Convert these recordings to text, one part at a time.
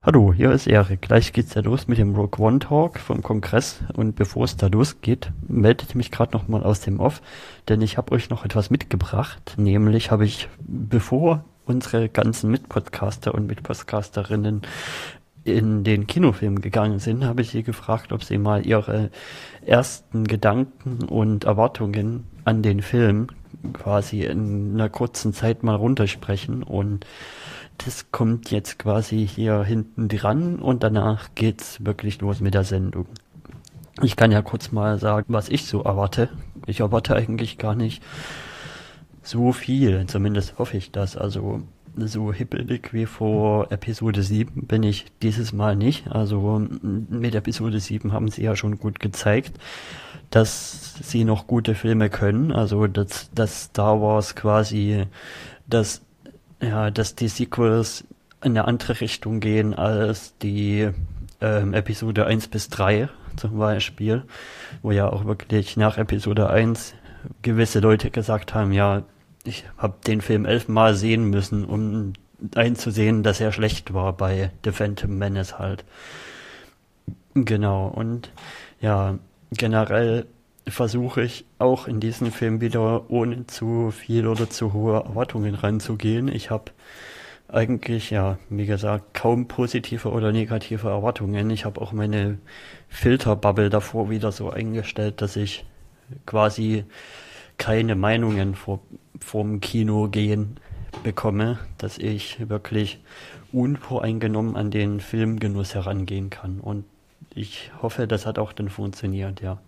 Hallo, hier ist Erik. Gleich geht's ja los mit dem Rogue One Talk vom Kongress und bevor es da losgeht, melde ich mich gerade noch mal aus dem Off, denn ich habe euch noch etwas mitgebracht. Nämlich habe ich, bevor unsere ganzen Mitpodcaster und Mitpodcasterinnen in den Kinofilm gegangen sind, habe ich sie gefragt, ob sie mal ihre ersten Gedanken und Erwartungen an den Film quasi in einer kurzen Zeit mal runtersprechen, und das kommt jetzt quasi hier hinten dran und danach geht's wirklich los mit der Sendung. Ich kann ja kurz mal sagen, was ich so erwarte. Ich erwarte eigentlich gar nicht so viel, zumindest hoffe ich das. Also so hippelig wie vor Episode 7 bin ich dieses Mal nicht. Also mit Episode 7 haben sie ja schon gut gezeigt, dass sie noch gute Filme können. Also dass Star Wars quasi das, ja, dass die Sequels in eine andere Richtung gehen als die Episode 1 bis 3 zum Beispiel, wo ja auch wirklich nach Episode 1 gewisse Leute gesagt haben, ja, ich habe den Film 11 Mal sehen müssen, um einzusehen, dass er schlecht war bei The Phantom Menace halt. Genau, und ja, generell versuche ich auch in diesen Film wieder ohne zu viel oder zu hohe Erwartungen ranzugehen. Ich habe eigentlich, ja, wie gesagt, kaum positive oder negative Erwartungen. Ich habe auch meine Filterbubble davor wieder so eingestellt, dass ich quasi keine Meinungen vorm Kino gehen bekomme, dass ich wirklich unvoreingenommen an den Filmgenuss herangehen kann. Und ich hoffe, das hat auch dann funktioniert, ja.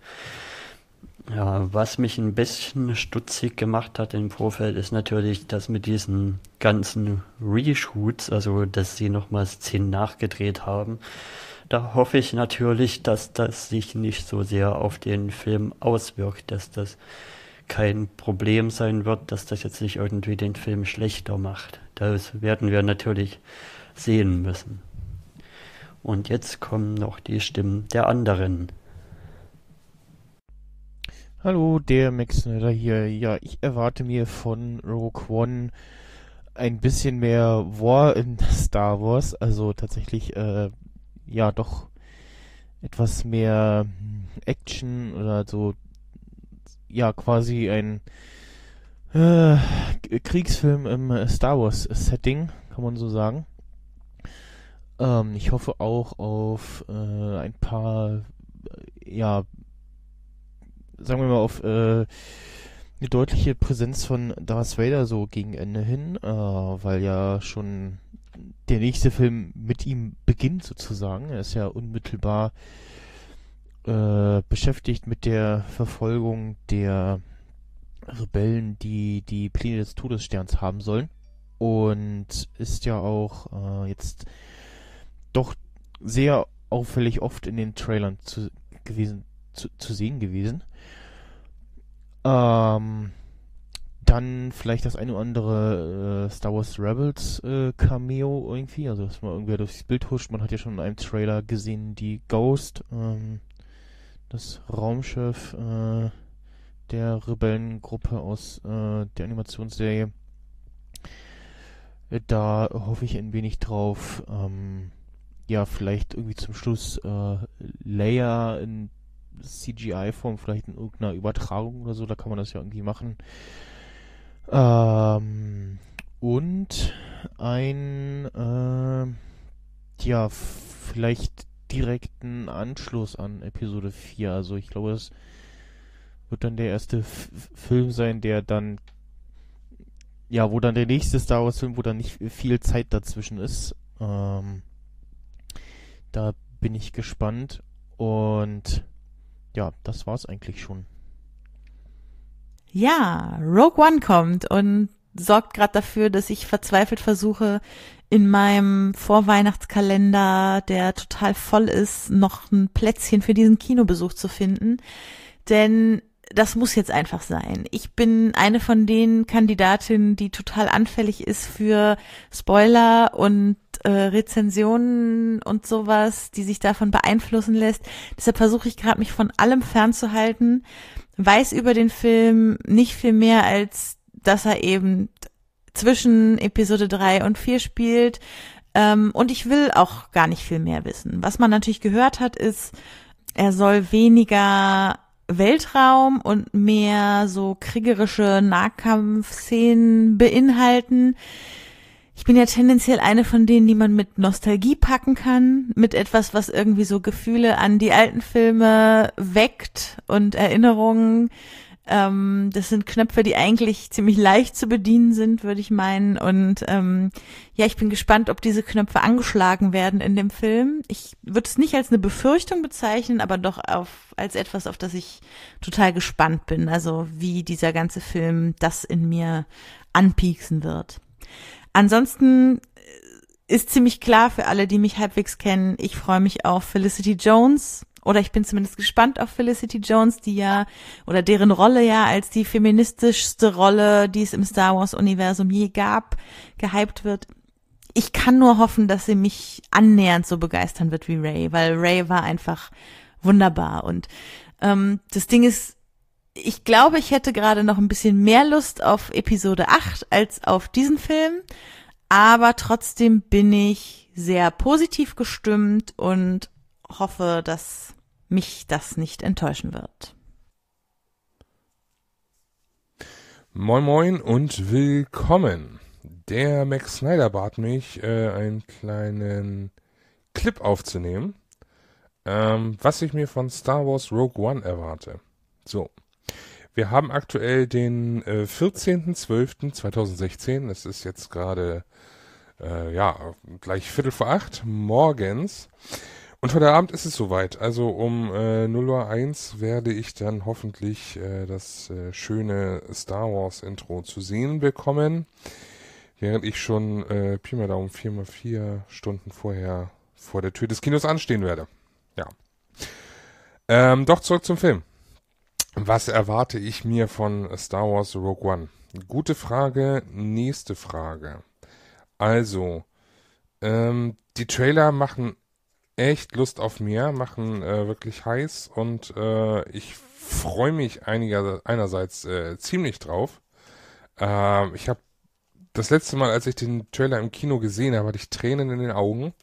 Ja, was mich ein bisschen stutzig gemacht hat im Vorfeld, ist natürlich das mit diesen ganzen Reshoots, also dass sie nochmal Szenen nachgedreht haben. Da hoffe ich natürlich, dass das sich nicht so sehr auf den Film auswirkt, dass das kein Problem sein wird, dass das jetzt nicht irgendwie den Film schlechter macht. Das werden wir natürlich sehen müssen. Und jetzt kommen noch die Stimmen der anderen. Hallo, der Max Snyder hier. Ja, ich erwarte mir von Rogue One ein bisschen mehr War in Star Wars. Also tatsächlich, ja, doch etwas mehr Action oder so, ja, quasi ein äh, Kriegsfilm im Star Wars Setting, kann man so sagen. Ich hoffe auch auf ein paar, ja, sagen wir mal, auf eine deutliche Präsenz von Darth Vader so gegen Ende hin, weil ja schon der nächste Film mit ihm beginnt sozusagen. Er ist ja unmittelbar beschäftigt mit der Verfolgung der Rebellen, die die Pläne des Todessterns haben sollen. Und ist ja auch jetzt doch sehr auffällig oft in den Trailern zu sehen gewesen. Dann vielleicht das eine oder andere Star Wars Rebels Cameo irgendwie, also dass man irgendwer durchs Bild huscht. Man hat ja schon in einem Trailer gesehen, die Ghost, das Raumschiff der Rebellengruppe aus der Animationsserie. Da hoffe ich ein wenig drauf. Ja, vielleicht irgendwie zum Schluss Leia in CGI-Form, vielleicht in irgendeiner Übertragung oder so, da kann man das ja irgendwie machen. Und ja, vielleicht direkten Anschluss an Episode 4. Also ich glaube, das wird dann der erste Film sein, der dann, ja, wo dann der nächste Star Wars Film, wo dann nicht viel Zeit dazwischen ist. Da bin ich gespannt. Und ja, das war's eigentlich schon. Ja, Rogue One kommt und sorgt gerade dafür, dass ich verzweifelt versuche, in meinem Vorweihnachtskalender, der total voll ist, noch ein Plätzchen für diesen Kinobesuch zu finden. Denn das muss jetzt einfach sein. Ich bin eine von den Kandidatinnen, die total anfällig ist für Spoiler und Rezensionen und sowas, die sich davon beeinflussen lässt. Deshalb versuche ich gerade, mich von allem fernzuhalten. Weiß über den Film nicht viel mehr, als dass er eben zwischen Episode 3 und 4 spielt. Und ich will auch gar nicht viel mehr wissen. Was man natürlich gehört hat, ist, er soll weniger Weltraum und mehr so kriegerische Nahkampfszenen beinhalten. Ich bin ja tendenziell eine von denen, die man mit Nostalgie packen kann, mit etwas, was irgendwie so Gefühle an die alten Filme weckt und Erinnerungen. Das sind Knöpfe, die eigentlich ziemlich leicht zu bedienen sind, würde ich meinen. Und ja, ich bin gespannt, ob diese Knöpfe angeschlagen werden in dem Film. Ich würde es nicht als eine Befürchtung bezeichnen, aber doch als etwas, auf das ich total gespannt bin. Also wie dieser ganze Film das in mir anpieksen wird. Ansonsten ist ziemlich klar für alle, die mich halbwegs kennen, ich freue mich auf Felicity Jones. Oder ich bin zumindest gespannt auf Felicity Jones, die ja, oder deren Rolle ja als die feministischste Rolle, die es im Star Wars Universum je gab, gehypt wird. Ich kann nur hoffen, dass sie mich annähernd so begeistern wird wie Rey, weil Rey war einfach wunderbar. Und das Ding ist, ich glaube, ich hätte gerade noch ein bisschen mehr Lust auf Episode 8 als auf diesen Film, aber trotzdem bin ich sehr positiv gestimmt und hoffe, dass mich das nicht enttäuschen wird. Moin Moin und willkommen. Der Max Snyder bat mich, einen kleinen Clip aufzunehmen, was ich mir von Star Wars Rogue One erwarte. So, wir haben aktuell den 14.12.2016, es ist jetzt gerade gleich 7:45 morgens. Und heute Abend ist es soweit. Also um 0:01 werde ich dann hoffentlich das schöne Star Wars Intro zu sehen bekommen. Während ich schon Pi mal Daumen 4x4 Stunden vorher vor der Tür des Kinos anstehen werde. Ja. Doch zurück zum Film. Was erwarte ich mir von Star Wars Rogue One? Gute Frage, nächste Frage. Also, die Trailer machen echt Lust auf mehr, machen wirklich heiß und ich freue mich einerseits ziemlich drauf. Ich habe das letzte Mal, als ich den Trailer im Kino gesehen habe, hatte ich Tränen in den Augen.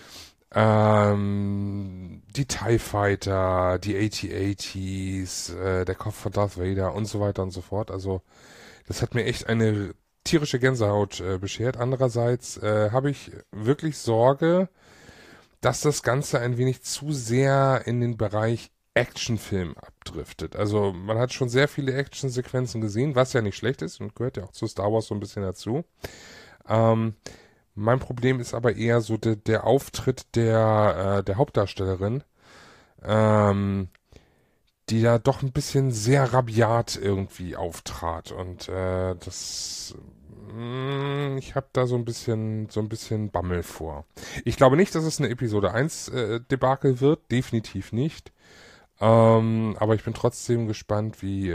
Die TIE Fighter, die AT-ATs, der Kopf von Darth Vader und so weiter und so fort. Also das hat mir echt eine tierische Gänsehaut beschert. Andererseits habe ich wirklich Sorge, dass das Ganze ein wenig zu sehr in den Bereich Actionfilm abdriftet. Also man hat schon sehr viele Actionsequenzen gesehen, was ja nicht schlecht ist und gehört ja auch zu Star Wars so ein bisschen dazu. Mein Problem ist aber eher so der Auftritt der Hauptdarstellerin, die da doch ein bisschen sehr rabiat irgendwie auftrat und ich habe da so ein bisschen Bammel vor. Ich glaube nicht, dass es eine Episode 1 Debakel wird, definitiv nicht. Aber ich bin trotzdem gespannt, wie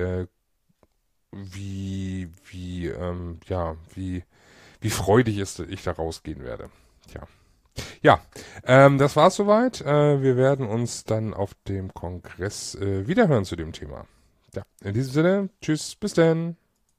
freudig ich da rausgehen werde. Tja. Ja, das war's soweit. Wir werden uns dann auf dem Kongress wiederhören zu dem Thema. Ja, in diesem Sinne, tschüss, bis dann.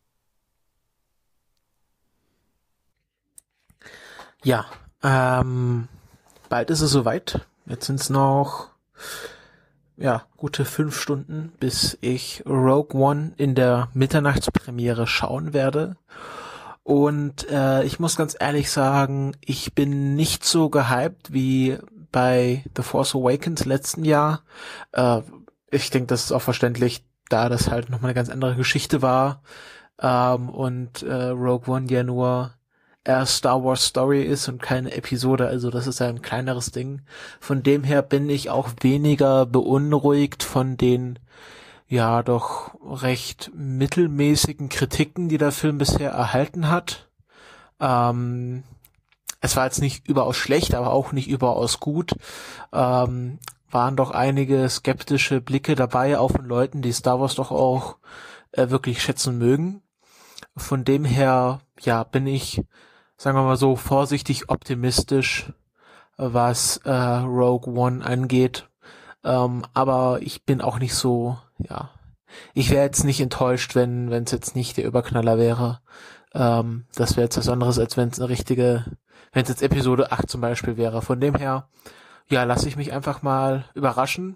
Ja, bald ist es soweit. Jetzt sind es noch gute 5 Stunden, bis ich Rogue One in der Mitternachtspremiere schauen werde. Und ich muss ganz ehrlich sagen, ich bin nicht so gehypt wie bei The Force Awakens letzten Jahr. Ich denke, das ist auch verständlich, da das halt nochmal eine ganz andere Geschichte war und Rogue One ja nur Star Wars Story ist und keine Episode, also das ist ja ein kleineres Ding. Von dem her bin ich auch weniger beunruhigt von den doch recht mittelmäßigen Kritiken, die der Film bisher erhalten hat. Es war jetzt nicht überaus schlecht, aber auch nicht überaus gut. Waren doch einige skeptische Blicke dabei, auch von Leuten, die Star Wars doch auch wirklich schätzen mögen. Von dem her, bin ich, sagen wir mal so, vorsichtig optimistisch, was Rogue One angeht. Aber ich bin auch nicht so, ich wäre jetzt nicht enttäuscht, wenn es jetzt nicht der Überknaller wäre. Das wäre jetzt was anderes, als wenn es eine richtige wenn es jetzt Episode 8 zum Beispiel wäre. Von dem her, ja, lasse ich mich einfach mal überraschen.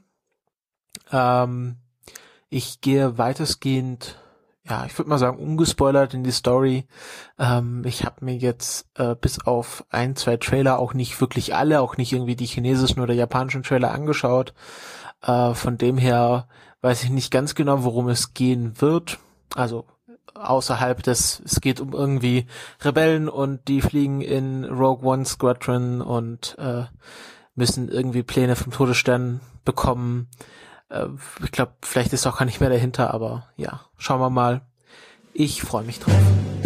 Ich gehe weitestgehend, ja, ich würde mal sagen, ungespoilert in die Story. Ich habe mir jetzt bis auf 1, 2 Trailer auch nicht wirklich alle, auch nicht irgendwie die chinesischen oder japanischen Trailer angeschaut. Von dem her weiß ich nicht ganz genau, worum es gehen wird. Also außerhalb des, es geht um irgendwie Rebellen und die fliegen in Rogue One Squadron und müssen irgendwie Pläne vom Todesstern bekommen. Ich glaube, vielleicht ist auch gar nicht mehr dahinter, aber ja, schauen wir mal. Ich freue mich drauf.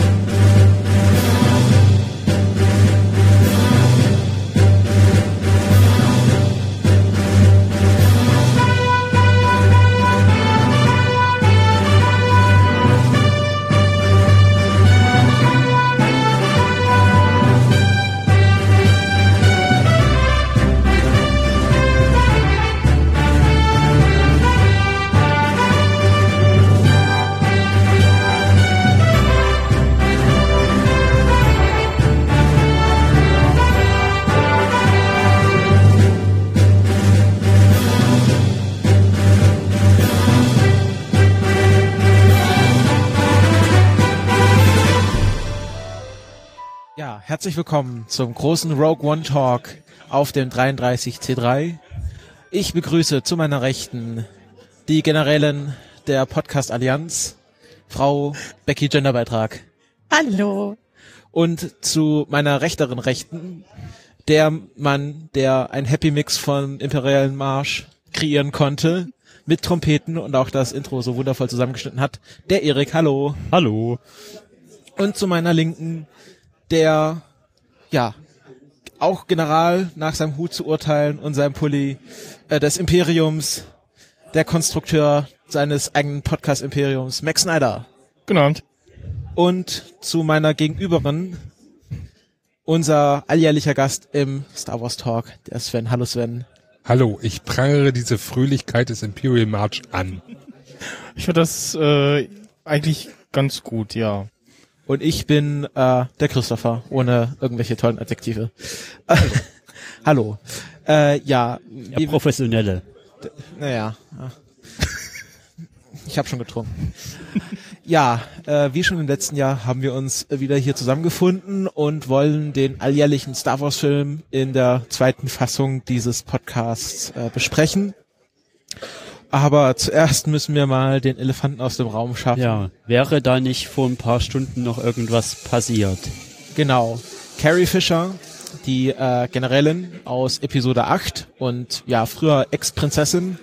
Herzlich willkommen zum großen Rogue One Talk auf dem 33C3. Ich begrüße zu meiner Rechten die Generälin der Podcast Allianz, Frau Becky Genderbeitrag. Hallo. Und zu meiner rechteren Rechten der Mann, der ein Happy Mix von Imperialen Marsch kreieren konnte, mit Trompeten und auch das Intro so wundervoll zusammengeschnitten hat, der Erik. Hallo. Hallo. Und zu meiner Linken der, ja, auch General nach seinem Hut zu urteilen und seinem Pulli des Imperiums, der Konstrukteur seines eigenen Podcast-Imperiums, Max Snyder. Guten Abend. Und zu meiner Gegenüberin unser alljährlicher Gast im Star Wars Talk, der Sven. Hallo Sven. Hallo, ich prangere diese Fröhlichkeit des Imperial March an. Ich finde das eigentlich ganz gut, ja. Und ich bin der Christopher, ohne irgendwelche tollen Adjektive. Hallo. Ja. Der Professionelle. Naja. Ich habe schon getrunken. Ja, wie schon im letzten Jahr haben wir uns wieder hier zusammengefunden und wollen den alljährlichen Star Wars Film in der zweiten Fassung dieses Podcasts besprechen. Aber zuerst müssen wir mal den Elefanten aus dem Raum schaffen. Ja, wäre da nicht vor ein paar Stunden noch irgendwas passiert? Genau. Carrie Fisher, die Generälin aus Episode 8 und ja, früher Ex-Prinzessin,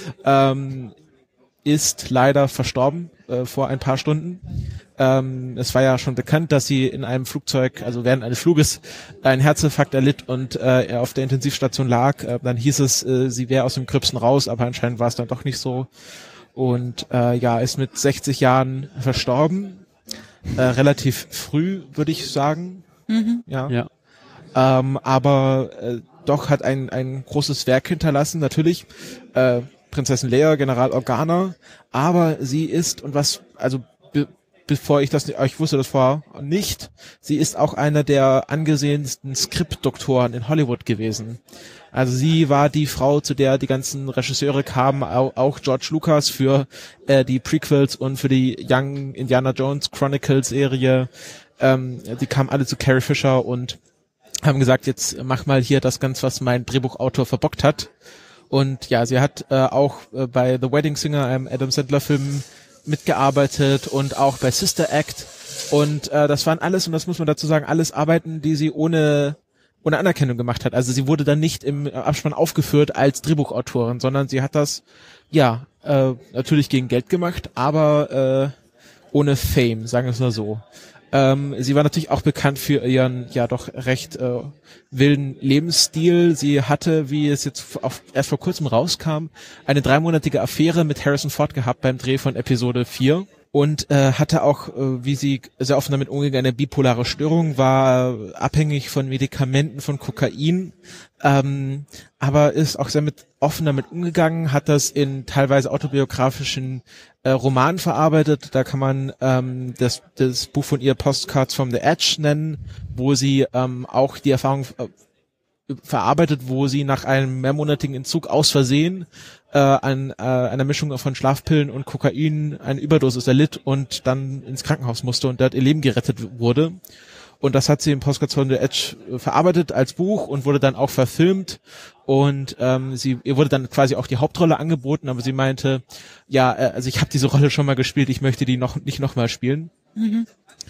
ist leider verstorben vor ein paar Stunden. Es war ja schon bekannt, dass sie in einem Flugzeug, also während eines Fluges, einen Herzinfarkt erlitt und er auf der Intensivstation lag. Dann hieß es, sie wäre aus dem Gröbsten raus, aber anscheinend war es dann doch nicht so. Und ja, ist mit 60 Jahren verstorben. Relativ früh, würde ich sagen. Mhm. Ja. Aber doch hat ein großes Werk hinterlassen, natürlich. Prinzessin Leia, General Organa, aber sie ist, und was, also bevor ich wusste das vorher nicht, sie ist auch einer der angesehensten Skriptdoktoren in Hollywood gewesen. Also sie war die Frau, zu der die ganzen Regisseure kamen, auch George Lucas für die Prequels und für die Young Indiana Jones Chronicles Serie. Die kamen alle zu Carrie Fisher und haben gesagt, jetzt mach mal hier das ganz, was mein Drehbuchautor verbockt hat. Und ja, sie hat auch bei The Wedding Singer, einem Adam Sandler Film, mitgearbeitet und auch bei Sister Act. Und das waren alles, und das muss man dazu sagen, alles Arbeiten, die sie ohne Anerkennung gemacht hat. Also sie wurde dann nicht im Abspann aufgeführt als Drehbuchautorin, sondern sie hat das, ja, natürlich gegen Geld gemacht, aber ohne Fame, sagen wir es mal so. Sie war natürlich auch bekannt für ihren, ja doch recht wilden Lebensstil. Sie hatte, wie es jetzt erst vor kurzem rauskam, eine 3-monatige Affäre mit Harrison Ford gehabt beim Dreh von Episode 4. und hatte auch, wie sie sehr offen damit umgegangen, eine bipolare Störung, war abhängig von Medikamenten, von Kokain, aber ist auch sehr offen damit umgegangen, hat das in teilweise autobiografischen Romanen verarbeitet. Da kann man das Buch von ihr Postcards from the Edge nennen, wo sie auch die Erfahrung verarbeitet, wo sie nach einem mehrmonatigen Entzug aus Versehen an einer Mischung von Schlafpillen und Kokain eine Überdosis erlitt und dann ins Krankenhaus musste und dort ihr Leben gerettet wurde. Und das hat sie im Postcards from the Edge verarbeitet als Buch und wurde dann auch verfilmt. Und ihr wurde dann quasi auch die Hauptrolle angeboten, aber sie meinte, ja, also ich habe diese Rolle schon mal gespielt, ich möchte die nicht nochmal spielen. Mhm.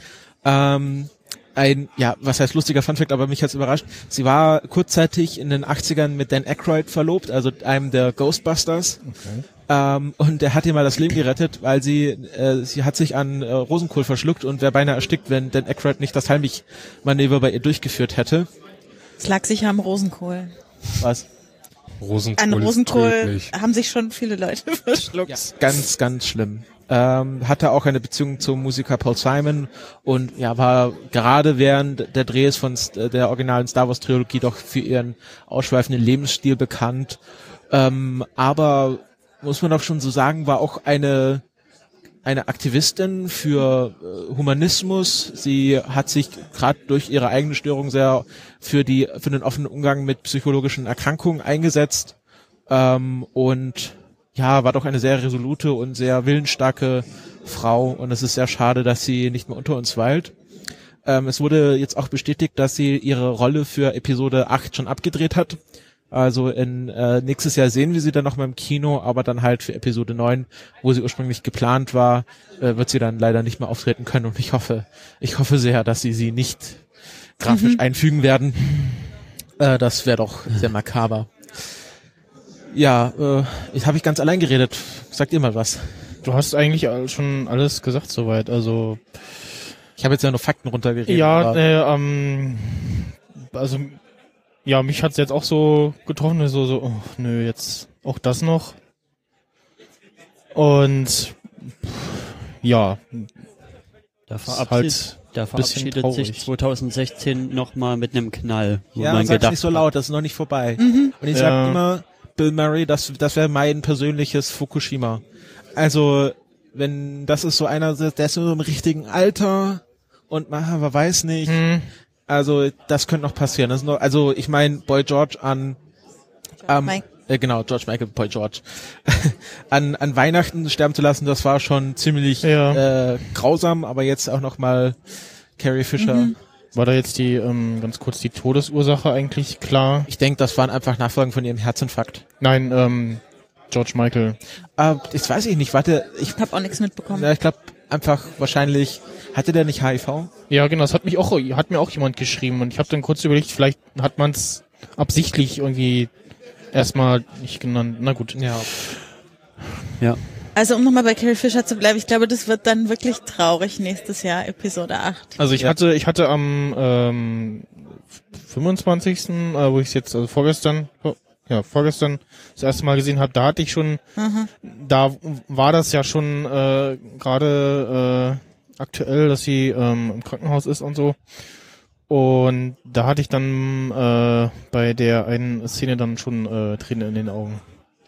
Was heißt lustiger Funfact, aber mich hat's überrascht. Sie war kurzzeitig in den 80ern mit Dan Aykroyd verlobt, also einem der Ghostbusters. Okay. Und der hat ihr mal das Leben gerettet, weil sie hat sich an Rosenkohl verschluckt und wäre beinahe erstickt, wenn Dan Aykroyd nicht das Heimlich-Manöver bei ihr durchgeführt hätte. Es lag sicher am Rosenkohl. Was? Rosenkohl an Rosenkohl tödlich. haben sich schon viele Leute verschluckt. Ja, ganz, ganz schlimm. Hatte auch eine Beziehung zum Musiker Paul Simon und ja, war gerade während der Drehs von der originalen Star Wars Trilogie doch für ihren ausschweifenden Lebensstil bekannt. Aber muss man doch schon so sagen, war auch eine Aktivistin für Humanismus. Sie hat sich gerade durch ihre eigene Störung sehr für den offenen Umgang mit psychologischen Erkrankungen eingesetzt. Und ja, war doch eine sehr resolute und sehr willensstarke Frau und es ist sehr schade, dass sie nicht mehr unter uns weilt. Es wurde jetzt auch bestätigt, dass sie ihre Rolle für Episode 8 schon abgedreht hat. Also nächstes Jahr sehen wir sie dann noch mal im Kino, aber dann halt für Episode 9, wo sie ursprünglich geplant war, wird sie dann leider nicht mehr auftreten können und ich hoffe sehr, dass sie nicht grafisch einfügen werden. Das wäre doch sehr makaber. Ja, jetzt habe ich ganz allein geredet. Sagt ihr mal was? Du hast eigentlich schon alles gesagt soweit. Also ich habe jetzt ja nur Fakten runtergeredet. Ja, also ja, mich hat's jetzt auch so getroffen, so oh, nö, jetzt auch das noch. Und ja, Da verabschiedet sich 2016 nochmal mit einem Knall. Ja, man sagt nicht so laut, das ist noch nicht vorbei. Und ich sag immer, Bill Murray, das wäre mein persönliches Fukushima. Also, wenn das ist so einer, der ist so im richtigen Alter und man weiß nicht. Also, das könnte noch passieren. Das ist noch, also, ich meine, Boy George George Michael Boy George an Weihnachten sterben zu lassen, das war schon ziemlich grausam, aber jetzt auch noch mal Carrie Fisher. War da jetzt ganz kurz die Todesursache eigentlich klar? Ich denke, das waren einfach Nachfolgen von ihrem Herzinfarkt. Nein, George Michael. Das weiß ich nicht. Warte, ich habe auch nichts mitbekommen. Ja, ich glaube einfach wahrscheinlich, hatte der nicht HIV? Ja, genau, das hat mir auch jemand geschrieben und ich habe dann kurz überlegt, vielleicht hat man es absichtlich irgendwie erstmal nicht genannt. Na gut. Ja. Also um nochmal bei Carrie Fisher zu bleiben, ich glaube, das wird dann wirklich traurig nächstes Jahr, Episode 8. Also ich hatte am 25., wo ich es jetzt, also vorgestern das erste Mal gesehen habe, da hatte ich schon, da war das ja schon gerade aktuell, dass sie im Krankenhaus ist und so. Und da hatte ich dann bei der einen Szene dann schon Tränen in den Augen.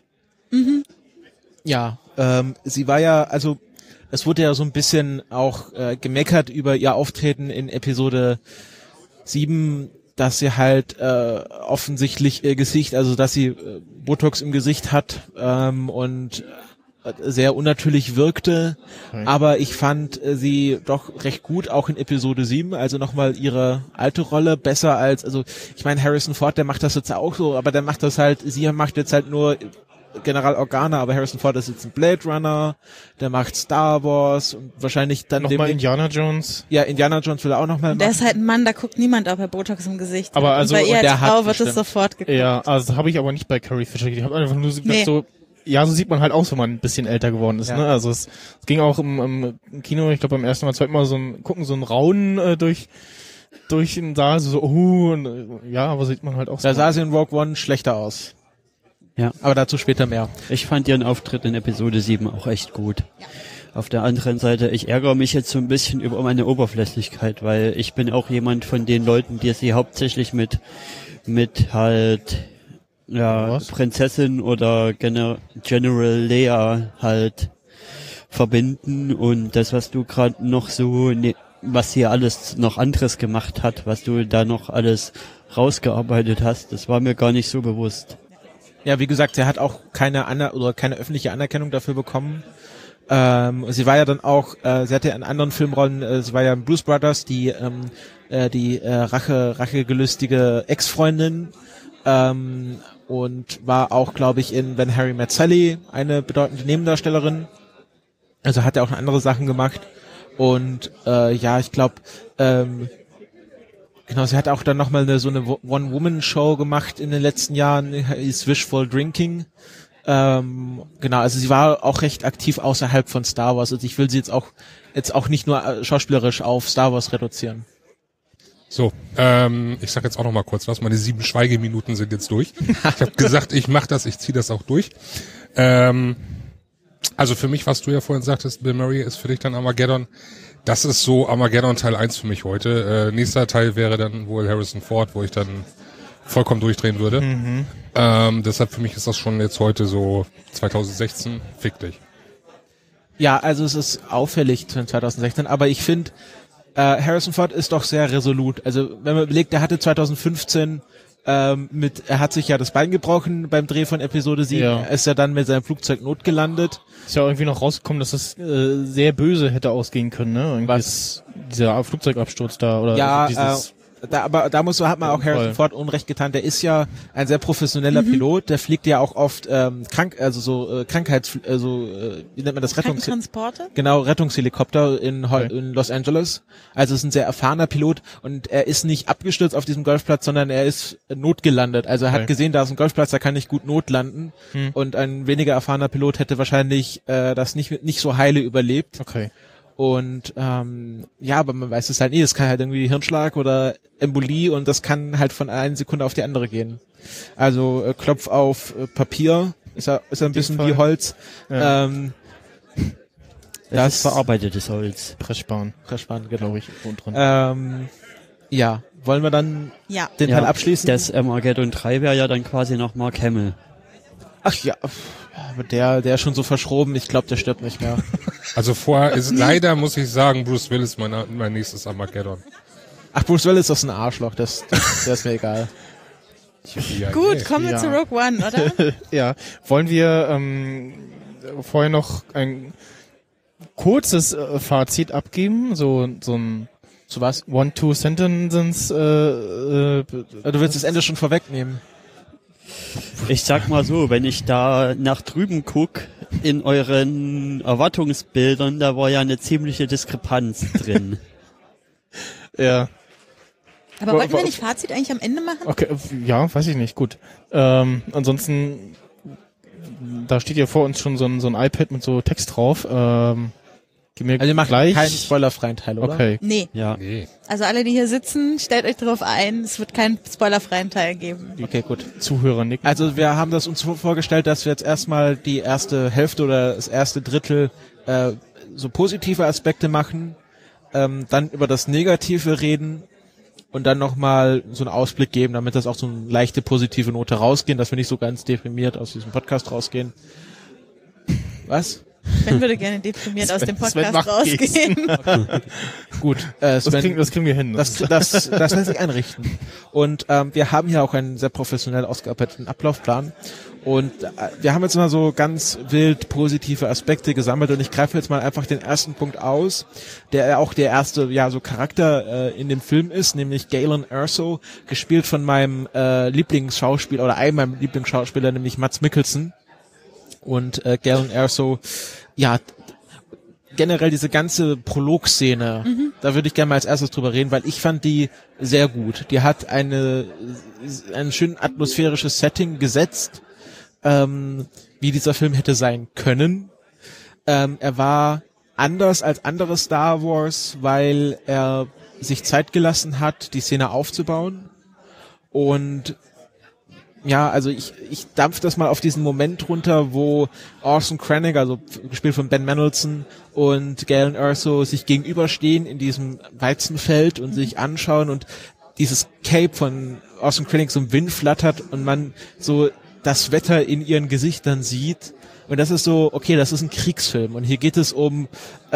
Ja, sie war ja, also es wurde ja so ein bisschen auch gemeckert über ihr Auftreten in Episode 7, dass sie halt offensichtlich ihr Gesicht, also dass sie Botox im Gesicht hat und sehr unnatürlich wirkte, aber ich fand sie doch recht gut, auch in Episode 7, also nochmal ihre alte Rolle, besser als, also ich meine Harrison Ford, der macht das jetzt auch so, aber der macht das halt, sie macht jetzt halt nur General Organa, aber Harrison Ford ist jetzt ein Blade Runner, der macht Star Wars und wahrscheinlich dann nochmal Indiana Jones. Ja, Indiana Jones will er auch nochmal machen. Der ist halt ein Mann, da guckt niemand, ob er Botox im Gesicht hat. Aber also, und bei ihr als Frau wird bestimmt es sofort geguckt. Ja, also habe ich aber nicht bei Carrie Fisher. Ich habe einfach nur so, ja, so sieht man halt aus, wenn man ein bisschen älter geworden ist. Ja. Ne? Also es ging auch im Kino, ich glaube beim ersten Mal, zweiten Mal so ein Raunen durch den Saal, aber sieht man halt auch so. Da sah sie in Rogue One schlechter aus. Ja. Aber dazu später mehr. Ich fand ihren Auftritt in Episode 7 auch echt gut. Auf der anderen Seite, ich ärgere mich jetzt so ein bisschen über meine Oberflächlichkeit, weil ich bin auch jemand von den Leuten, die sie hauptsächlich mit halt, ja, Was? Prinzessin oder General Leia halt verbinden, und das, was du gerade noch so, was hier alles noch anderes gemacht hat, was du da noch alles rausgearbeitet hast, das war mir gar nicht so bewusst. Ja, wie gesagt, sie hat auch keine öffentliche Anerkennung dafür bekommen. Sie war ja dann auch, sie hatte in anderen Filmrollen, sie war ja in Blues Brothers, die rachegelüstige Ex-Freundin, und war auch, glaube ich, in When Harry Met Sally eine bedeutende Nebendarstellerin. Also hat er auch andere Sachen gemacht. Und ja, ich glaube, genau, sie hat auch dann nochmal so eine One-Woman-Show gemacht in den letzten Jahren, hieß Wishful Drinking. Genau, also sie war auch recht aktiv außerhalb von Star Wars. Also ich will sie jetzt auch nicht nur schauspielerisch auf Star Wars reduzieren. So, ich sag jetzt auch noch mal kurz was. Meine 7 Schweigeminuten sind jetzt durch. Ich habe gesagt, ich mache das, ich ziehe das auch durch. Also für mich, was du ja vorhin sagtest, Bill Murray ist für dich dann Armageddon. Das ist so Armageddon Teil 1 für mich heute. Nächster Teil wäre dann wohl Harrison Ford, wo ich dann vollkommen durchdrehen würde. Deshalb für mich ist das schon jetzt heute so 2016, fick dich. Ja, also es ist auffällig 2016, aber ich finde, Harrison Ford ist doch sehr resolut. Also wenn man überlegt, er hatte 2015 er hat sich ja das Bein gebrochen beim Dreh von Episode 7, Ja. Er ist ja dann mit seinem Flugzeug notgelandet. Ist ja irgendwie noch rausgekommen, dass das sehr böse hätte ausgehen können, ne? Irgendwie Was? Dieser Flugzeugabsturz da oder Ja, dieses da hat man auch Unfall. Harrison Ford Unrecht getan. Der ist ja ein sehr professioneller Pilot. Der fliegt ja auch oft wie nennt man das? Krankentransporte? Genau, Rettungshelikopter in Los Angeles. Also ist ein sehr erfahrener Pilot und er ist nicht abgestürzt auf diesem Golfplatz, sondern er ist notgelandet. Also er hat gesehen, da ist ein Golfplatz, da kann ich gut notlanden. Und ein weniger erfahrener Pilot hätte wahrscheinlich das nicht so heile überlebt. Okay. Und ja, aber man weiß es halt nie. Es kann halt irgendwie Hirnschlag oder Embolie und das kann halt von einer Sekunde auf die andere gehen. Also Klopf auf Papier ist er ein bisschen Fall. wie Holz. Ja. Das ist verarbeitetes Holz. Pressspan, Spannend, genau. glaube ich, und drin. Ja, wollen wir dann Ja. den Teil abschließen? Das Armageddon 3 wäre ja dann quasi noch Mark Hamill. Ach ja, aber der ist schon so verschroben, ich glaube, der stirbt nicht mehr. Also vorher ist leider, muss ich sagen, Bruce Willis mein nächstes Armageddon. Ach, Bruce Willis ist ein Arschloch, der ist mir egal. Ja, Gut, nee. kommen wir Ja. zu Rogue One, oder? Ja, wollen wir vorher noch ein kurzes Fazit abgeben? So ein Zu was? One-Two-Sentences Du willst das Ende schon vorwegnehmen. Ich sag mal so, wenn ich da nach drüben guck, in euren Erwartungsbildern, da war ja eine ziemliche Diskrepanz drin. Ja. Aber wollten wir nicht Fazit eigentlich am Ende machen? Okay, ja, weiß ich nicht, gut. Ansonsten, da steht ja vor uns schon so ein iPad mit so Text drauf. Gib mir Also ihr macht gleich. keinen spoilerfreien Teil, oder? Okay. Nee. Ja. Nee. Also alle, die hier sitzen, stellt euch darauf ein, es wird keinen spoilerfreien Teil geben. Okay, gut. Zuhörer nicken. Also wir haben das uns vorgestellt, dass wir jetzt erstmal die erste Hälfte oder das erste Drittel so positive Aspekte machen, dann über das Negative reden und dann nochmal so einen Ausblick geben, damit das auch so eine leichte positive Note rausgehen, dass wir nicht so ganz deprimiert aus diesem Podcast rausgehen. Was? Ben würde gerne deprimiert aus dem Sven Podcast macht rausgehen. Gut, das kriegen wir hin. Das lässt sich einrichten. Und wir haben hier auch einen sehr professionell ausgearbeiteten Ablaufplan. Und wir haben jetzt mal so ganz wild positive Aspekte gesammelt und ich greife jetzt mal einfach den ersten Punkt aus, der auch der erste so Charakter in dem Film ist, nämlich Galen Erso, gespielt von meinem Lieblingsschauspieler oder einem meinem Lieblingsschauspieler, nämlich Mads Mikkelsen. Und Galen Erso, ja, generell diese ganze Prolog-Szene, da würde ich gerne mal als erstes drüber reden, weil ich fand die sehr gut. Die hat ein schön atmosphärisches Setting gesetzt, wie dieser Film hätte sein können. Er war anders als andere Star Wars, weil er sich Zeit gelassen hat, die Szene aufzubauen. Und ja, also ich dampf das mal auf diesen Moment runter, wo Orson Krennic, also gespielt von Ben Mendelsohn, und Galen Erso sich gegenüberstehen in diesem Weizenfeld und sich anschauen und dieses Cape von Orson Krennic so im Wind flattert und man so das Wetter in ihren Gesichtern sieht. Und das ist so, okay, das ist ein Kriegsfilm und hier geht es um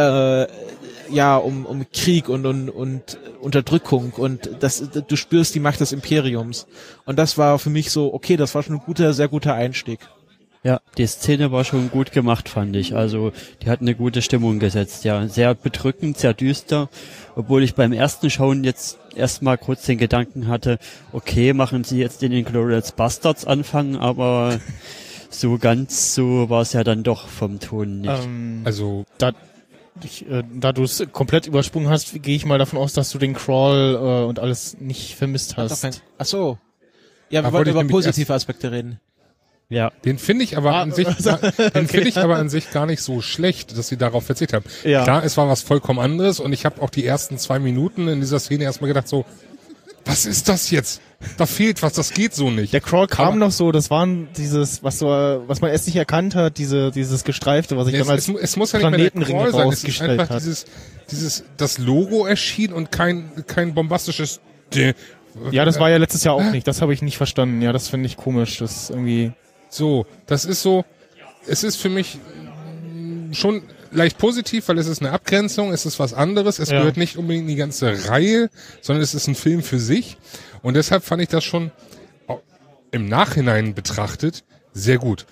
Krieg und Unterdrückung und du spürst die Macht des Imperiums. Und das war für mich so, okay, das war schon ein sehr guter Einstieg. Ja, die Szene war schon gut gemacht, fand ich. Also, die hat eine gute Stimmung gesetzt, ja. Sehr bedrückend, sehr düster. Obwohl ich beim ersten Schauen jetzt erstmal kurz den Gedanken hatte, okay, machen sie jetzt den Inglourious Bastards anfangen, aber so ganz so war es ja dann doch vom Ton nicht. Also, da du es komplett übersprungen hast, gehe ich mal davon aus, dass du den Crawl und alles nicht vermisst hast. Ach so. Ja, wir Da wollten wollte ich über nämlich positive Aspekte reden. Ja, den finde ich aber an sich, finde ich aber an sich gar nicht so schlecht, dass sie darauf verzichtet haben. Ja. Klar, es war was vollkommen anderes und ich habe auch die ersten 2 Minuten in dieser Szene erstmal gedacht so, was ist das jetzt? Da fehlt was, das geht so nicht. Der Crawl kam noch so, das waren dieses, was man erst nicht erkannt hat, dieses Gestreifte, was ich dann als es muss ja nicht mehr der Planetenring Crawl sein, es ist rausgestellt einfach hat. das Logo erschien und kein bombastisches Ja, das war ja letztes Jahr auch nicht, das habe ich nicht verstanden. Ja, das finde ich komisch, das ist irgendwie... So, das ist so, es ist für mich schon leicht positiv, weil es ist eine Abgrenzung, es ist was anderes, es gehört nicht unbedingt in die ganze Reihe, sondern es ist ein Film für sich und deshalb fand ich das schon im Nachhinein betrachtet sehr gut.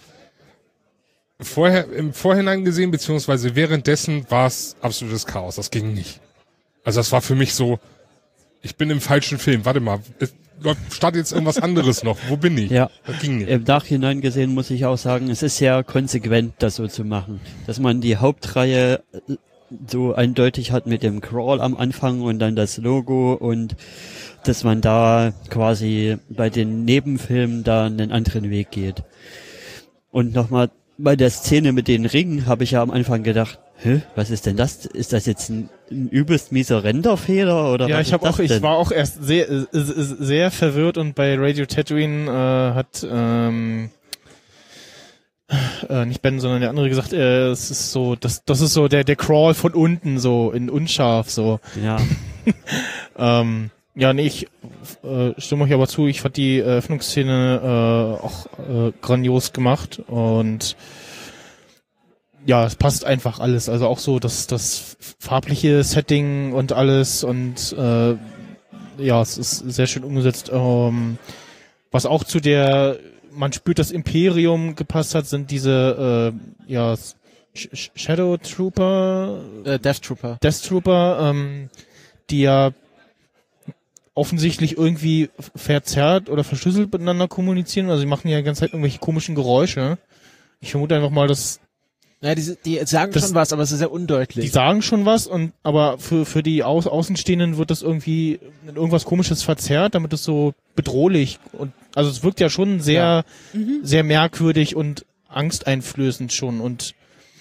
Im Vorhinein gesehen, beziehungsweise währenddessen war es absolutes Chaos, das ging nicht. Also das war für mich so, ich bin im falschen Film, warte mal, startet jetzt irgendwas anderes noch, wo bin ich? ja. Das ging nicht. Im Nachhinein gesehen muss ich auch sagen, es ist sehr konsequent, das so zu machen. Dass man die Hauptreihe so eindeutig hat mit dem Crawl am Anfang und dann das Logo und dass man da quasi bei den Nebenfilmen da einen anderen Weg geht. Und nochmal bei der Szene mit den Ringen habe ich ja am Anfang gedacht, was ist denn das? Ist das jetzt ein übelst mieser Renderfehler oder Ja, was ich war auch erst sehr verwirrt und bei Radio Tatooine hat nicht Ben, sondern der andere gesagt, es ist so, das ist so der Crawl von unten so in unscharf so. Ja. Ja, nee, ich stimme euch aber zu, ich fand die Öffnungsszene auch grandios gemacht und ja, es passt einfach alles, also auch so das farbliche Setting und alles und ja, es ist sehr schön umgesetzt. Was auch zu man spürt, das Imperium gepasst hat, sind diese Shadow Trooper, Death Trooper. Death Trooper, die ja offensichtlich irgendwie verzerrt oder verschlüsselt miteinander kommunizieren. Also die machen ja die ganze Zeit irgendwelche komischen Geräusche. Ich vermute einfach mal, dass Ja, die sagen schon was, aber es ist sehr undeutlich. die sagen schon was aber für die Außenstehenden wird das irgendwie in irgendwas Komisches verzerrt, damit es so bedrohlich und also es wirkt ja schon sehr sehr merkwürdig und angsteinflößend schon und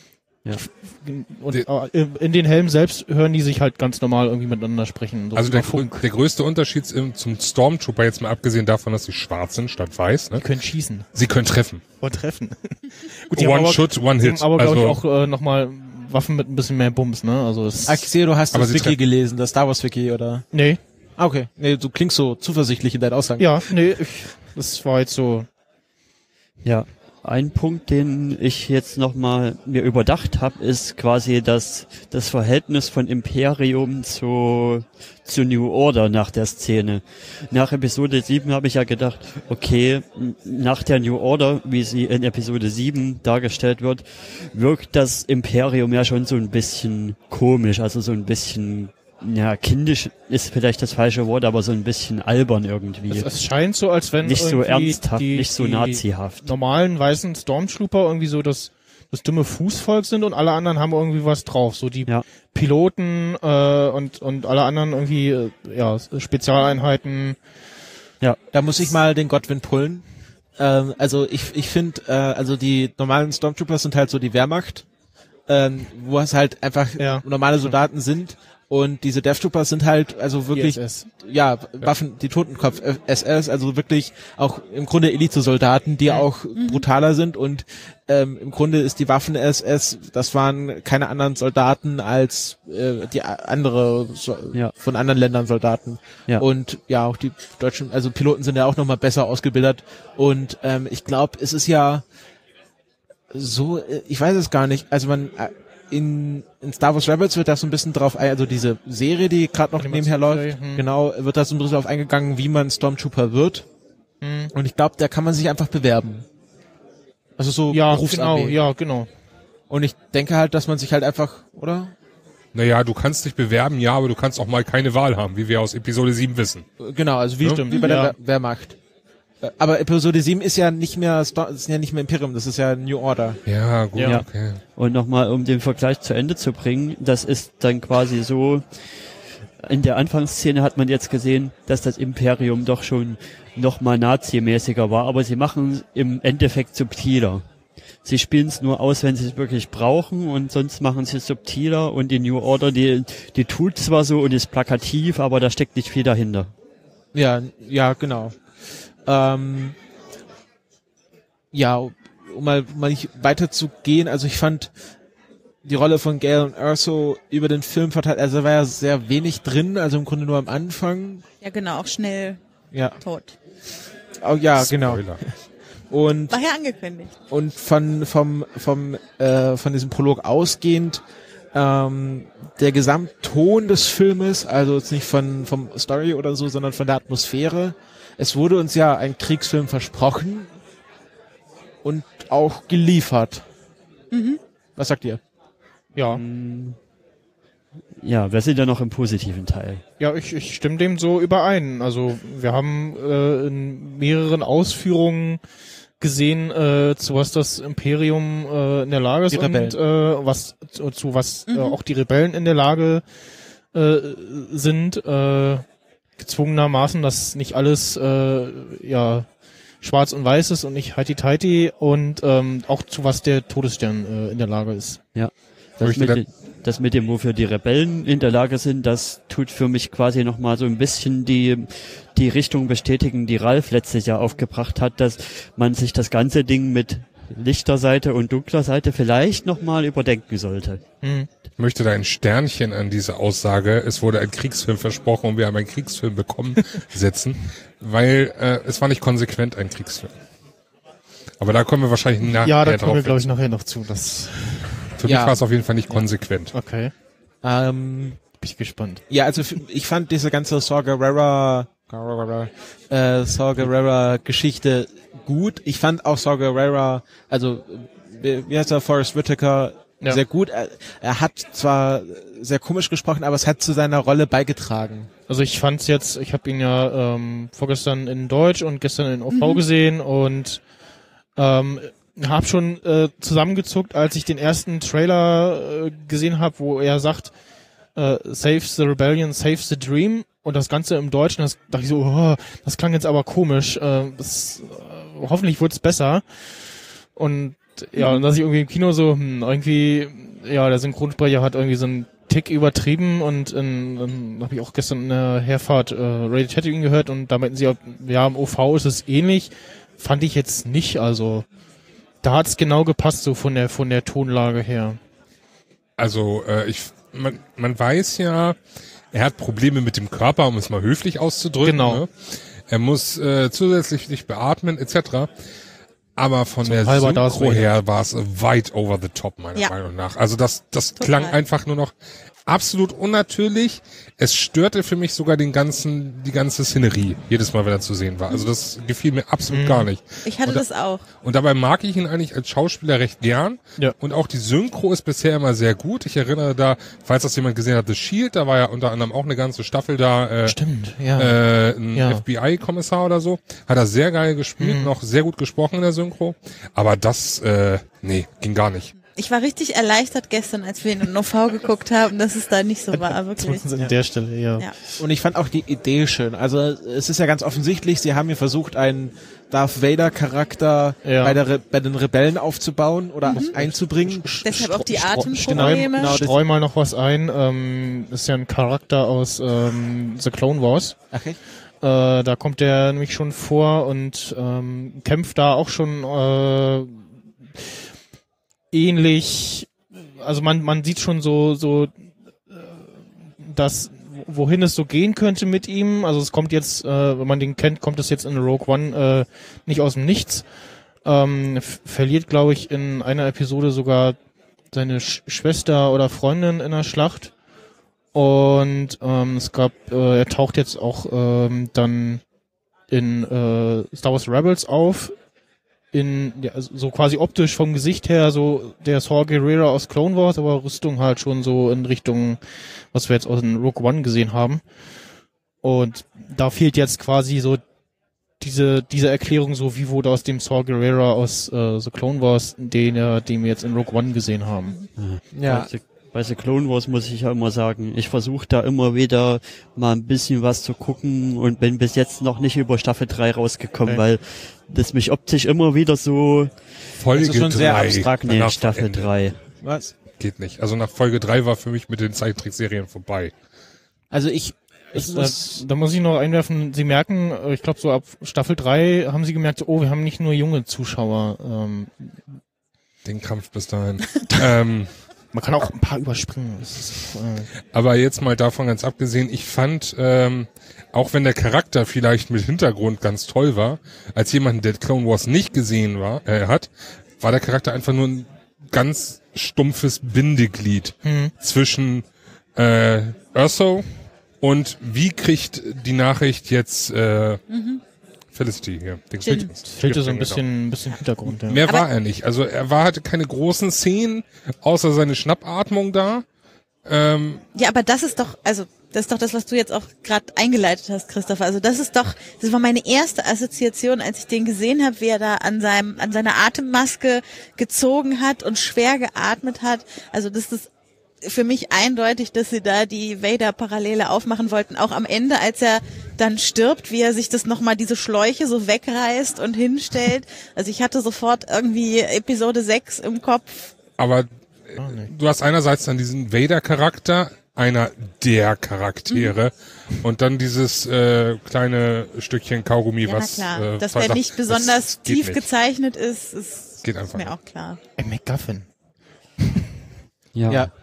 in den Helmen selbst hören die sich halt ganz normal irgendwie miteinander sprechen. So Also über der größte Unterschied zum Stormtrooper, jetzt mal abgesehen davon, dass sie schwarz sind statt weiß, ne? Die können schießen Sie können treffen. und treffen. Gut, One shot, one hit. Aber glaube ich Also, auch nochmal Waffen mit ein bisschen mehr Bums, ne? Also Ich sehe, du hast Aber das sie Wiki gelesen, das Star Wars Wiki, oder? nee. Ah, okay. Nee, du klingst so zuversichtlich in deinen Aussagen. Ja, nee, das war jetzt so. Ja, ein Punkt, den ich jetzt nochmal mir überdacht habe, ist quasi das Verhältnis von Imperium zu New Order nach der Szene. Nach Episode 7 habe ich ja gedacht, okay, nach der New Order, wie sie in Episode 7 dargestellt wird, wirkt das Imperium ja schon so ein bisschen komisch, also so ein bisschen, ja, kindisch ist vielleicht das falsche Wort, aber so ein bisschen albern irgendwie. Es scheint so, als wenn Nicht so irgendwie ernsthaft, nicht so nazihaft. normalen weißen Stormtrooper irgendwie so das dumme Fußvolk sind und alle anderen haben irgendwie was drauf. So die Piloten und alle anderen irgendwie Spezialeinheiten. Ja, da muss ich mal den Godwin pullen. Also ich finde, also die normalen Stormtroopers sind halt so die Wehrmacht. wo es halt einfach Ja. normale Soldaten sind. Und diese Death Troopers sind halt also wirklich, ISS. Waffen, die Totenkopf SS, also wirklich auch im Grunde Elite-Soldaten, die auch brutaler sind. Und im Grunde ist die Waffen SS, das waren keine anderen Soldaten als die andere von anderen Ländern Soldaten. Ja. Und ja, auch die deutschen, also Piloten sind ja auch nochmal besser ausgebildet. Und ich glaube, es ist ja so, ich weiß es gar nicht, also man in Star Wars Rebels wird da so ein bisschen drauf, also diese Serie, die gerade noch nebenher läuft, genau, wird da so ein bisschen drauf eingegangen, wie man Stormtrooper wird. Und ich glaube, da kann man sich einfach bewerben. Also so Ja, Berufsarmee. genau. Und ich denke halt, dass man sich halt einfach, oder? Naja, du kannst dich bewerben, ja, aber du kannst auch mal keine Wahl haben, wie wir aus Episode 7 wissen. Genau, also wie bei der Wehrmacht. Aber Episode 7 ist ja nicht mehr Imperium, das ist ja New Order. Ja, gut, Ja. okay. Und nochmal, um den Vergleich zu Ende zu bringen, das ist dann quasi so, in der Anfangsszene hat man jetzt gesehen, dass das Imperium doch schon nochmal nazimäßiger war, aber sie machen es im Endeffekt subtiler. Sie spielen es nur aus, wenn sie es wirklich brauchen, und sonst machen sie es subtiler, und die New Order, die tut zwar so und ist plakativ, aber da steckt nicht viel dahinter. Ja, genau. Um mal nicht weiter zu gehen, also ich fand die Rolle von Galen Erso über den Film verteilt, also war ja sehr wenig drin, also im Grunde nur am Anfang. Ja, genau, auch schnell tot. Oh, ja, genau. Spoiler. Und War ja angekündigt. und von diesem Prolog ausgehend, der Gesamtton des Filmes, also jetzt nicht vom Story oder so, sondern von der Atmosphäre. Es wurde uns ja ein Kriegsfilm versprochen und auch geliefert. Was sagt ihr? Ja. Ja, wir sind ja noch im positiven Teil. Ja, ich stimme dem so überein. Also wir haben in mehreren Ausführungen gesehen, zu was das Imperium in der Lage ist, Die Rebellen. und was auch die Rebellen in der Lage sind, gezwungenermaßen, dass nicht alles schwarz und weiß ist und nicht heiti-teiti, und auch zu was der Todesstern in der Lage ist. Ja. Möchte Das mit dem, wofür die Rebellen in der Lage sind, das tut für mich quasi nochmal so ein bisschen die Richtung bestätigen, die Ralf letztes Jahr aufgebracht hat, dass man sich das ganze Ding mit lichter Seite und dunkler Seite vielleicht nochmal überdenken sollte. Ich möchte da ein Sternchen an diese Aussage, es wurde ein Kriegsfilm versprochen und wir haben einen Kriegsfilm bekommen, setzen, weil es war nicht konsequent ein Kriegsfilm. Aber da kommen wir wahrscheinlich nachher Ja, da drauf. kommen wir, glaube ich, nachher noch zu. Das Für mich war es auf jeden Fall nicht konsequent. okay. Ähm, Bin ich gespannt. ja, also ich fand diese ganze Saw Gerrera Geschichte gut. Ich fand auch Saw Gerrera, also wie heißt er, Forrest Whitaker, sehr gut. Er hat zwar sehr komisch gesprochen, aber es hat zu seiner Rolle beigetragen. Also ich fand's jetzt, ich habe ihn ja vorgestern in Deutsch und gestern in OV gesehen, und habe schon zusammengezuckt, als ich den ersten Trailer gesehen habe, wo er sagt, Save the Rebellion, Save the Dream, und das Ganze im Deutschen. Das dachte ich so, oh, das klang jetzt aber komisch. Hoffentlich wird's besser. Und ja, und dass ich irgendwie im Kino so, irgendwie, ja, der Synchronsprecher hat irgendwie so einen Tick übertrieben, und dann habe ich auch gestern in der Herfahrt Radio Tatooine gehört, und da meinten sie, ja, im OV ist es ähnlich. Fand ich jetzt nicht, also da hat's genau gepasst, so von der Tonlage her. Also man weiß ja, er hat Probleme mit dem Körper, um es mal höflich auszudrücken. Genau. Ne? Er muss zusätzlich nicht beatmen etc. Aber von der halber Darth Synchro Vader. her war es weit over the top, meiner Meinung nach. Also das klang einfach nur noch absolut unnatürlich. Es störte für mich sogar die ganze Szenerie, jedes Mal, wenn er zu sehen war. Also das gefiel mir absolut gar nicht. Ich hatte das auch. Und dabei mag ich ihn eigentlich als Schauspieler recht gern. Ja. Und auch die Synchro ist bisher immer sehr gut. Ich erinnere da, falls das jemand gesehen hat, The Shield, da war ja unter anderem auch eine ganze Staffel da, Stimmt, ja. ein Ja. FBI-Kommissar oder so. Hat er sehr geil gespielt, noch sehr gut gesprochen in der Synchro. Aber das, nee, ging gar nicht. Ich war richtig erleichtert gestern, als wir ihn in OV geguckt haben, dass es da nicht so war, wirklich. An der Stelle, ja. Und ich fand auch die Idee schön. Also es ist ja ganz offensichtlich, sie haben hier versucht, einen Darth Vader-Charakter bei den Rebellen aufzubauen oder einzubringen. Deshalb auch die Atemprobleme. Genau, streu mal noch was ein. Ist ja ein Charakter aus The Clone Wars. Okay. Da kommt der nämlich schon vor und kämpft da auch schon ähnlich. Also man sieht schon so dass wohin es so gehen könnte mit ihm. Also es kommt jetzt, wenn man den kennt, kommt es jetzt in Rogue One nicht aus dem Nichts. Verliert, glaube ich, in einer Episode sogar seine Schwester oder Freundin in der Schlacht. Und er taucht jetzt auch dann in Star Wars Rebels auf. So quasi optisch vom Gesicht her, so der Saw Gerrera aus Clone Wars, aber Rüstung halt schon so in Richtung, was wir jetzt aus Rogue One gesehen haben. Und da fehlt jetzt quasi so diese Erklärung, so wie wurde aus dem Saw Gerrera aus The Clone Wars, den wir jetzt in Rogue One gesehen haben. Ja. Bei The Clone Wars muss ich ja immer sagen, ich versuche da immer wieder mal ein bisschen was zu gucken und bin bis jetzt noch nicht über Staffel 3 rausgekommen, weil das mich optisch immer wieder so Folge schon sehr 3. abstrakt danach Staffel Ende. 3. Was? Geht nicht. Also nach Folge 3 war für mich mit den Zeichentrickserien vorbei. Also Da muss ich noch einwerfen, Sie merken, ich glaube so ab Staffel 3 haben Sie gemerkt, oh, wir haben nicht nur junge Zuschauer. Den Kampf bis dahin. Man kann auch ein paar überspringen. Aber jetzt mal davon ganz abgesehen, ich fand, auch wenn der Charakter vielleicht mit Hintergrund ganz toll war, als jemand, der Clone Wars nicht gesehen hat, war der Charakter einfach nur ein ganz stumpfes Bindeglied zwischen Erso und wie kriegt die Nachricht jetzt Felicity hier. Fehlte so ein bisschen Hintergrund. Ja. Mehr war er nicht. Also hatte keine großen Szenen, außer seine Schnappatmung da. Ja, aber das ist doch das, was du jetzt auch gerade eingeleitet hast, Christopher. Also das war meine erste Assoziation, als ich den gesehen habe, wie er da an seiner Atemmaske gezogen hat und schwer geatmet hat. Also das ist für mich eindeutig, dass sie da die Vader-Parallele aufmachen wollten. Auch am Ende, als er dann stirbt, wie er sich das nochmal, diese Schläuche so wegreißt und hinstellt. Also ich hatte sofort irgendwie Episode 6 im Kopf. Aber du hast einerseits dann diesen Vader-Charakter, einer der Charaktere, und dann dieses kleine Stückchen Kaugummi, Ja, was klar. Dass der nicht besonders tief gezeichnet ist geht einfach mir nicht. auch klar. MacGuffin. Ja.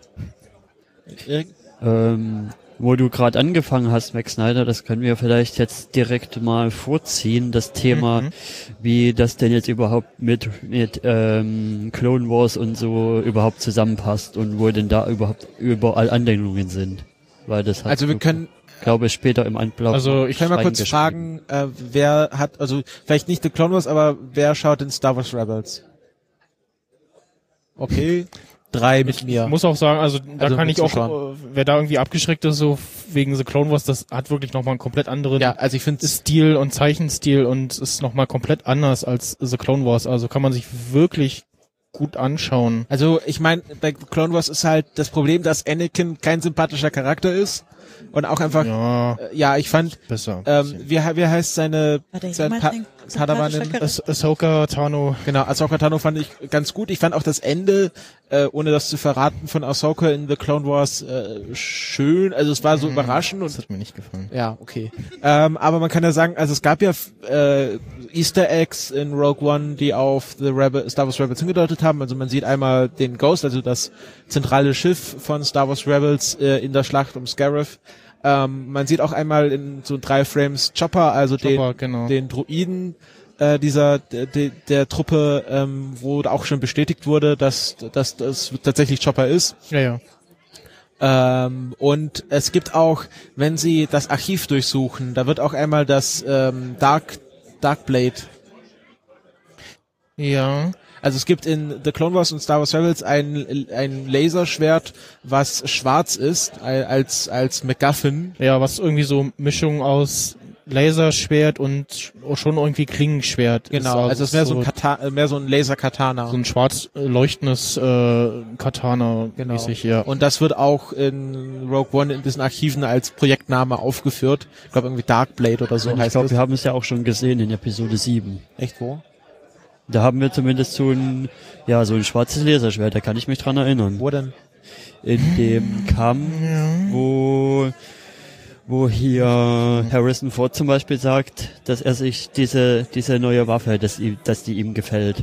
Wo du gerade angefangen hast, Max Snyder, das können wir vielleicht jetzt direkt mal vorziehen, das Thema, wie das denn jetzt überhaupt mit Clone Wars und so überhaupt zusammenpasst und wo denn da überall Anlehnungen sind. Weil das hat, Also wir können, glaube ich, später im Anblau. Also ich kann mal kurz fragen, wer hat, also vielleicht nicht The Clone Wars, aber wer schaut in Star Wars Rebels? Okay. 3 mit mir. Ich muss auch sagen, also da Also kann ich mitzuschauen. auch, wer da irgendwie abgeschreckt ist, so wegen The Clone Wars, das hat wirklich nochmal einen komplett anderen Ja, also ich finde Stil und Zeichenstil und ist nochmal komplett anders als The Clone Wars. Also kann man sich wirklich gut anschauen. also ich meine, bei Clone Wars ist halt das Problem, dass Anakin kein sympathischer Charakter ist und auch einfach, Ja, ich fand, besser. wie heißt seine War der sein jemals ein Padawanin? sympathischer Charakter? Ahsoka Tano. Genau, Ahsoka Tano fand ich ganz gut. Ich fand auch das Ende, ohne das zu verraten, von Ahsoka in The Clone Wars schön. Also es war so überraschend Das und hat mir nicht gefallen. ja, okay. Aber man kann ja sagen, also es gab ja Easter Eggs in Rogue One, die auf Star Wars Rebels hingedeutet haben. Also man sieht einmal den Ghost, also das zentrale Schiff von Star Wars Rebels in der Schlacht um Scarif. Man sieht auch einmal in so 3 Frames Chopper, also Genau. den Droiden der Truppe, wo auch schon bestätigt wurde, dass das tatsächlich Chopper ist. Ja. Und es gibt auch, wenn Sie das Archiv durchsuchen, da wird auch einmal das Darkblade. Ja. Also es gibt in The Clone Wars und Star Wars Rebels ein Laserschwert, was schwarz ist, als MacGuffin. Ja, was irgendwie so Mischung aus Laserschwert und schon irgendwie Klingenschwert. Genau, also es wäre so mehr so ein Laser-Katana. So ein schwarz leuchtendes Katana mäßig, ja. Und das wird auch in Rogue One in diesen Archiven als Projektname aufgeführt. Ich glaube irgendwie Darkblade oder so Und ich heißt glaube, das. wir haben es ja auch schon gesehen in Episode 7. Echt wo? Da haben wir zumindest so ein schwarzes Laserschwert, da kann ich mich dran erinnern. Wo denn? In dem Kampf, wo hier Harrison Ford zum Beispiel sagt, dass er sich diese neue Waffe, dass die ihm gefällt.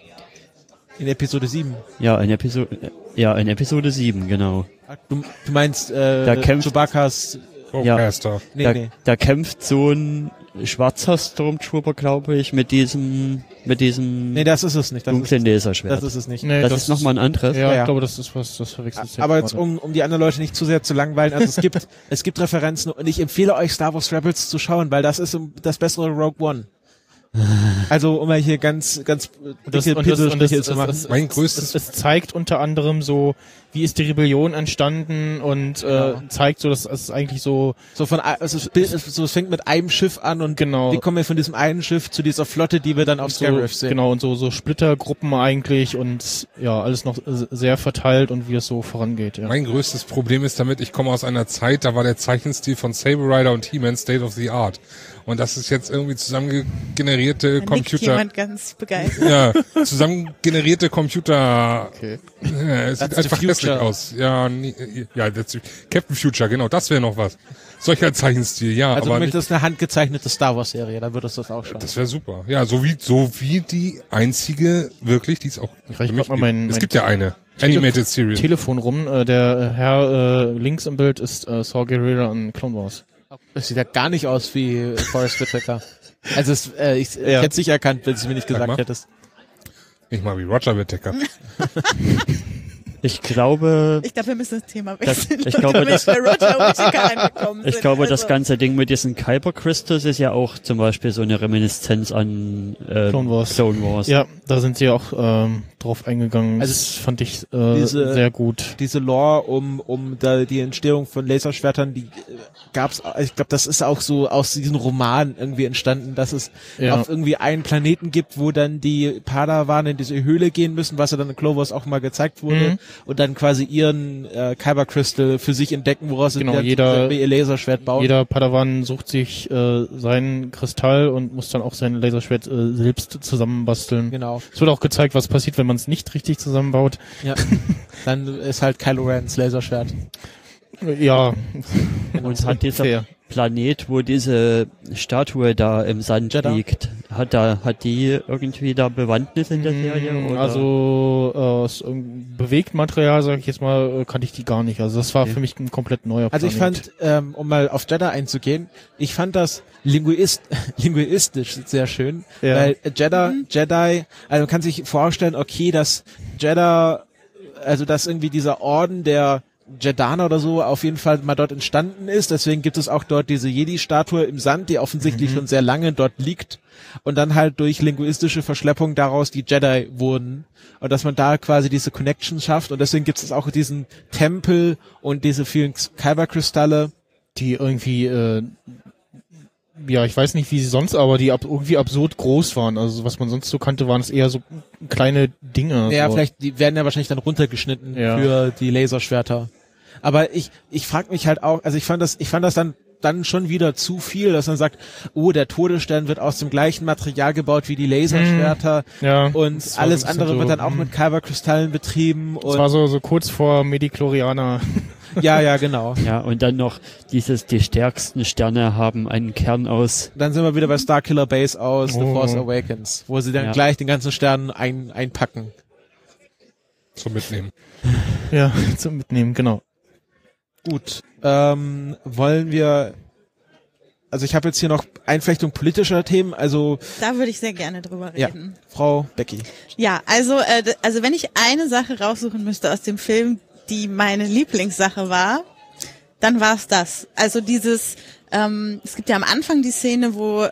In Episode 7. Ja, in Episode 7, genau. Du meinst Da kämpft- Chewbacca's... Roadcaster. Da kämpft so ein schwarzer Stormtrooper, glaube ich, mit diesem Nee, das ist es nicht. dunklen Laserschwert. Das ist es nicht. Nee, Das ist nochmal ein anderes. Ja, Ja. ich glaube, das ist was, das verwechselt sich Aber jetzt, gerade. um die anderen Leute nicht zu sehr zu langweilen, also es gibt Referenzen und ich empfehle euch Star Wars Rebels zu schauen, weil das ist das bessere Rogue One. Also, um mal hier ganz dicke Pinselstriche zu machen. Mein größtes- Es zeigt unter anderem so, wie ist die Rebellion entstanden und zeigt so, dass es eigentlich so Es fängt mit einem Schiff an und Genau. wie kommen wir von diesem einen Schiff zu dieser Flotte, die wir dann auf Scarif sehen. genau und so Splittergruppen eigentlich und ja, alles noch sehr verteilt und wie es so vorangeht, ja. Mein größtes Problem ist damit, ich komme aus einer Zeit, da war der Zeichenstil von Saber Rider und He-Man State of the Art. Und das ist jetzt irgendwie zusammengenerierte Da nickt Computer. jemand ganz begeistert. Ja, zusammengenerierte Computer. Okay. Ja, es sieht That's the einfach hässlich future. aus. Ja, Captain Future, genau, das wäre noch was. Solcher Zeichenstil, ja, Also du aber nicht, möchtest eine handgezeichnete Star Wars Serie, dann würdest du das auch schauen. das wäre super. Ja, so wie die einzige wirklich, die es auch Ich reiche für mich grad mal gibt. Es mein gibt ja eine Animated Series. Telefon rum. Der Herr links im Bild ist Saw Gerrera an Clone Wars. Das sieht ja gar nicht aus wie Forrest Whitaker. Also ich hätte es nicht erkannt, wenn du es mir nicht Sag gesagt mal. hättest. Nicht mal wie Roger Whittaker. Ich glaube, Ich glaube, wir müssen das Thema wechseln. ich glaube, damit das- wir Roger Whittaker reingekommen ich sind. glaube, das Also, ganze Ding mit diesen Kyber Crystals ist ja auch zum Beispiel so eine Reminiszenz an Clone Wars. Clone Wars. Ja, da sind sie auch drauf eingegangen. Also Das fand ich diese- sehr gut. Diese Lore um da die Entstehung von Laserschwertern, die gab's, ich glaube, das ist auch so aus diesem Roman irgendwie entstanden, dass es Ja. auf irgendwie einen Planeten gibt, wo dann die Padawan in diese Höhle gehen müssen, was ja dann in Clone Wars auch mal gezeigt wurde, und dann quasi ihren Kyber Crystal für sich entdecken, woraus Genau, sie ihr Laserschwert bauen. Jeder Padawan sucht sich seinen Kristall und muss dann auch sein Laserschwert selbst zusammenbasteln. Genau. Es wird auch gezeigt, was passiert, wenn man es nicht richtig zusammenbaut. Ja. Dann ist halt Kylo Rens Laserschwert. Ja, Und hat dieser fair. Planet, wo diese Statue da im Sand Jeddah? liegt, hat die irgendwie da Bewandtnis in der Serie? Oder? Also aus Bewegtmaterial, sage ich jetzt mal, kannte ich die gar nicht. Also das war für mich ein komplett neuer Also ich Planet. fand, um mal auf Jeddah einzugehen, ich fand das linguistisch sehr schön, Ja. weil Jedi, also man kann sich vorstellen, okay, dass Jeddah, also dass irgendwie dieser Orden der Jeddaner oder so auf jeden Fall mal dort entstanden ist, deswegen gibt es auch dort diese Jedi-Statue im Sand, die offensichtlich schon sehr lange dort liegt und dann halt durch linguistische Verschleppung daraus die Jedi wurden und dass man da quasi diese Connection schafft und deswegen gibt es auch diesen Tempel und diese vielen Kyber-Kristalle. Die irgendwie, ja, ich weiß nicht, wie sie sonst, aber die irgendwie absurd groß waren. Also was man sonst so kannte, waren es eher so kleine Dinge. Ja, so. vielleicht, die werden ja wahrscheinlich dann runtergeschnitten Ja. für die Laserschwerter. Aber ich frage mich halt auch, also ich fand das dann schon wieder zu viel, dass man sagt, oh, der Todesstern wird aus dem gleichen Material gebaut wie die Laserschwerter Ja, und das war alles so ein bisschen andere so, wird dann auch mit Kyberkristallen betrieben Das und war so kurz vor Medichlorianer. ja, genau. Ja, und dann noch die stärksten Sterne haben einen Kern aus. Dann sind wir wieder bei Starkiller Base aus The Oh. Force Awakens, wo sie dann Ja. gleich den ganzen Stern einpacken. Zum Mitnehmen. Ja, zum Mitnehmen, genau. Gut, wollen wir, also ich habe jetzt hier noch Einflechtung politischer Themen, also Da würde ich sehr gerne drüber ja, reden. Frau Becky. Ja, also wenn ich eine Sache raussuchen müsste aus dem Film, die meine Lieblingssache war, dann war es das. Also dieses, es gibt ja am Anfang die Szene, wo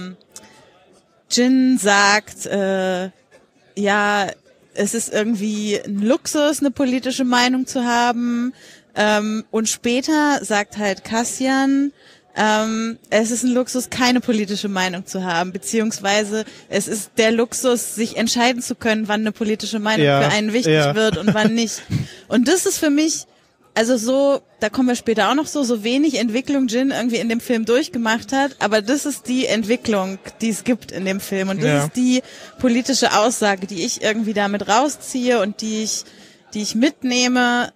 Jin sagt, ja, es ist irgendwie ein Luxus, eine politische Meinung zu haben. Und später sagt halt Cassian, Es ist ein Luxus, keine politische Meinung zu haben, beziehungsweise es ist der Luxus, sich entscheiden zu können, wann eine politische Meinung für einen wichtig wird und wann nicht. Und das ist für mich, also so, da kommen wir später auch noch so wenig Entwicklung Jin irgendwie in dem Film durchgemacht hat, aber das ist die Entwicklung, die es gibt in dem Film und das ist die politische Aussage, die ich irgendwie damit rausziehe und die ich mitnehme,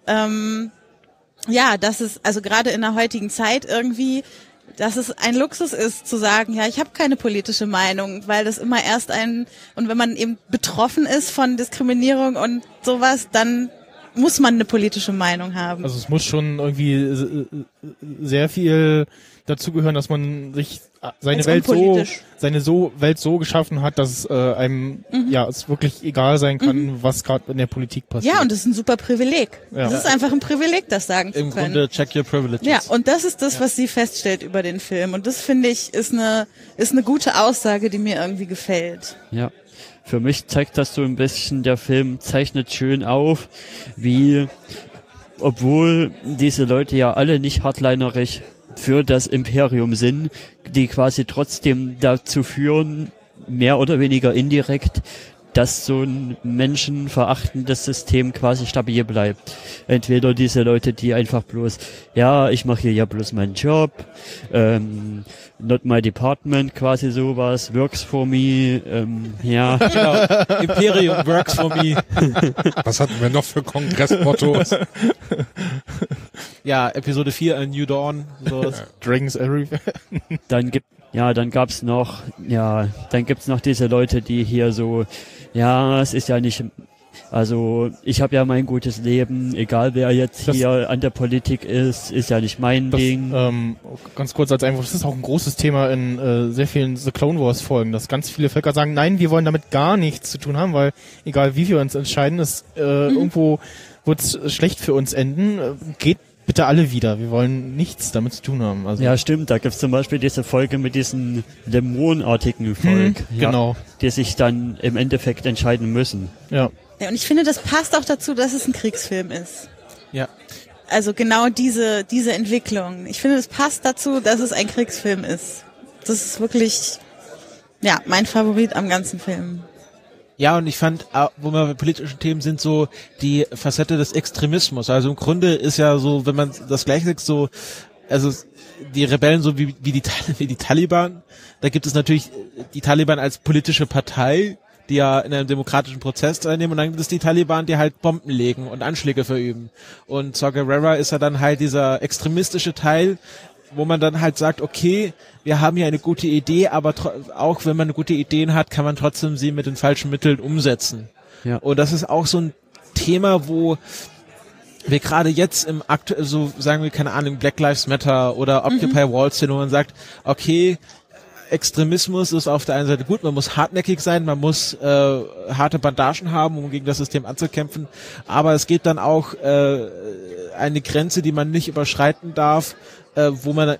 dass es, also gerade in der heutigen Zeit irgendwie, dass es ein Luxus ist, zu sagen, ja, ich habe keine politische Meinung, weil das immer erst und wenn man eben betroffen ist von Diskriminierung und sowas, dann muss man eine politische Meinung haben. Also es muss schon irgendwie sehr viel dazugehören, dass man sich seine Welt so geschaffen hat, dass es einem es wirklich egal sein kann, was gerade in der Politik passiert. Ja, und das ist ein super Privileg. Ja. Das ist einfach ein Privileg, das sagen zu können. Im Grunde check your privileges. Ja, und das ist das, was sie feststellt über den Film. Und das, finde ich, ist eine gute Aussage, die mir irgendwie gefällt. Ja. Für mich zeigt das so ein bisschen, der Film zeichnet schön auf, wie, obwohl diese Leute ja alle nicht hardlinerisch für das Imperium sind, die quasi trotzdem dazu führen, mehr oder weniger indirekt, dass so ein menschenverachtendes System quasi stabil bleibt. Entweder diese Leute, die einfach bloß, ja, ich mache hier ja bloß meinen Job, not my department, quasi sowas, works for me, ja. Genau, Imperium works for me. Was hatten wir noch für Kongressmottos? Ja, Episode 4, A New Dawn. So. Dragons everywhere. Dann gibt's noch diese Leute, die hier so, ja, es ist ja nicht, also ich habe ja mein gutes Leben, egal wer jetzt hier an der Politik ist ja nicht mein Ding. Ganz kurz als Einwurf, das ist auch ein großes Thema in sehr vielen The Clone Wars Folgen, dass ganz viele Völker sagen, nein, wir wollen damit gar nichts zu tun haben, weil egal wie wir uns entscheiden, irgendwo wird's schlecht für uns enden, geht bitte alle wieder. Wir wollen nichts damit zu tun haben. Also ja, stimmt. Da gibt's zum Beispiel diese Folge mit diesen dämonenartigen Volk, genau, die sich dann im Endeffekt entscheiden müssen. Ja. Ja, und ich finde, das passt auch dazu, dass es ein Kriegsfilm ist. Ja. Also genau diese Entwicklung. Ich finde, das passt dazu, dass es ein Kriegsfilm ist. Das ist wirklich, ja, mein Favorit am ganzen Film. Ja, und ich fand, wo wir bei politischen Themen sind, so die Facette des Extremismus. Also im Grunde ist ja so, wenn man das gleich sagt, so, also die Rebellen so wie die Taliban, da gibt es natürlich die Taliban als politische Partei, die ja in einem demokratischen Prozess teilnehmen, und dann gibt es die Taliban, die halt Bomben legen und Anschläge verüben. Und Saw Gerrera ist ja dann halt dieser extremistische Teil, wo man dann halt sagt, okay, wir haben hier eine gute Idee, aber auch wenn man eine gute Ideen hat, kann man trotzdem sie mit den falschen Mitteln umsetzen. Ja. Und das ist auch so ein Thema, wo wir gerade jetzt im aktuell, so sagen wir, keine Ahnung, Black Lives Matter oder Occupy Wall Street, wo man sagt, okay, Extremismus ist auf der einen Seite gut, man muss hartnäckig sein, man muss harte Bandagen haben, um gegen das System anzukämpfen, aber es gibt dann auch eine Grenze, die man nicht überschreiten darf, wo man,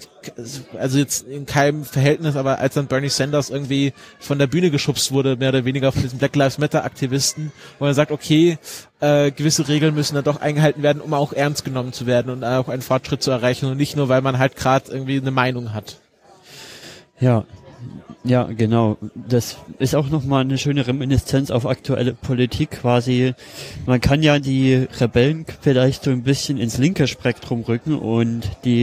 also jetzt in keinem Verhältnis, aber als dann Bernie Sanders irgendwie von der Bühne geschubst wurde, mehr oder weniger von diesen Black Lives Matter Aktivisten, wo man sagt, okay, gewisse Regeln müssen dann doch eingehalten werden, um auch ernst genommen zu werden und auch einen Fortschritt zu erreichen und nicht nur, weil man halt gerade irgendwie eine Meinung hat. Ja, genau. Das ist auch nochmal eine schöne Reminiszenz auf aktuelle Politik quasi. Man kann ja die Rebellen vielleicht so ein bisschen ins linke Spektrum rücken und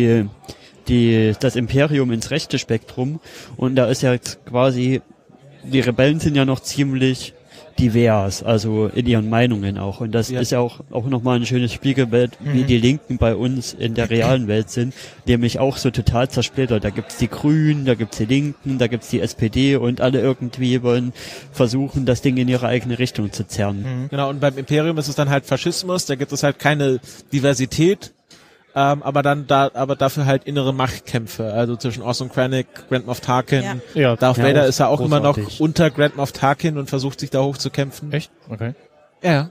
das Imperium ins rechte Spektrum. Und da ist ja jetzt quasi, die Rebellen sind ja noch ziemlich divers, also in ihren Meinungen auch. Und das ist ja auch nochmal ein schönes Spiegelbild, wie die Linken bei uns in der realen Welt sind, nämlich auch so total zersplittert. Da gibt's die Grünen, da gibt's die Linken, da gibt's die SPD und alle irgendwie wollen versuchen, das Ding in ihre eigene Richtung zu zerren. Genau, und beim Imperium ist es dann halt Faschismus, da gibt es halt keine Diversität, aber dafür halt innere Machtkämpfe, also zwischen Orson Krennic, Grand Moff Tarkin, Darth Vader ist ja auch immer noch unter Grand Moff Tarkin und versucht sich da hochzukämpfen. Echt? Okay. Ja.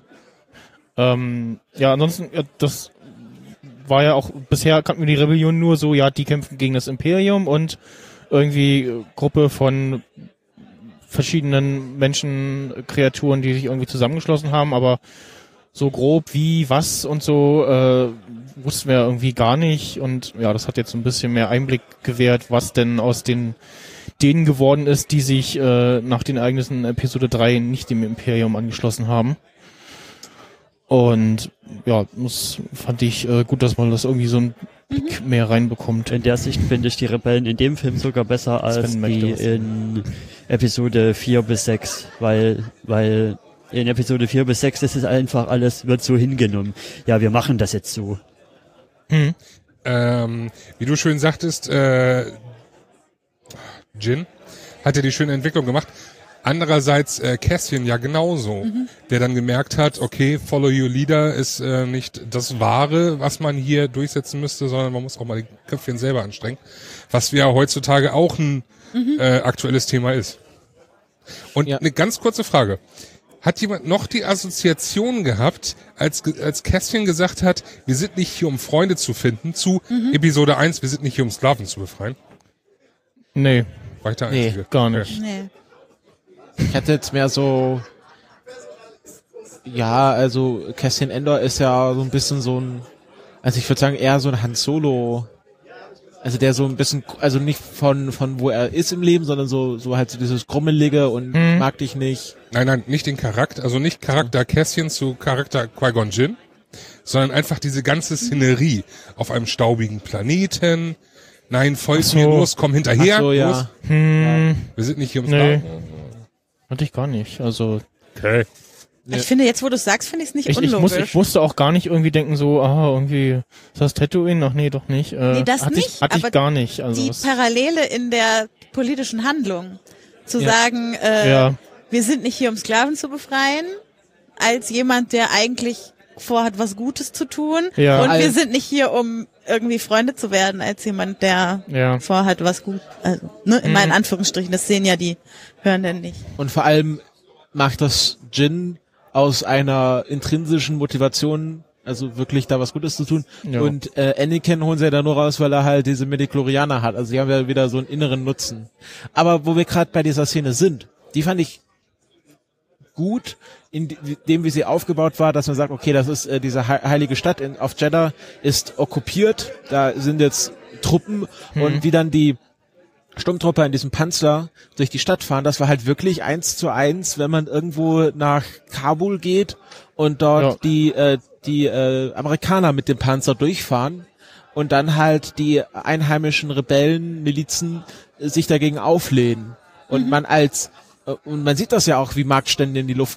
Ansonsten, das war ja auch, bisher kannten wir die Rebellion nur so, ja, die kämpfen gegen das Imperium und irgendwie Gruppe von verschiedenen Menschen, Kreaturen, die sich irgendwie zusammengeschlossen haben, aber so grob wie, was und so wussten wir irgendwie gar nicht. Und ja, das hat jetzt so ein bisschen mehr Einblick gewährt, was denn aus denen geworden ist, die sich nach den Ereignissen Episode 3 nicht dem Imperium angeschlossen haben. Und ja, fand ich gut, dass man das irgendwie so ein Blick mehr reinbekommt. In der Sicht finde ich die Rebellen in dem Film sogar besser als die in Episode 4 bis 6, weil in Episode 4 bis 6 ist es einfach alles, wird so hingenommen. Ja, wir machen das jetzt so. Wie du schön sagtest, Jyn hat ja die schöne Entwicklung gemacht. Andererseits Cassian ja genauso, der dann gemerkt hat, okay, follow your leader ist nicht das Wahre, was man hier durchsetzen müsste, sondern man muss auch mal die Köpfchen selber anstrengen, was ja heutzutage auch ein aktuelles Thema ist. Und eine ganz kurze Frage. Hat jemand noch die Assoziation gehabt, als Cassian gesagt hat, wir sind nicht hier, um Freunde zu finden, zu Episode 1, wir sind nicht hier, um Sklaven zu befreien? Nee. War ich der Einzige? Gar nicht. Nee. Ich hatte jetzt mehr so, ja, also Cassian Andor ist ja so ein bisschen so ein, also ich würde sagen eher so ein Han Solo, also der so ein bisschen, also nicht von wo er ist im Leben, sondern so halt so dieses Grummelige und mag dich nicht. Nein, nicht den Charakter, also nicht Charakter Cassian zu Charakter Qui-Gon Jinn, sondern einfach diese ganze Szenerie auf einem staubigen Planeten. Nein, folgt mir los, komm hinterher. Ach so, ja. Los. Wir sind nicht hier ums Nee. Laden. Hatte ich gar nicht. Also Okay. Ich finde, jetzt wo du es sagst, finde ich es nicht ich unlogisch. musste auch gar nicht irgendwie denken, so, irgendwie, ist das Tatooine? Ach nee, doch nicht. Nee, das hatte nicht, hatte ich aber gar nicht. Also die es- Parallele in der politischen Handlung, zu Ja. sagen, ja. wir sind nicht hier, um Sklaven zu befreien, als jemand, der eigentlich vorhat, was Gutes zu tun. Ja. Und wir Als- sind nicht hier, um irgendwie Freunde zu werden, als jemand, der Ja. vorhat, was gut, also, ne, in meinen Anführungsstrichen, das sehen ja die Hörenden nicht. Und vor allem macht das Jyn aus einer intrinsischen Motivation, also wirklich da was Gutes zu tun. Ja. Und Anakin holen sie ja da nur raus, weil er halt diese Midichlorianer hat. Also sie haben ja wieder so einen inneren Nutzen. Aber wo wir gerade bei dieser Szene sind, die fand ich gut, in dem wie sie aufgebaut war, dass man sagt, okay, das ist diese heilige Stadt auf Jeddah ist okkupiert, da sind jetzt Truppen und wie dann die Sturmtruppe in diesem Panzer durch die Stadt fahren, das war halt wirklich 1:1, wenn man irgendwo nach Kabul geht und dort die Amerikaner mit dem Panzer durchfahren und dann halt die einheimischen Rebellen, Milizen sich dagegen auflehnen. Und und man sieht das ja auch, wie Marktstände in die Luft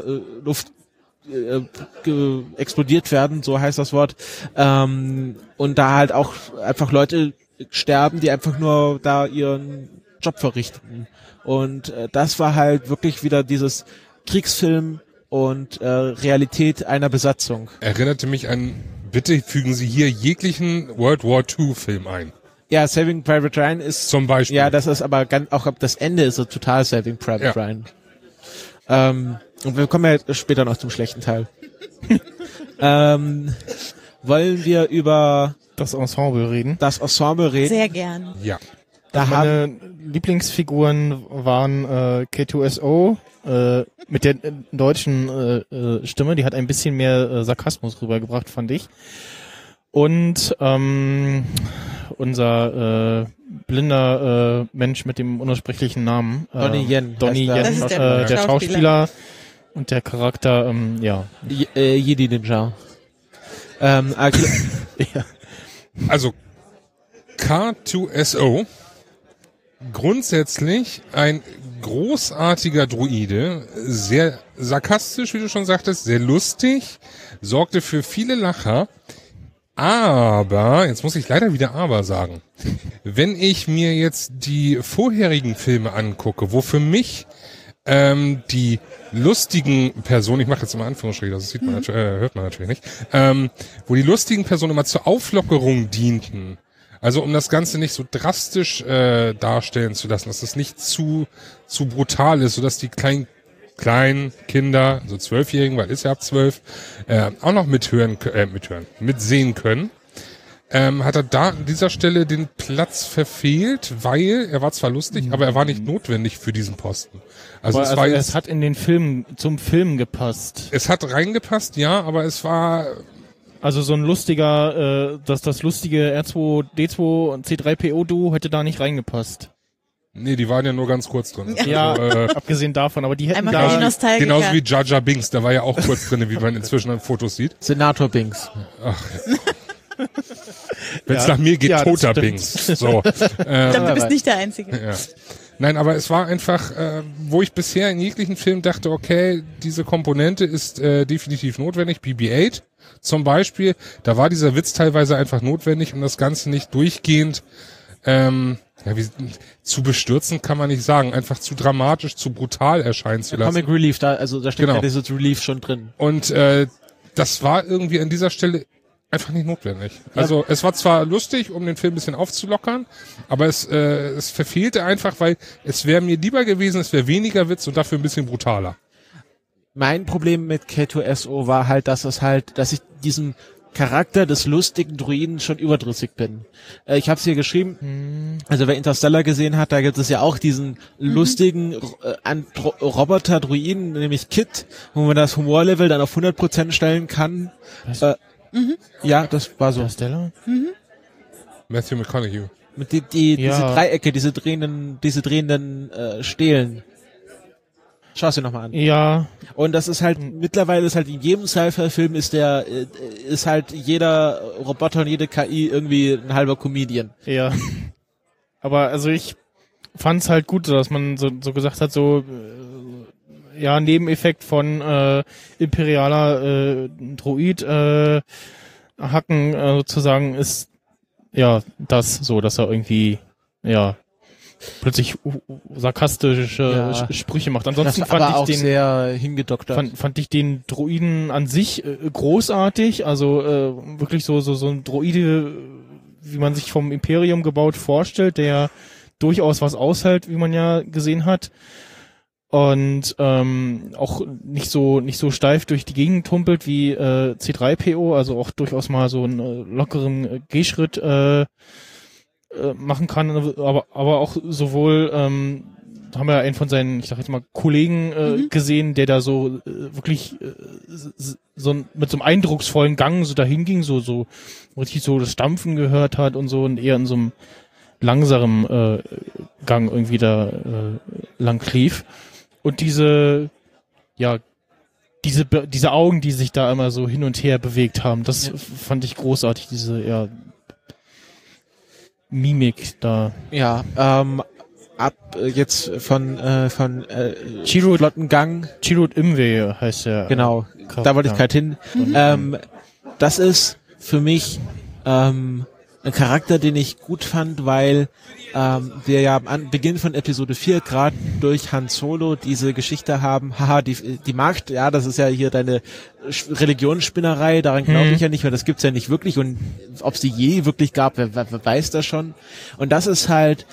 explodiert werden, so heißt das Wort. Und da halt auch einfach Leute sterben, die einfach nur da ihren Job verrichten. Und das war halt wirklich wieder dieses Kriegsfilm und Realität einer Besatzung. Erinnerte mich an, bitte fügen Sie hier jeglichen World War II Film ein. Ja, Saving Private Ryan ist Zum Beispiel. ja, das ist aber auch ab das Ende ist so total Saving Private Ryan. Und wir kommen ja später noch zum schlechten Teil. Wollen wir über das Ensemble reden. das Ensemble reden? Sehr gern. Ja. Da haben Meine Lieblingsfiguren waren K2SO mit der deutschen Stimme, die hat ein bisschen mehr Sarkasmus rübergebracht, fand ich. Und unser blinder Mensch mit dem unaussprechlichen Namen. Donnie Yen Donnie heißt er. Yen, Das ist der der Schauspieler. Schauspieler und der Charakter, ja. Jedi Ninja. Ja. Also K2SO, grundsätzlich ein großartiger Druide, sehr sarkastisch, wie du schon sagtest, sehr lustig, sorgte für viele Lacher, aber, jetzt muss ich leider wieder aber sagen, wenn ich mir jetzt die vorherigen Filme angucke, wo für mich die lustigen Personen, ich mache jetzt immer Anführungsstriche, das sieht man hört man natürlich nicht, wo die lustigen Personen immer zur Auflockerung dienten, also um das Ganze nicht so drastisch darstellen zu lassen, dass das nicht zu brutal ist, sodass die kleinen Kinder, so 12-Jährigen, weil ist ja ab 12, auch noch mitsehen können. hat er da an dieser Stelle den Platz verfehlt, weil er war zwar lustig, aber er war nicht notwendig für diesen Posten. Also es hat in den Film, zum Film gepasst. Es hat reingepasst, ja, aber es war... Also so ein lustiger, das lustige R2D2 und C3PO-Duo hätte da nicht reingepasst. Nee, die waren ja nur ganz kurz drin. Ja, abgesehen davon, aber die hätten Einmal für die da... Nostalgiker. Genauso wie Jar Jar Binks, der war ja auch kurz drin, wie man inzwischen an Fotos sieht. Senator Binks. Wenn es nach mir geht, ja, toter stimmt. Binks. So. Ich glaube, du bist nicht der Einzige. Ja. Nein, aber es war einfach, wo ich bisher in jeglichen Film dachte, okay, diese Komponente ist definitiv notwendig. BB-8 zum Beispiel, da war dieser Witz teilweise einfach notwendig, um das Ganze nicht durchgehend zu bestürzen, kann man nicht sagen. Einfach zu dramatisch, zu brutal erscheinen zu lassen. Comic Relief, da steckt Genau. ja dieses Relief schon drin. Und das war irgendwie an dieser Stelle einfach nicht notwendig. Also es war zwar lustig, um den Film ein bisschen aufzulockern, aber es verfehlte einfach, weil es wäre mir lieber gewesen, es wäre weniger Witz und dafür ein bisschen brutaler. Mein Problem mit K2SO war halt, dass ich diesem Charakter des lustigen Druiden schon überdrüssig bin. Ich habe es hier geschrieben, also wer Interstellar gesehen hat, da gibt es ja auch diesen lustigen Roboter-Druiden, nämlich Kit, wo man das Humorlevel dann auf 100% stellen kann. Ja, das war so. Interstellar? Matthew McConaughey. Mit diese Dreiecke, diese drehenden Stelen. Schau es dir nochmal an. Ja. Und das ist halt, mittlerweile ist halt in jedem Sci-Fi-Film ist halt jeder Roboter und jede KI irgendwie ein halber Comedian. Ja. Aber also ich fand's halt gut, dass man so gesagt hat, so Nebeneffekt von imperialer Droid Hacken sozusagen ist das so, dass er irgendwie plötzlich sarkastische Sprüche macht. Ansonsten das fand aber ich auch den sehr hingedoktert. fand ich den Droiden an sich großartig, also wirklich so ein Droide, wie man sich vom Imperium gebaut vorstellt, der durchaus was aushält, wie man ja gesehen hat. Und auch nicht so steif durch die Gegend tumpelt wie C3PO, also auch durchaus mal so einen lockeren Gehschritt machen kann, aber auch sowohl haben wir einen von seinen, ich sag jetzt mal, Kollegen gesehen, der da so wirklich mit so einem eindrucksvollen Gang so dahin ging, so richtig so das Stampfen gehört hat und so und eher in so einem langsamen Gang irgendwie da lang lief. Und diese Augen, die sich da immer so hin und her bewegt haben, das fand ich großartig, diese Mimik da. Ja, ab jetzt von Chirrut Imwe heißt der. Genau, da wollte ich gerade hin. Das ist für mich ein Charakter, den ich gut fand, weil wir ja am Beginn von Episode 4 gerade durch Han Solo diese Geschichte haben, die Macht, ja, das ist ja hier deine Religionsspinnerei, daran glaube ich ja nicht, weil das gibt's ja nicht wirklich und ob es die je wirklich gab, wer weiß das schon. Und das ist halt,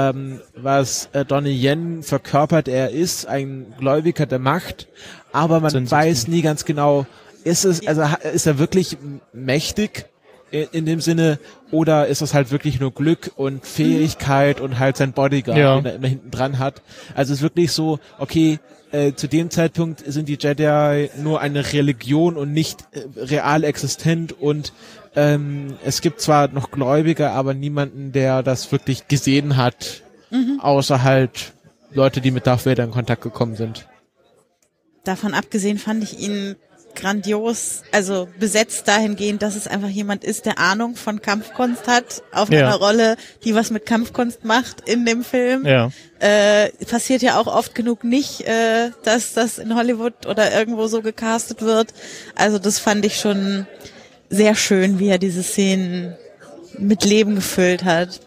was Donnie Yen verkörpert, er ist ein Gläubiger der Macht, aber man weiß nie ganz genau, ist er wirklich mächtig in dem Sinne, oder ist es halt wirklich nur Glück und Fähigkeit und halt sein Bodyguard, den er immer hinten dran hat. Also es ist wirklich so, okay, zu dem Zeitpunkt sind die Jedi nur eine Religion und nicht real existent und es gibt zwar noch Gläubige, aber niemanden, der das wirklich gesehen hat, außer halt Leute, die mit Darth Vader in Kontakt gekommen sind. Davon abgesehen fand ich ihn grandios, also besetzt dahingehend, dass es einfach jemand ist, der Ahnung von Kampfkunst hat, auf einer Rolle, die was mit Kampfkunst macht in dem Film. Ja. Passiert ja auch oft genug nicht, dass das in Hollywood oder irgendwo so gecastet wird. Also das fand ich schon sehr schön, wie er diese Szenen mit Leben gefüllt hat.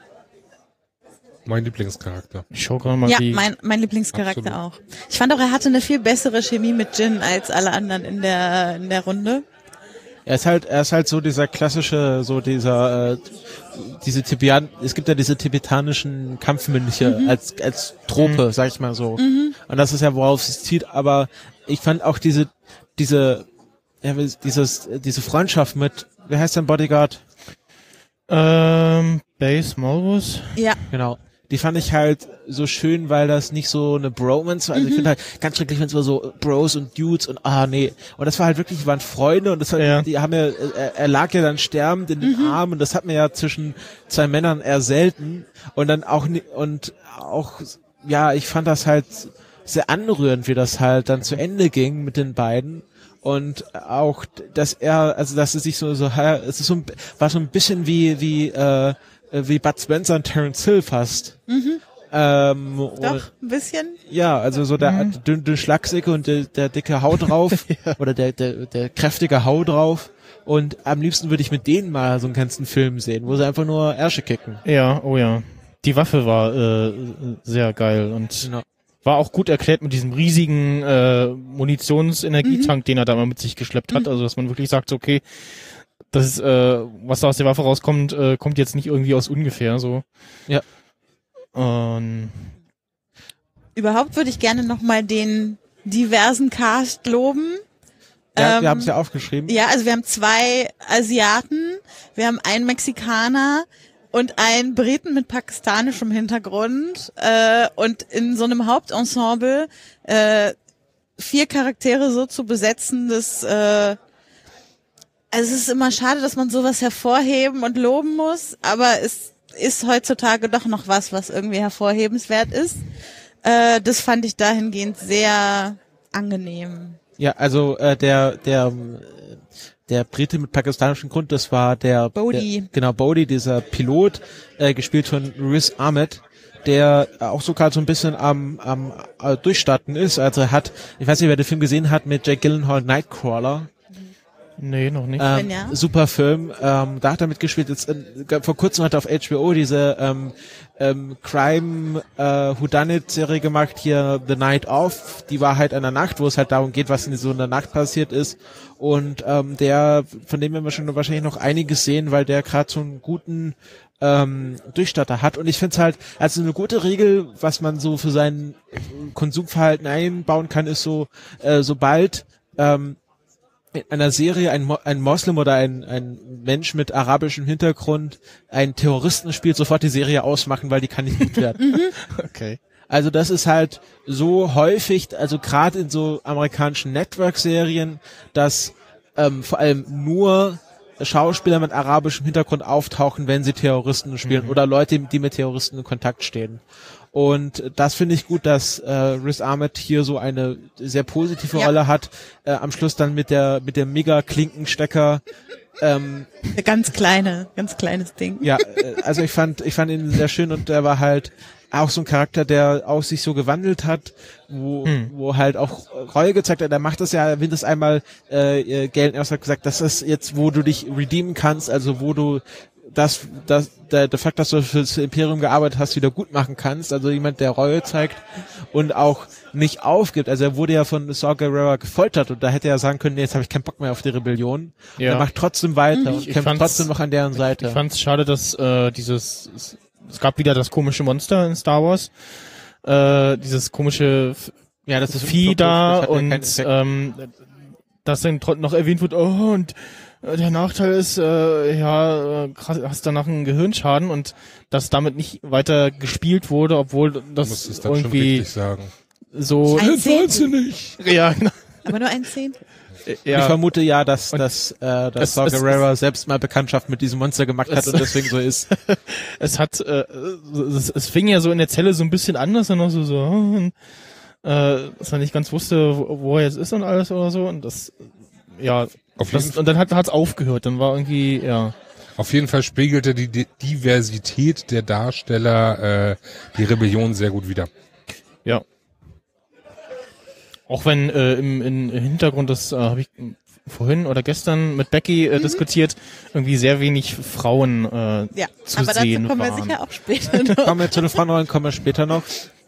Mein Lieblingscharakter. Ich schau gerade mal mein Lieblingscharakter Absolut. auch. Ich fand auch, er hatte eine viel bessere Chemie mit Jin als alle anderen in der Runde. Er ist halt so dieser klassische, so dieser, es gibt ja diese tibetanischen Kampfmönche als Trope, sag ich mal so. Und das ist ja, worauf es zieht, aber ich fand auch diese Freundschaft mit, wie heißt dein Bodyguard? Base Malbus. Ja, Genau. Die fand ich halt so schön, weil das nicht so eine Bromance war. Also ich finde halt ganz schrecklich, wenn es so Bros und Dudes und nee. Und das war halt wirklich, die waren Freunde und das war, die haben ja, er lag ja dann sterbend in den Armen und das hat man ja zwischen zwei Männern eher selten. Und dann auch, ja, ich fand das halt sehr anrührend, wie das halt dann zu Ende ging mit den beiden. Und auch, dass es sich so, es ist so, war so ein bisschen wie Bud Spencer und Terence Hill fast. doch, ein bisschen. Ja, also so der dünne Schlagsicke und der dicke Hau drauf oder der kräftige Hau drauf. Und am liebsten würde ich mit denen mal so einen ganzen Film sehen, wo sie einfach nur Ärsche kicken. Ja, oh ja. Die Waffe war sehr geil und Genau. war auch gut erklärt mit diesem riesigen Munitionsenergietank, den er da mal mit sich geschleppt hat. Also dass man wirklich sagt, so, okay, das ist, was da aus der Waffe rauskommt, kommt jetzt nicht irgendwie aus ungefähr so. Ja. Überhaupt würde ich gerne nochmal den diversen Cast loben. Ja, wir haben es ja aufgeschrieben. Ja, also wir haben 2 Asiaten, wir haben einen Mexikaner und einen Briten mit pakistanischem Hintergrund und in so einem Hauptensemble 4 Charaktere so zu besetzen, dass also es ist immer schade, dass man sowas hervorheben und loben muss, aber es ist heutzutage doch noch was irgendwie hervorhebenswert ist. Das fand ich dahingehend sehr angenehm. Ja, also der Brite mit pakistanischem Grund, das war der Bodhi. Bodhi, dieser Pilot, gespielt von Riz Ahmed, der auch sogar so ein bisschen am Durchstarten ist. Also er hat, ich weiß nicht, wer den Film gesehen hat, mit Jake Gyllenhaal, Nightcrawler. Nee, noch nicht. Ja. Super Film. Da hat er mitgespielt. Jetzt, vor kurzem hat er auf HBO diese Crime Whodunit-Serie gemacht, hier The Night Of. Die Wahrheit einer Nacht, wo es halt darum geht, was in so einer Nacht passiert ist. Und von dem werden wir schon wahrscheinlich noch einiges sehen, weil der gerade so einen guten Durchstarter hat. Und ich finde es halt, also eine gute Regel, was man so für sein Konsumverhalten einbauen kann, ist so, sobald in einer Serie ein Moslem oder ein Mensch mit arabischem Hintergrund einen Terroristen spielt, sofort die Serie ausmachen, weil die kann nicht gut werden. Okay. Also das ist halt so häufig, also gerade in so amerikanischen Network-Serien, dass vor allem nur Schauspieler mit arabischem Hintergrund auftauchen, wenn sie Terroristen spielen oder Leute, die mit Terroristen in Kontakt stehen. Und das finde ich gut, dass Riz Ahmed hier so eine sehr positive Rolle hat. Am Schluss dann mit der Mega-Klinkenstecker. Ganz kleines Ding. Ja, also ich fand ihn sehr schön und er war halt auch so ein Charakter, der auch sich so gewandelt hat, wo halt auch Reue gezeigt hat. Er macht das ja, er will das einmal, Galen Erst hat gesagt, das ist jetzt, wo du dich redeemen kannst, also wo du der Fakt, dass du fürs Imperium gearbeitet hast, wieder gut machen kannst. Also jemand, der Reue zeigt und auch nicht aufgibt. Also er wurde ja von Saw Gerrera gefoltert und da hätte er sagen können, nee, jetzt habe ich keinen Bock mehr auf die Rebellion. Ja. Und er macht trotzdem weiter und kämpft trotzdem noch an deren Seite. Ich fand's schade, dass es gab wieder das komische Monster in Star Wars. Dieses komische das ist Vieh da und dass dann noch erwähnt wird, und der Nachteil ist, krass, hast danach einen Gehirnschaden und dass damit nicht weiter gespielt wurde, obwohl das ist dann irgendwie schon sagen. So Wahnsinnig. Ja, genau. Aber nur ein Zehntel. Ja. Ich vermute ja, dass Saw Gerrera selbst mal Bekanntschaft mit diesem Monster gemacht hat und deswegen so ist. Es fing ja so in der Zelle so ein bisschen an, dass er noch dass er nicht ganz wusste, wo er jetzt ist und alles oder so und das, ja. Und dann hat's aufgehört, dann war irgendwie, ja. Auf jeden Fall spiegelte die Diversität der Darsteller die Rebellion sehr gut wider. Ja. Auch wenn im Hintergrund, das habe ich vorhin oder gestern mit Becky diskutiert, irgendwie sehr wenig Frauen zu aber sehen dazu kommen waren. wir sicher auch später noch. Kommen wir zu den Frauenrollen, kommen wir später noch.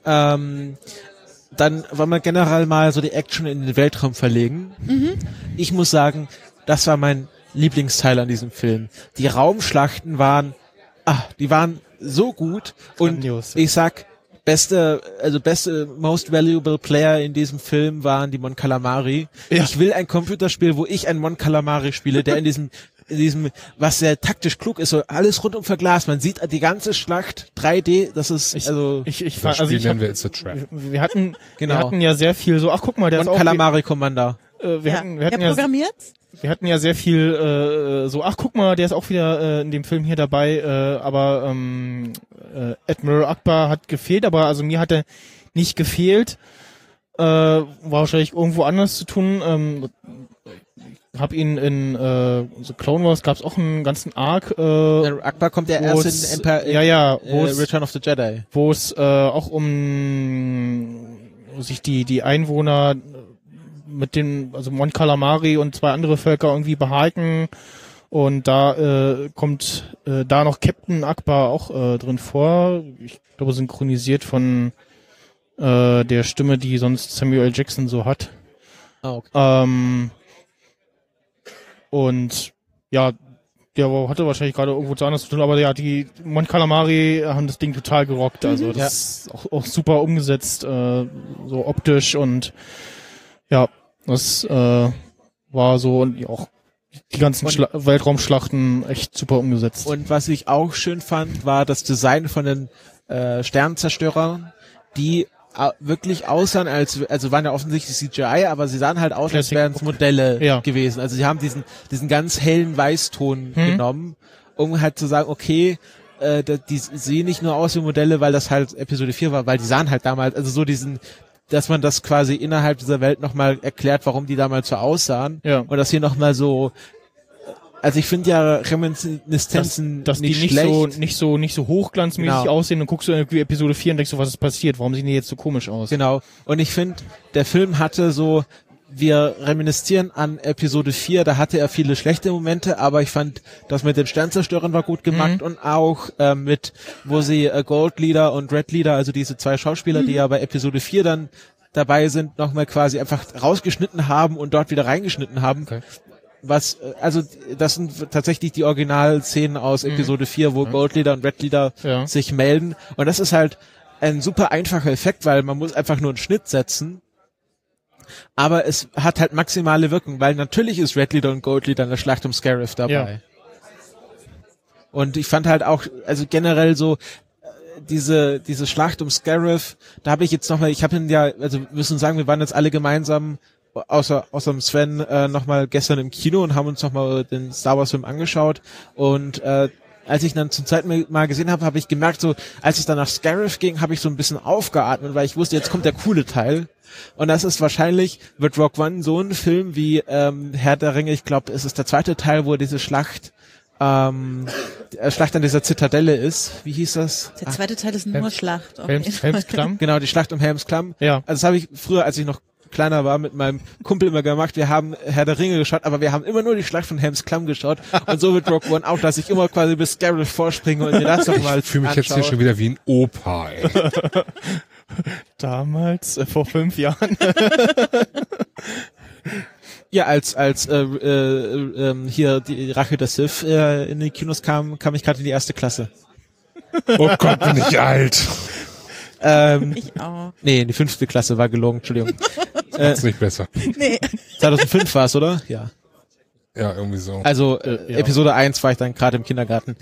Dann wollen wir generell mal so die Action in den Weltraum verlegen. Ich muss sagen, das war mein Lieblingsteil an diesem Film. Die Raumschlachten waren so gut und grandios. Ich sag, beste Most Valuable Player in diesem Film waren die Mon Calamari. Ja. Ich will ein Computerspiel, wo ich einen Mon Calamari spiele, der in diesem was sehr taktisch klug ist, so alles rundum verglast. Man sieht die ganze Schlacht 3D, das ist, Das Spiel nennen wir It's a Trap. Wir hatten ja sehr viel so, ach guck mal, der und ist auch Calamari Commander. wir hatten Wer programmiert's? Wir hatten ja sehr viel so, ach guck mal, der ist auch wieder in dem Film hier dabei, aber Admiral Akbar hat gefehlt, aber also mir hat er nicht gefehlt, war wahrscheinlich irgendwo anders zu tun. Hab ihn in so Clone Wars gab's auch einen ganzen Arc. Akbar kommt ja erst in Empire, Return of the Jedi. Wo es auch um sich die Einwohner mit den, also Mon Calamari und 2 andere Völker irgendwie behaken, und da kommt da noch Captain Akbar auch drin vor. Ich glaube synchronisiert von der Stimme, die sonst Samuel L. Jackson so hat. Ah, okay. Und ja, der hatte wahrscheinlich gerade irgendwo zu anders zu tun, aber ja, die Mon Calamari haben das Ding total gerockt. Also das ist auch super umgesetzt, so optisch, und ja, das war so, und auch die ganzen Weltraumschlachten echt super umgesetzt. Und was ich auch schön fand, war das Design von den Sternzerstörern, die wirklich aussahen, also waren ja offensichtlich CGI, aber sie sahen halt aus, als wären es Modelle gewesen. Also sie haben diesen ganz hellen Weißton genommen, um halt zu sagen, okay, die sehen nicht nur aus wie Modelle, weil das halt Episode 4 war, weil die sahen halt damals, also so dass man das quasi innerhalb dieser Welt nochmal erklärt, warum die damals so aussahen. Ja. Und das hier nochmal so, also ich finde ja Reminiszenzen dass nicht die schlecht. nicht so hochglanzmäßig aussehen, und guckst du irgendwie Episode 4 und denkst so, was ist passiert? Warum sehen die jetzt so komisch aus? Genau. Und ich finde, der Film hatte so, wir reminiszieren an Episode 4, da hatte er viele schlechte Momente, aber ich fand, das mit den Sternzerstörern war gut gemacht, und auch wo sie Gold Leader und Red Leader, also diese 2 Schauspieler, die ja bei Episode 4 dann dabei sind, nochmal quasi einfach rausgeschnitten haben und dort wieder reingeschnitten haben. Okay. Also das sind tatsächlich die Originalszenen aus Episode 4, wo Gold Leader und Red Leader sich melden. Und das ist halt ein super einfacher Effekt, weil man muss einfach nur einen Schnitt setzen. Aber es hat halt maximale Wirkung, weil natürlich ist Red Leader und Gold Leader in der Schlacht um Scarif dabei. Ja. Und ich fand halt auch, also generell so, diese Schlacht um Scarif, da habe ich jetzt nochmal, ich habe ihn ja, also wir müssen sagen, wir waren jetzt alle gemeinsam, außer dem Sven, nochmal gestern im Kino und haben uns nochmal den Star Wars Film angeschaut, und als ich dann zum zweiten Mal gesehen habe, habe ich gemerkt, so, als es dann nach Scarif ging, habe ich so ein bisschen aufgeatmet, weil ich wusste, jetzt kommt der coole Teil. Und das ist wahrscheinlich, wird Rogue One so ein Film wie Herr der Ringe, ich glaube, es ist der 2. Teil, wo diese Schlacht an dieser Zitadelle ist. Wie hieß das? Der 2. Teil ist nur Schlacht. Helms Klamm? Genau, die Schlacht um Helms Klamm. Ja. Also das habe ich früher, als ich noch kleiner war, mit meinem Kumpel immer gemacht. Wir haben Herr der Ringe geschaut, aber wir haben immer nur die Schlacht von Helms Klamm geschaut. Und so wird Rogue One auch, dass ich immer quasi bis Scarif vorspringe und mir das doch mal Ich fühle mich jetzt hier schon wieder wie ein Opa, ey. Damals, vor 5 Jahren. Ja, als hier die Rache der Sith in die Kinos kam ich gerade in die 1. Klasse. Oh Gott, bin ich alt. Ich auch. Nee, in die 5. Klasse war gelogen, Entschuldigung. Ist nicht besser. Nee. 2005 war es, oder? Ja. Ja, irgendwie so. Also Episode 1 war ich dann gerade im Kindergarten.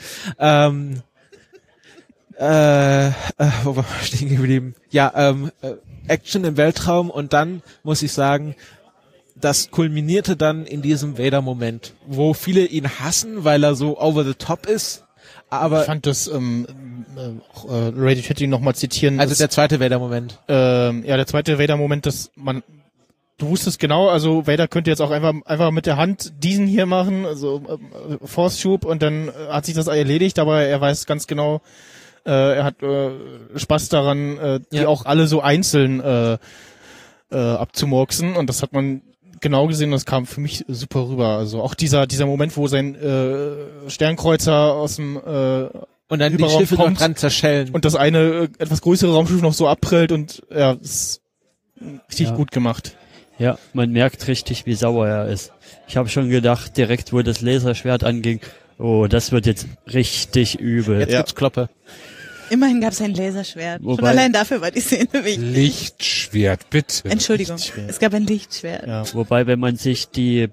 Wo war ich stehen geblieben? Ja, Action im Weltraum, und dann muss ich sagen, das kulminierte dann in diesem Vader-Moment, wo viele ihn hassen, weil er so over the top ist. Aber ich fand das Radio Chatting nochmal zitieren. Also der zweite Vader-Moment. Der zweite Vader-Moment, du wusstest genau, also Vader könnte jetzt auch einfach mit der Hand diesen hier machen, also Force-Schub, und dann hat sich das erledigt, aber er weiß ganz genau, er hat Spaß daran, die auch alle so einzeln abzumurksen, und das hat man genau gesehen, das kam für mich super rüber. Also auch dieser Moment, wo sein Sternkreuzer aus dem und dann die Schiffe noch dran zerschellen und das eine etwas größere Raumschiff noch so abprellt, und ja, ist richtig gut gemacht. Ja, man merkt richtig, wie sauer er ist. Ich habe schon gedacht, direkt wo das Laserschwert anging, oh, das wird jetzt richtig übel. Jetzt gibt's Kloppe. Immerhin gab es ein Laserschwert. Schon allein dafür war die Szene wichtig. Lichtschwert, bitte. Entschuldigung, es gab ein Lichtschwert. Ja, wobei, wenn man sich die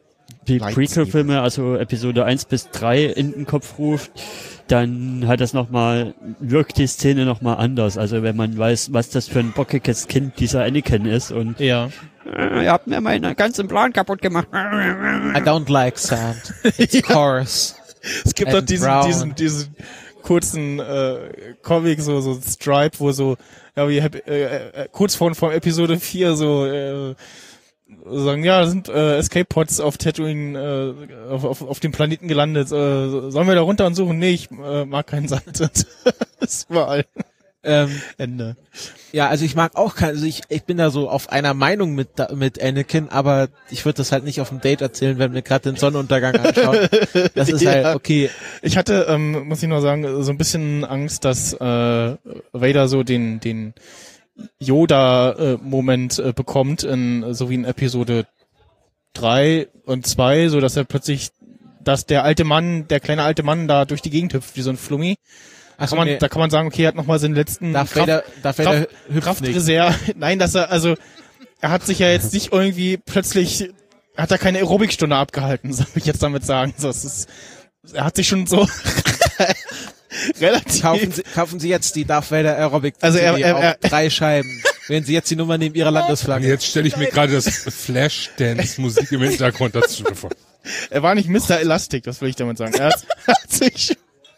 die Lightsaber. Prequel-Filme, also Episode 1 bis 3 in den Kopf ruft, dann hat das wirkt die Szene nochmal anders. Also wenn man weiß, was das für ein bockiges Kind dieser Anakin ist und Ja. ihr habt mir meinen ganzen Plan kaputt gemacht. I don't like sand. It's coarse. Es gibt And doch diesen kurzen Comic, so Stripe, wo so, ja, wie kurz vor Episode 4 so sagen, ja, da sind Escape Pods auf Tatooine auf dem Planeten gelandet. Sollen wir da runter und suchen? Nee, ich mag keinen Sand. Das ist überall. Ende. Ja, also ich mag auch also ich bin da so auf einer Meinung mit Anakin, aber ich würde das halt nicht auf dem Date erzählen, wenn wir gerade den Sonnenuntergang anschauen. Das ist halt okay. Ich hatte, muss ich noch sagen, so ein bisschen Angst, dass Vader so den Yoda-Moment bekommt, so wie in Episode 3 und 2, so dass er plötzlich, dass der kleine alte Mann da durch die Gegend hüpft, wie so ein Flummi. Da kann man sagen, okay, er hat nochmal seinen letzten Darth Vader Kraftreserve. Nein, er hat sich ja jetzt nicht irgendwie plötzlich, hat er keine Aerobikstunde abgehalten, soll ich jetzt damit sagen. So, er hat sich schon so relativ... Kaufen Sie jetzt die Darth Vader Aerobic Also auf 3 Scheiben. Wählen Sie jetzt die Nummer neben Ihrer Landesflagge. Jetzt stelle ich mir gerade das Flashdance-Musik im Hintergrund dazu vor. Er war nicht Mr. Elastic, das will ich damit sagen. Er hat sich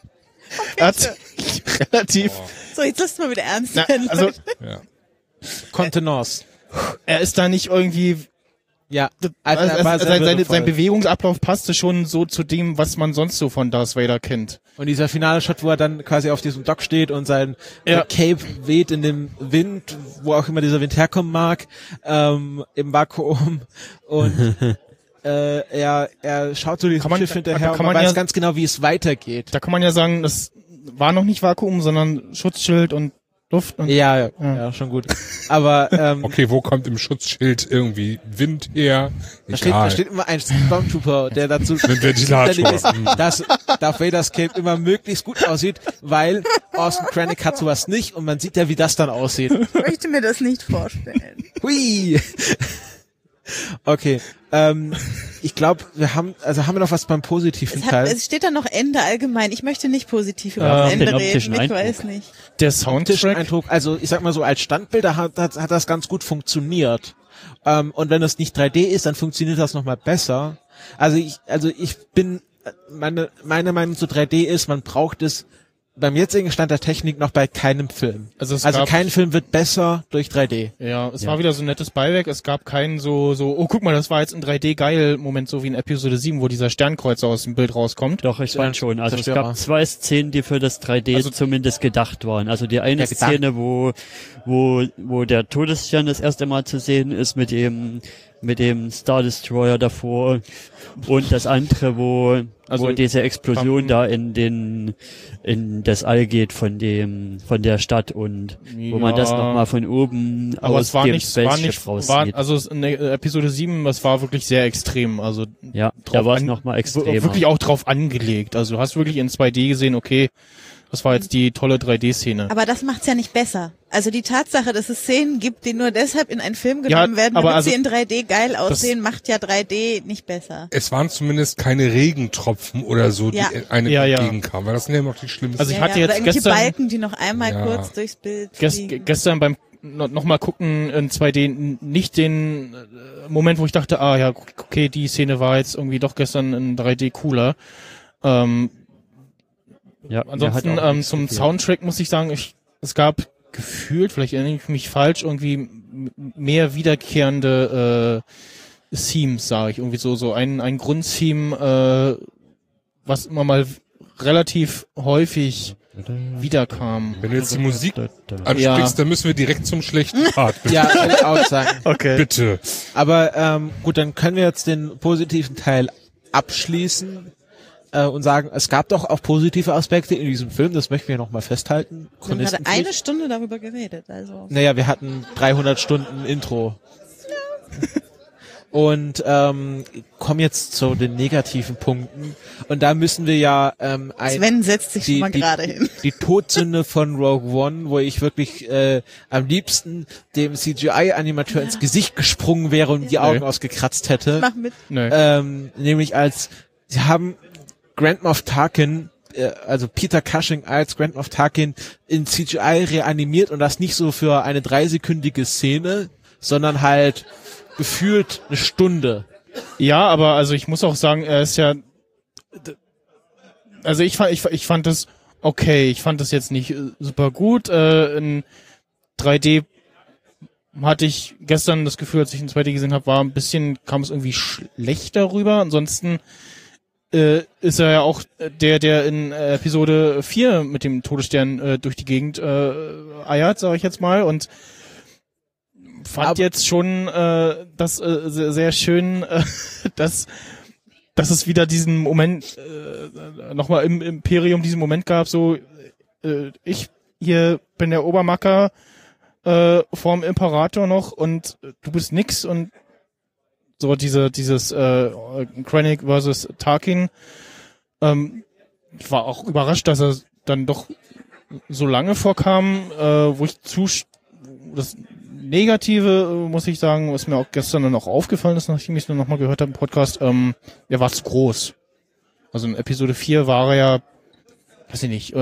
relativ... So, jetzt lasst mal wieder ernst werden. Also, Ja. Contenance. er ist da nicht irgendwie... Ja, Sein Bewegungsablauf passte schon so zu dem, was man sonst so von Darth Vader kennt. Und dieser finale Shot, wo er dann quasi auf diesem Dock steht und sein Cape weht in dem Wind, wo auch immer dieser Wind herkommen mag, im Vakuum. Und er schaut so diesem Schiff hinterher und man weiß ganz genau, wie es weitergeht. Da kann man ja sagen, das war noch nicht Vakuum, sondern Schutzschild und Luft. Und Ja, schon gut. Aber Okay, wo kommt im Schutzschild irgendwie Wind her? da steht immer ein Stormtrooper, der dazu Mit Ventilator. zuständig ist, dass Darth Vaders Cape immer möglichst gut aussieht, weil Orson Krennic hat sowas nicht und man sieht ja, wie das dann aussieht. Ich möchte mir das nicht vorstellen. Hui! Okay, ich glaube, haben wir noch was beim positiven Teil? Es steht da noch Ende allgemein. Ich möchte nicht positiv über das den Ende optischen reden. Ich Eindruck. weiß nicht. der Soundtrack. Eindruck, also ich sag mal so, als Standbilder hat das ganz gut funktioniert. Und wenn es nicht 3D ist, dann funktioniert das nochmal besser. Meine Meinung zu 3D ist, man braucht es beim jetzigen Stand der Technik noch bei keinem Film. Also kein Film wird besser durch 3D. Ja, es war wieder so ein nettes Beiwerk. Es gab keinen so, oh, guck mal, das war jetzt ein 3D-geil-Moment, so wie in Episode 7, wo dieser Sternkreuzer aus dem Bild rauskommt. Doch, ich fand schon. Also es Zerstörer. gab 2 Szenen, die für das 3D zumindest gedacht waren. Also die eine Szene, wo der Todesstern das erste Mal zu sehen ist mit dem Star Destroyer davor und das andere, wo diese Explosion da in das All geht von der Stadt und wo man das nochmal von oben aus dem Spaceship raussieht. Also in Episode 7, das war wirklich sehr extrem. Also ja, da war es nochmal extremer. Wirklich auch drauf angelegt. Also du hast wirklich in 2D gesehen, okay, das war jetzt die tolle 3D-Szene. Aber das macht's ja nicht besser. Also die Tatsache, dass es Szenen gibt, die nur deshalb in einen Film genommen werden, damit sie in 3D geil aussehen, macht ja 3D nicht besser. Es waren zumindest keine Regentropfen oder so, die eine entgegenkamen, weil das sind ja noch die schlimmsten. Also ich hatte jetzt irgendwelche gestern Balken, die noch einmal kurz durchs Bild fliegen. Gestern beim noch mal gucken in 2D nicht den Moment, wo ich dachte, ja, okay, die Szene war jetzt irgendwie doch gestern in 3D cooler. Ja, ansonsten zum Soundtrack muss ich sagen, es gab gefühlt, vielleicht erinnere ich mich falsch, irgendwie mehr wiederkehrende Themes, sage ich. Irgendwie so ein Grundtheme, was immer mal relativ häufig wiederkam. Wenn du jetzt die Musik ansprichst, dann müssen wir direkt zum schlechten Part. Ja, kann ich auch sagen. Okay. Bitte. Aber gut, dann können wir jetzt den positiven Teil abschließen und sagen, es gab doch auch positive Aspekte in diesem Film, das möchten wir nochmal festhalten. Wir haben gerade eine Stunde darüber geredet, also. Naja, wir hatten 300 Stunden Intro. Und kommen jetzt zu den negativen Punkten. Und da müssen wir ja Sven setzt sich schon mal gerade hin. Die Todsünde von Rogue One, wo ich wirklich am liebsten dem CGI-Animateur ins Gesicht gesprungen wäre und die Augen ausgekratzt hätte. Mach mit. Nämlich sie haben Grand Moff Tarkin, also Peter Cushing als Grand Moff Tarkin in CGI reanimiert und das nicht so für eine 3-sekündige Szene, sondern halt gefühlt eine Stunde. Ja, aber also ich muss auch sagen, er ist ja, also ich fand das okay, ich fand das jetzt nicht super gut. In 3D hatte ich gestern das Gefühl, als ich in 2D gesehen habe, kam es irgendwie schlechter rüber. Ansonsten ist er ja auch der in Episode 4 mit dem Todesstern durch die Gegend eiert, sage ich jetzt mal, und fand jetzt schon das sehr, sehr schön, dass es wieder diesen Moment nochmal im Imperium diesen Moment gab, so ich hier bin der Obermacker vorm Imperator noch und du bist nix und so dieses Krennic versus Tarkin. Ich war auch überrascht, dass er dann doch so lange vorkam, wo ich das Negative, muss ich sagen, was mir auch gestern dann auch aufgefallen ist, nachdem ich es dann nochmal gehört habe im Podcast, er war zu groß. Also in Episode 4 war er ja, weiß ich nicht,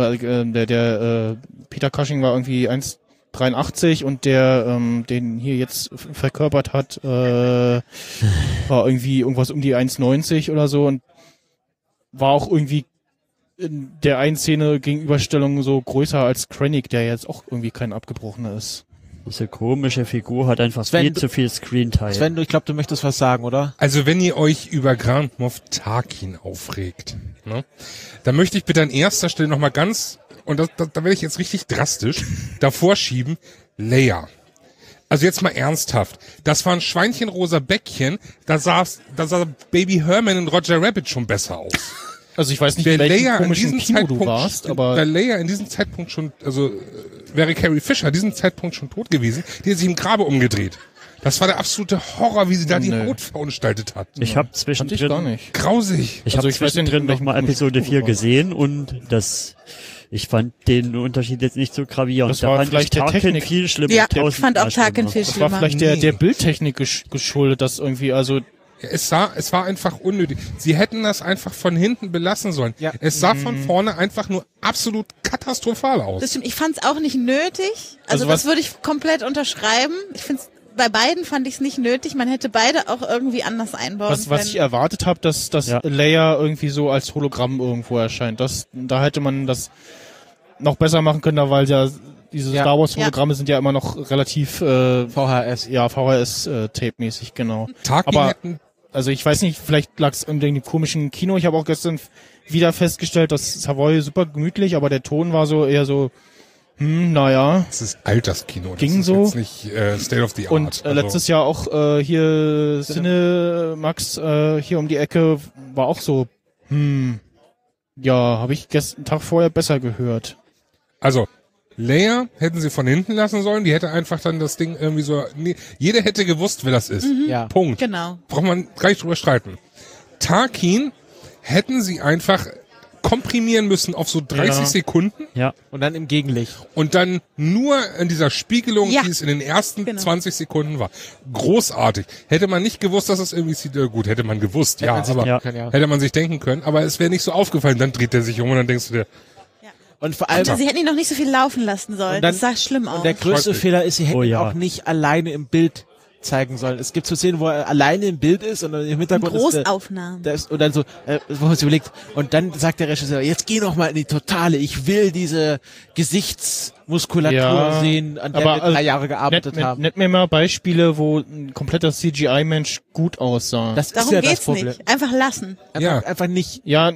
der Peter Cushing war irgendwie 1,83 und der, den hier jetzt verkörpert hat, war irgendwie irgendwas um die 1,90 oder so und war auch irgendwie in der einen Szene Gegenüberstellung so größer als Krennic, der jetzt auch irgendwie kein Abgebrochener ist. Diese komische Figur hat einfach viel zu viel Screentime. Sven, ich glaube, du möchtest was sagen, oder? Also wenn ihr euch über Grand Moff Tarkin aufregt, ne, dann möchte ich bitte an erster Stelle nochmal ganz, und da werde ich jetzt richtig drastisch, davor schieben, Leia. Also jetzt mal ernsthaft. Das war ein schweinchenrosa Bäckchen, da sah Baby Herman und Roger Rabbit schon besser aus. Also ich weiß nicht, in welchem komischen Kino du warst, aber... Der Leia in diesem Zeitpunkt schon, also wäre Carrie Fisher in diesem Zeitpunkt schon tot gewesen, die hat sich im Grabe umgedreht. Das war der absolute Horror, wie sie da die Haut verunstaltet hat. Ich habe Fand ich zwischendrin gar nicht. Grausig. Ich habe zwischendrin noch mal Episode 4 gesehen und ich fand den Unterschied jetzt nicht so gravierend. Das war fand vielleicht ich der Tarkin Technik. viel schlimmer. Ja, ich fand auch Tarkin viel Das war schlimmer. vielleicht der Bildtechnik geschuldet, dass irgendwie, also Es war einfach unnötig. Sie hätten das einfach von hinten belassen sollen. Ja. Es sah von vorne einfach nur absolut katastrophal aus. Das stimmt, ich fand es auch nicht nötig. Also Also das würde ich komplett unterschreiben. Ich finde bei beiden fand ich es nicht nötig. Man hätte beide auch irgendwie anders einbauen was können. ich erwartet habe, dass Leia irgendwie so als Hologramm irgendwo erscheint. Da hätte man das noch besser machen können, weil ja diese Star Wars Hologramme sind ja immer noch relativ VHS. Ja, VHS-Tape-mäßig, genau. Tarkin Aber hätten also ich weiß nicht, vielleicht lag es in dem komischen Kino. Ich habe auch gestern wieder festgestellt, dass Savoy super gemütlich, aber der Ton war so eher so, naja. Das ist Alterskino. Ging das ist so. Jetzt nicht State of the Art. Und letztes Jahr auch hier Cinemax hier um die Ecke war auch so, ja, habe ich gestern Tag vorher besser gehört. Also, Leia hätten sie von hinten lassen sollen. Die hätte einfach dann das Ding irgendwie so... Nee, jeder hätte gewusst, wer das ist. Ja. Punkt. Genau. Braucht man gar nicht drüber streiten. Tarkin hätten sie einfach komprimieren müssen auf so 30 Sekunden Ja. Und dann im Gegenlicht. und dann nur in dieser Spiegelung, Ja. die es in den ersten Genau. 20 Sekunden war. Großartig. Hätte man nicht gewusst, dass es irgendwie gut, hätte man gewusst, ja, man sich aber denken können, ja. hätte man sich denken können, aber es wäre nicht so aufgefallen. Dann dreht er sich um und dann denkst du dir, Und vor allem, Sie hätten ihn noch nicht so viel laufen lassen sollen. Und dann- Das sah schlimm aus. und der größte Freut mich. Fehler ist, sie hätten Oh ihn ja. auch nicht alleine im Bild zeigen sollen. Es gibt so Szenen, wo er alleine im Bild ist und dann im Hintergrund Großaufnahmen. und dann so, wo man sich überlegt, und dann sagt der Regisseur, jetzt geh noch mal in die Totale, ich will diese Gesichtsmuskulatur sehen, an der wir 3 Jahre gearbeitet haben. Nennt mir mal Beispiele, wo ein kompletter CGI-Mensch gut aussah. Das Darum ist ja das geht's Problem. nicht. Einfach lassen. Einfach nicht. ja,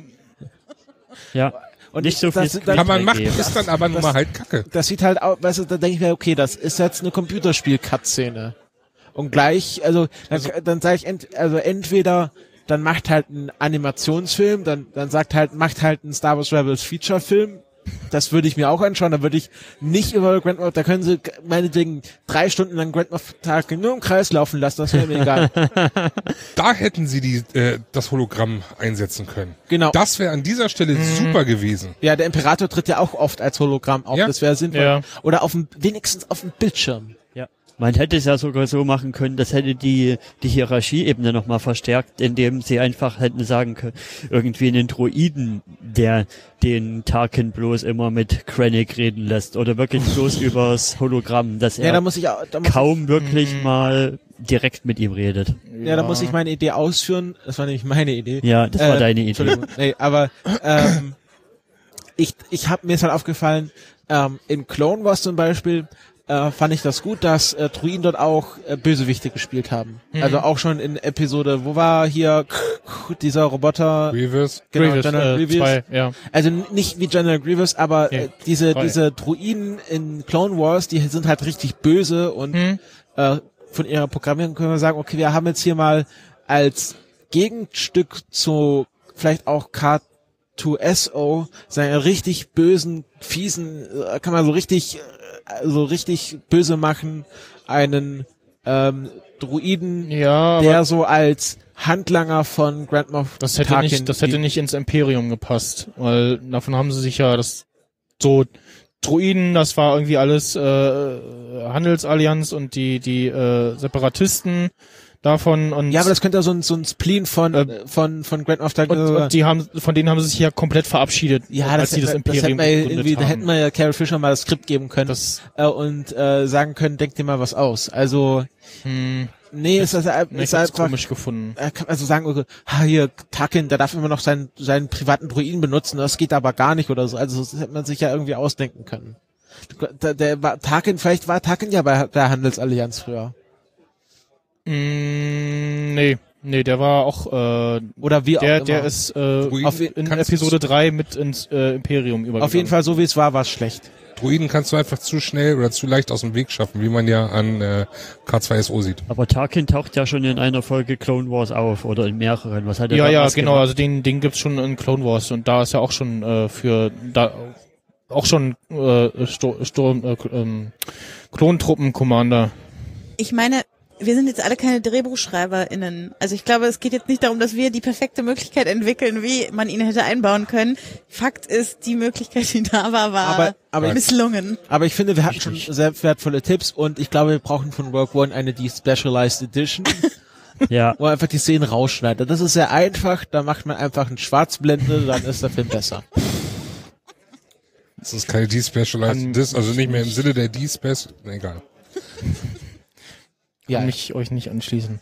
Ja. Und nicht so viel das- Screen kann man machen, geben. ist dann aber nun mal halt Kacke. Das sieht halt aus, weißt du, da denke ich mir, okay, das ist jetzt eine Computerspiel-Cut-Szene. Und gleich, dann sage ich, entweder dann macht halt einen Animationsfilm, dann sagt halt, macht halt einen Star Wars Rebels Feature-Film Das würde ich mir auch anschauen, da würde ich nicht über Grand Moff, da können sie meinetwegen 3 Stunden lang Grand Moff Tarkin nur im Kreis laufen lassen, das wäre mir egal. Da hätten sie das Hologramm einsetzen können. Genau. Das wäre an dieser Stelle super gewesen. Ja, der Imperator tritt ja auch oft als Hologramm auf, Ja. das wäre sinnvoll. Ja. Oder wenigstens auf dem Bildschirm. Man hätte es ja sogar so machen können, das hätte die Hierarchieebene nochmal verstärkt, indem sie einfach hätten sagen können, irgendwie einen Droiden, der den Tarkin bloß immer mit Krennic reden lässt oder wirklich bloß übers Hologramm, dass Ja, er da muss ich kaum wirklich mal direkt mit ihm redet. Ja, da muss ich meine Idee ausführen. Das war nämlich meine Idee. Ja, das war deine Idee. Entschuldigung. Nee, aber ich habe mir ist halt aufgefallen, in Clone Wars zum Beispiel fand ich das gut, dass Druiden dort auch Bösewichte gespielt haben. Also auch schon in Episode, wo war hier dieser Roboter? Grievous. Genau, Grievous, General Grievous. 2, ja. Also nicht wie General Grievous, aber Nee, diese drei. diese Druiden in Clone Wars, die sind halt richtig böse und von ihrer Programmierung können wir sagen, okay, wir haben jetzt hier mal als Gegenstück zu vielleicht auch K2SO seine richtig bösen, fiesen, kann man so richtig böse machen, einen Druiden, Ja, der aber so als Handlanger von Grand Moff das hätte Tarkin nicht ins Imperium gepasst, weil davon haben sie sich ja so Druiden, das war irgendwie alles Handelsallianz und die Separatisten davon und Ja, aber das könnte ja so ein Spleen von Grand Moff Tarkin und von denen haben sie sich ja komplett verabschiedet, als sie das Imperium hätten wir gegründet irgendwie, da haben. hätten wir ja Carrie Fisher mal das Skript geben können und sagen können, denk dir mal was aus. Also nee, es ist Ich hab's einfach komisch gefunden. er kann also sagen, okay, hier Tarkin, der darf immer noch seinen privaten Druiden benutzen, das geht aber gar nicht oder so. Also das hätte man sich ja irgendwie ausdenken können. Vielleicht war Tarkin ja bei der Handelsallianz früher. Nee, der war auch Oder wie auch immer. der ist Druiden in kannst Episode du- 3 mit ins Imperium übergegangen. Auf jeden Fall, so wie es war es schlecht. Druiden kannst du einfach zu schnell oder zu leicht aus dem Weg schaffen, wie man ja an K2SO sieht. Aber Tarkin taucht ja schon in einer Folge Clone Wars auf oder in mehreren. Was hat er Ja, damals genau, gemacht? also den gibt's schon in Clone Wars und da ist ja auch schon Klontruppen-Commander. Ich meine, wir sind jetzt alle keine DrehbuchschreiberInnen. Also ich glaube, es geht jetzt nicht darum, dass wir die perfekte Möglichkeit entwickeln, wie man ihn hätte einbauen können. Fakt ist, die Möglichkeit, die da war Aber- misslungen. Aber ich finde, wir hatten schon sehr wertvolle Tipps und ich glaube, wir brauchen von Rogue One eine Despecialized Edition, Ja, wo einfach die Szenen rausschneidet. Das ist sehr einfach, da macht man einfach eine Schwarzblende, dann ist der Film besser. Das ist keine D-Specialized Disc, also nicht mehr im Sinne der D-Spec, egal. Ja, Kann mich euch nicht anschließen.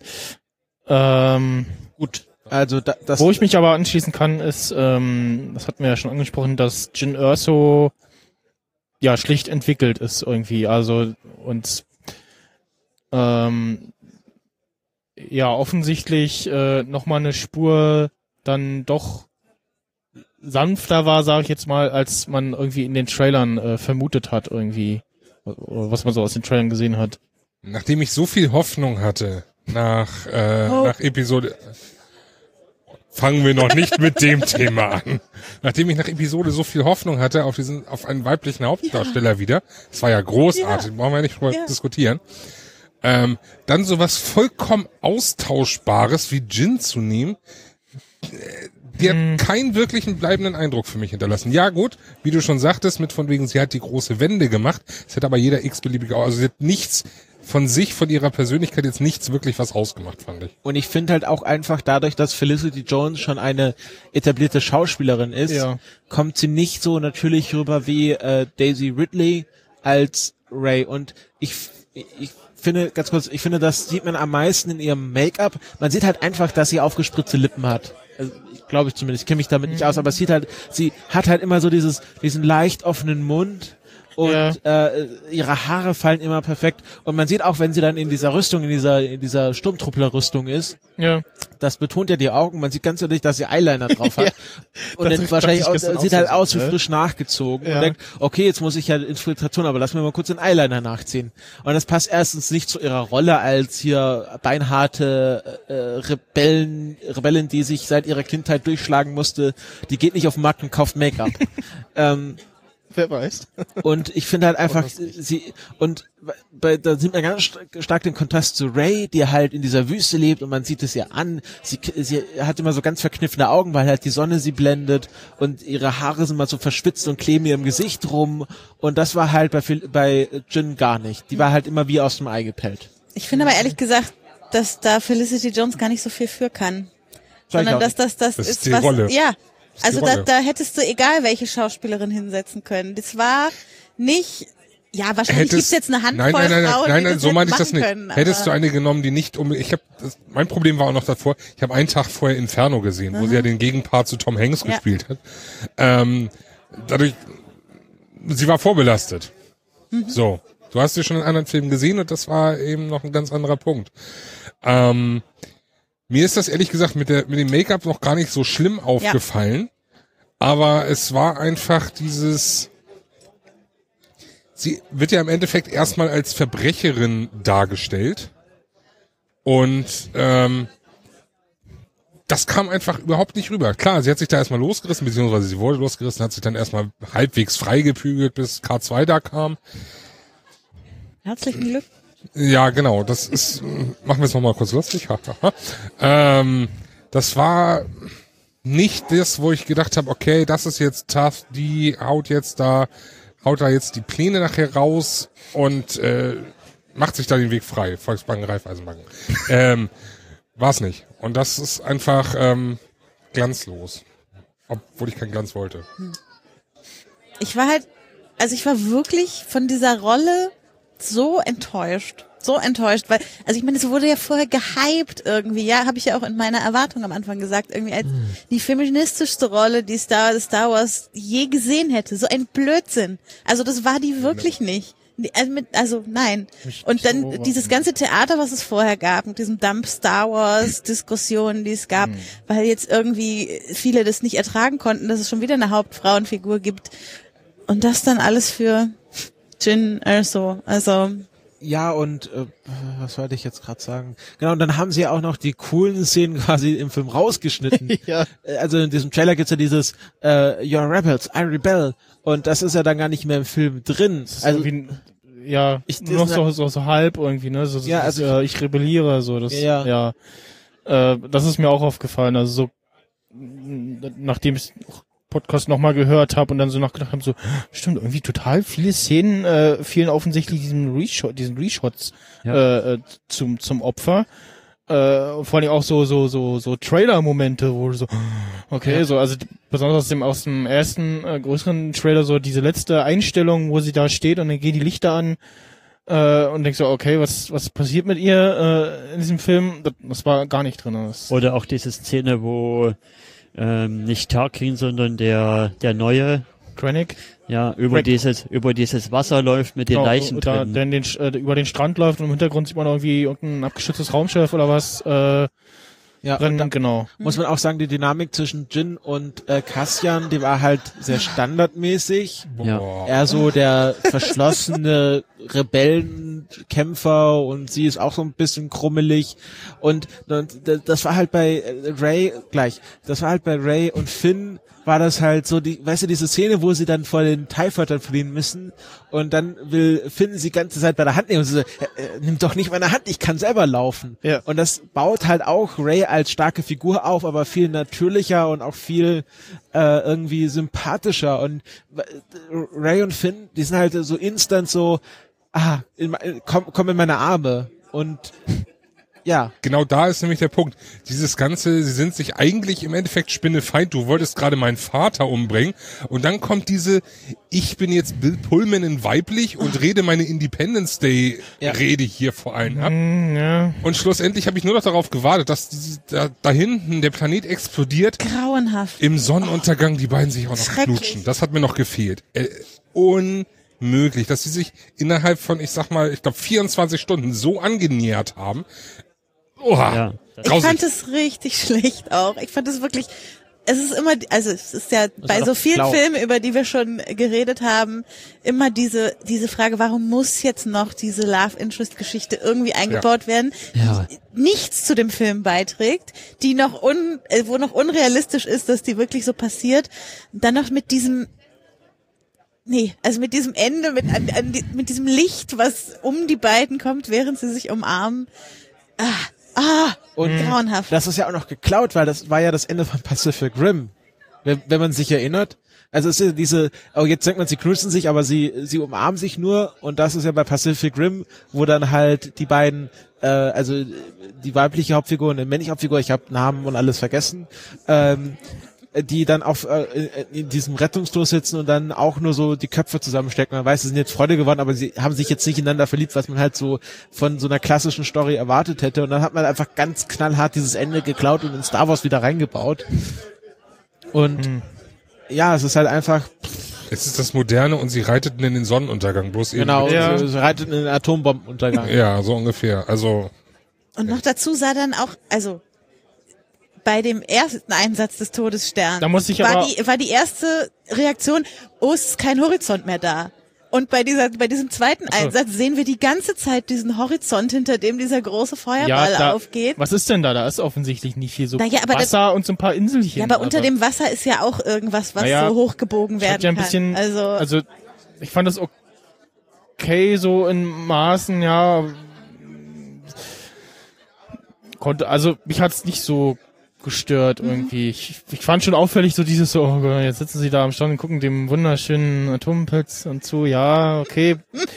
gut. Also das Wo ich mich aber anschließen kann, ist, das hatten wir ja schon angesprochen, dass Jyn Erso ja schlicht entwickelt ist irgendwie. Also und ja offensichtlich nochmal eine Spur dann doch sanfter war, sage ich jetzt mal, als man irgendwie in den Trailern vermutet hat irgendwie. Oder was man so aus den Trailern gesehen hat. Nachdem ich so viel Hoffnung hatte nach Episode... Fangen wir noch nicht mit dem Thema an. Nachdem ich nach Episode so viel Hoffnung hatte auf einen weiblichen Hauptdarsteller wieder, das war ja großartig, brauchen wir nicht drüber diskutieren, dann sowas vollkommen Austauschbares wie Jyn zu nehmen, die hat keinen wirklichen bleibenden Eindruck für mich hinterlassen. Ja gut, wie du schon sagtest, mit von wegen, sie hat die große Wende gemacht, es hat aber jeder x-beliebige, also sie hat nichts von sich, von ihrer Persönlichkeit jetzt nichts wirklich was ausgemacht, fand ich. und ich finde halt auch einfach dadurch, dass Felicity Jones schon eine etablierte Schauspielerin ist, Ja. kommt sie nicht so natürlich rüber wie Daisy Ridley als Rey und ich finde, ganz kurz, ich finde, das sieht man am meisten in ihrem Make-up. Man sieht halt einfach, dass sie aufgespritzte Lippen hat. Also, glaube ich zumindest. Ich kenne mich damit nicht aus, aber sie hat halt immer so diesen leicht offenen Mund und ihre Haare fallen immer perfekt. Und man sieht auch, wenn sie dann in dieser Rüstung, in dieser Sturmtruppler-Rüstung ist, Ja. das betont ja die Augen. Man sieht ganz deutlich, dass sie Eyeliner drauf hat. Und dann wahrscheinlich dachte ich gestern sieht auch halt so, aus wie ne? frisch nachgezogen Ja. und denkt, okay, jetzt muss ich ja Infiltration, aber lass mir mal kurz den Eyeliner nachziehen. Und das passt erstens nicht zu ihrer Rolle als hier beinharte Rebellin, die sich seit ihrer Kindheit durchschlagen musste. Die geht nicht auf den Markt und kauft Make-up. Wer weiß. Und ich finde halt einfach, da sieht man ganz stark den Kontrast zu Rey, die halt in dieser Wüste lebt und man sieht es ihr an. Sie hat immer so ganz verkniffene Augen, weil halt die Sonne sie blendet und ihre Haare sind mal so verschwitzt und kleben ihr im Gesicht rum. Und das war halt bei Jyn gar nicht. Die war halt immer wie aus dem Ei gepellt. Ich finde aber ehrlich gesagt, dass da Felicity Jones gar nicht so viel für kann. Sondern dass das ist die was, Rolle. ja. Also Rolle. da hättest du egal welche Schauspielerin hinsetzen können. Das war nicht, ja, wahrscheinlich gibt's jetzt eine Handvoll Frauen, die das so meine ich das nicht. Können, Hättest du eine genommen, die nicht mein Problem war auch noch davor, ich habe einen Tag vorher Inferno gesehen, wo sie ja den Gegenpart zu Tom Hanks gespielt hat. Dadurch, sie war vorbelastet. So. Du hast ja schon einen anderen Film gesehen und das war eben noch ein ganz anderer Punkt. Mir ist das ehrlich gesagt mit dem Make-up noch gar nicht so schlimm aufgefallen, aber es war einfach sie wird ja im Endeffekt erstmal als Verbrecherin dargestellt und das kam einfach überhaupt nicht rüber. Klar, sie hat sich da erstmal losgerissen, beziehungsweise sie wurde losgerissen, hat sich dann erstmal halbwegs freigepügelt, bis K2 da kam. Herzlichen Glück. Ja, genau, das ist, machen wir es nochmal kurz lustig. Das war nicht das, wo ich gedacht habe, okay, das ist jetzt tough, die haut da jetzt die Pläne nachher raus und macht sich da den Weg frei. Volksbanken, Raiffeisenbanken. War's nicht. Und das ist einfach glanzlos. Obwohl ich keinen Glanz wollte. Ich war wirklich von dieser Rolle so enttäuscht, weil, also ich meine, es wurde ja vorher gehypt irgendwie, ja, habe ich ja auch in meiner Erwartung am Anfang gesagt, irgendwie als die feministischste Rolle, die Star Wars je gesehen hätte. So ein Blödsinn. Also das war die wirklich nicht. Also nein. Und dann dieses ganze Theater, was es vorher gab, mit diesem Dump Star Wars Diskussionen, die es gab, weil jetzt irgendwie viele das nicht ertragen konnten, dass es schon wieder eine Hauptfrauenfigur gibt. Und das dann alles für Jyn Erso, also. Ja, und was wollte ich jetzt gerade sagen? Genau, und dann haben sie ja auch noch die coolen Szenen quasi im Film rausgeschnitten. Ja. Also in diesem Trailer gibt's ja dieses You're Rebels, I Rebel. Und das ist ja dann gar nicht mehr im Film drin. Also ja, nur noch so halb irgendwie, ne? So, ja, also ich rebelliere, so das. Ja. Das ist mir auch aufgefallen. Also so, nachdem ich Podcast nochmal gehört habe und dann so nachgedacht habe, so, stimmt, irgendwie total viele Szenen fehlen offensichtlich diesen Reshots zum Opfer. Vor allem auch so Trailer-Momente, wo so, okay, so, also besonders aus dem ersten größeren Trailer, so diese letzte Einstellung, wo sie da steht und dann gehen die Lichter an und denkst so, okay, was passiert mit ihr in diesem Film? Das war gar nicht drin. Oder auch diese Szene, wo nicht Tarkin, sondern der neue Krennic? Ja, über dieses Wasser läuft mit den Leichen drin. Der über den Strand läuft und im Hintergrund sieht man irgendwie irgendein abgestürztes Raumschiff oder was. Ja, drin, genau. Muss man auch sagen, die Dynamik zwischen Jyn und Cassian, die war halt sehr standardmäßig. Ja. Er so der verschlossene Rebellenkämpfer und sie ist auch so ein bisschen krummelig. Und das war halt bei Rey und Finn war das halt so, weißt du, diese Szene, wo sie dann vor den TIE Fightern fliehen müssen und dann will Finn sie die ganze Zeit bei der Hand nehmen und sie so, nimm doch nicht meine Hand, ich kann selber laufen. Ja. Und das baut halt auch Rey als starke Figur auf, aber viel natürlicher und auch viel irgendwie sympathischer. Und Rey und Finn, die sind halt so instant so, komm in meine Arme. Und ja. Genau da ist nämlich der Punkt. Dieses Ganze, sie sind sich eigentlich im Endeffekt Spinnefeind. Du wolltest gerade meinen Vater umbringen. Und dann kommt ich bin jetzt Bill Pullman in weiblich und rede meine Independence Day Rede hier vor allen ab. Ja. Und schlussendlich habe ich nur noch darauf gewartet, dass da hinten der Planet explodiert. Grauenhaft. Im Sonnenuntergang die beiden sich auch noch knutschen. Das hat mir noch gefehlt. Unmöglich, dass sie sich innerhalb von, ich glaube 24 Stunden so angenähert haben. Oha. Ja. Ich fand es richtig schlecht auch. Ich fand es wirklich, es ist ja bei so vielen Filmen, über die wir schon geredet haben, immer diese Frage, warum muss jetzt noch diese Love Interest Geschichte irgendwie eingebaut werden, die nichts zu dem Film beiträgt, die noch wo noch unrealistisch ist, dass die wirklich so passiert. Dann noch mit diesem also mit diesem Ende, mit diesem Licht, was um die beiden kommt, während sie sich umarmen. Und grauenhaft. Das ist ja auch noch geklaut, weil das war ja das Ende von Pacific Rim. Wenn man sich erinnert. Also es ist ja jetzt denkt man, sie grüßen sich, aber sie umarmen sich nur, und das ist ja bei Pacific Rim, wo dann halt die beiden, also die weibliche Hauptfigur und die männliche Hauptfigur, ich habe Namen und alles vergessen, die dann in diesem Rettungstor sitzen und dann auch nur so die Köpfe zusammenstecken. Man weiß, sie sind jetzt Freunde geworden, aber sie haben sich jetzt nicht ineinander verliebt, was man halt so von so einer klassischen Story erwartet hätte. Und dann hat man einfach ganz knallhart dieses Ende geklaut und in Star Wars wieder reingebaut. Und ja, es ist halt einfach... Es ist das Moderne und sie reiteten in den Sonnenuntergang, bloß eben. Genau, sie reiteten in den Atombombenuntergang. Ja, so ungefähr. Also... Und noch dazu sah dann auch, also bei dem ersten Einsatz des Todessterns Da muss ich war die erste Reaktion, es ist kein Horizont mehr da. Und bei diesem zweiten Einsatz sehen wir die ganze Zeit diesen Horizont, hinter dem dieser große Feuerball aufgeht. Was ist denn da? Da ist offensichtlich nicht viel, so aber Wasser und so ein paar Inselchen. Ja, aber unter dem Wasser ist ja auch irgendwas, was so hochgebogen werden ja ein bisschen, kann. Also ich fand das okay so in Maßen, ja. Also mich hat's nicht so gestört irgendwie. Ich fand schon auffällig so dieses so, oh Gott, jetzt sitzen sie da am Strand und gucken dem wunderschönen Atompilz und so, ja, okay.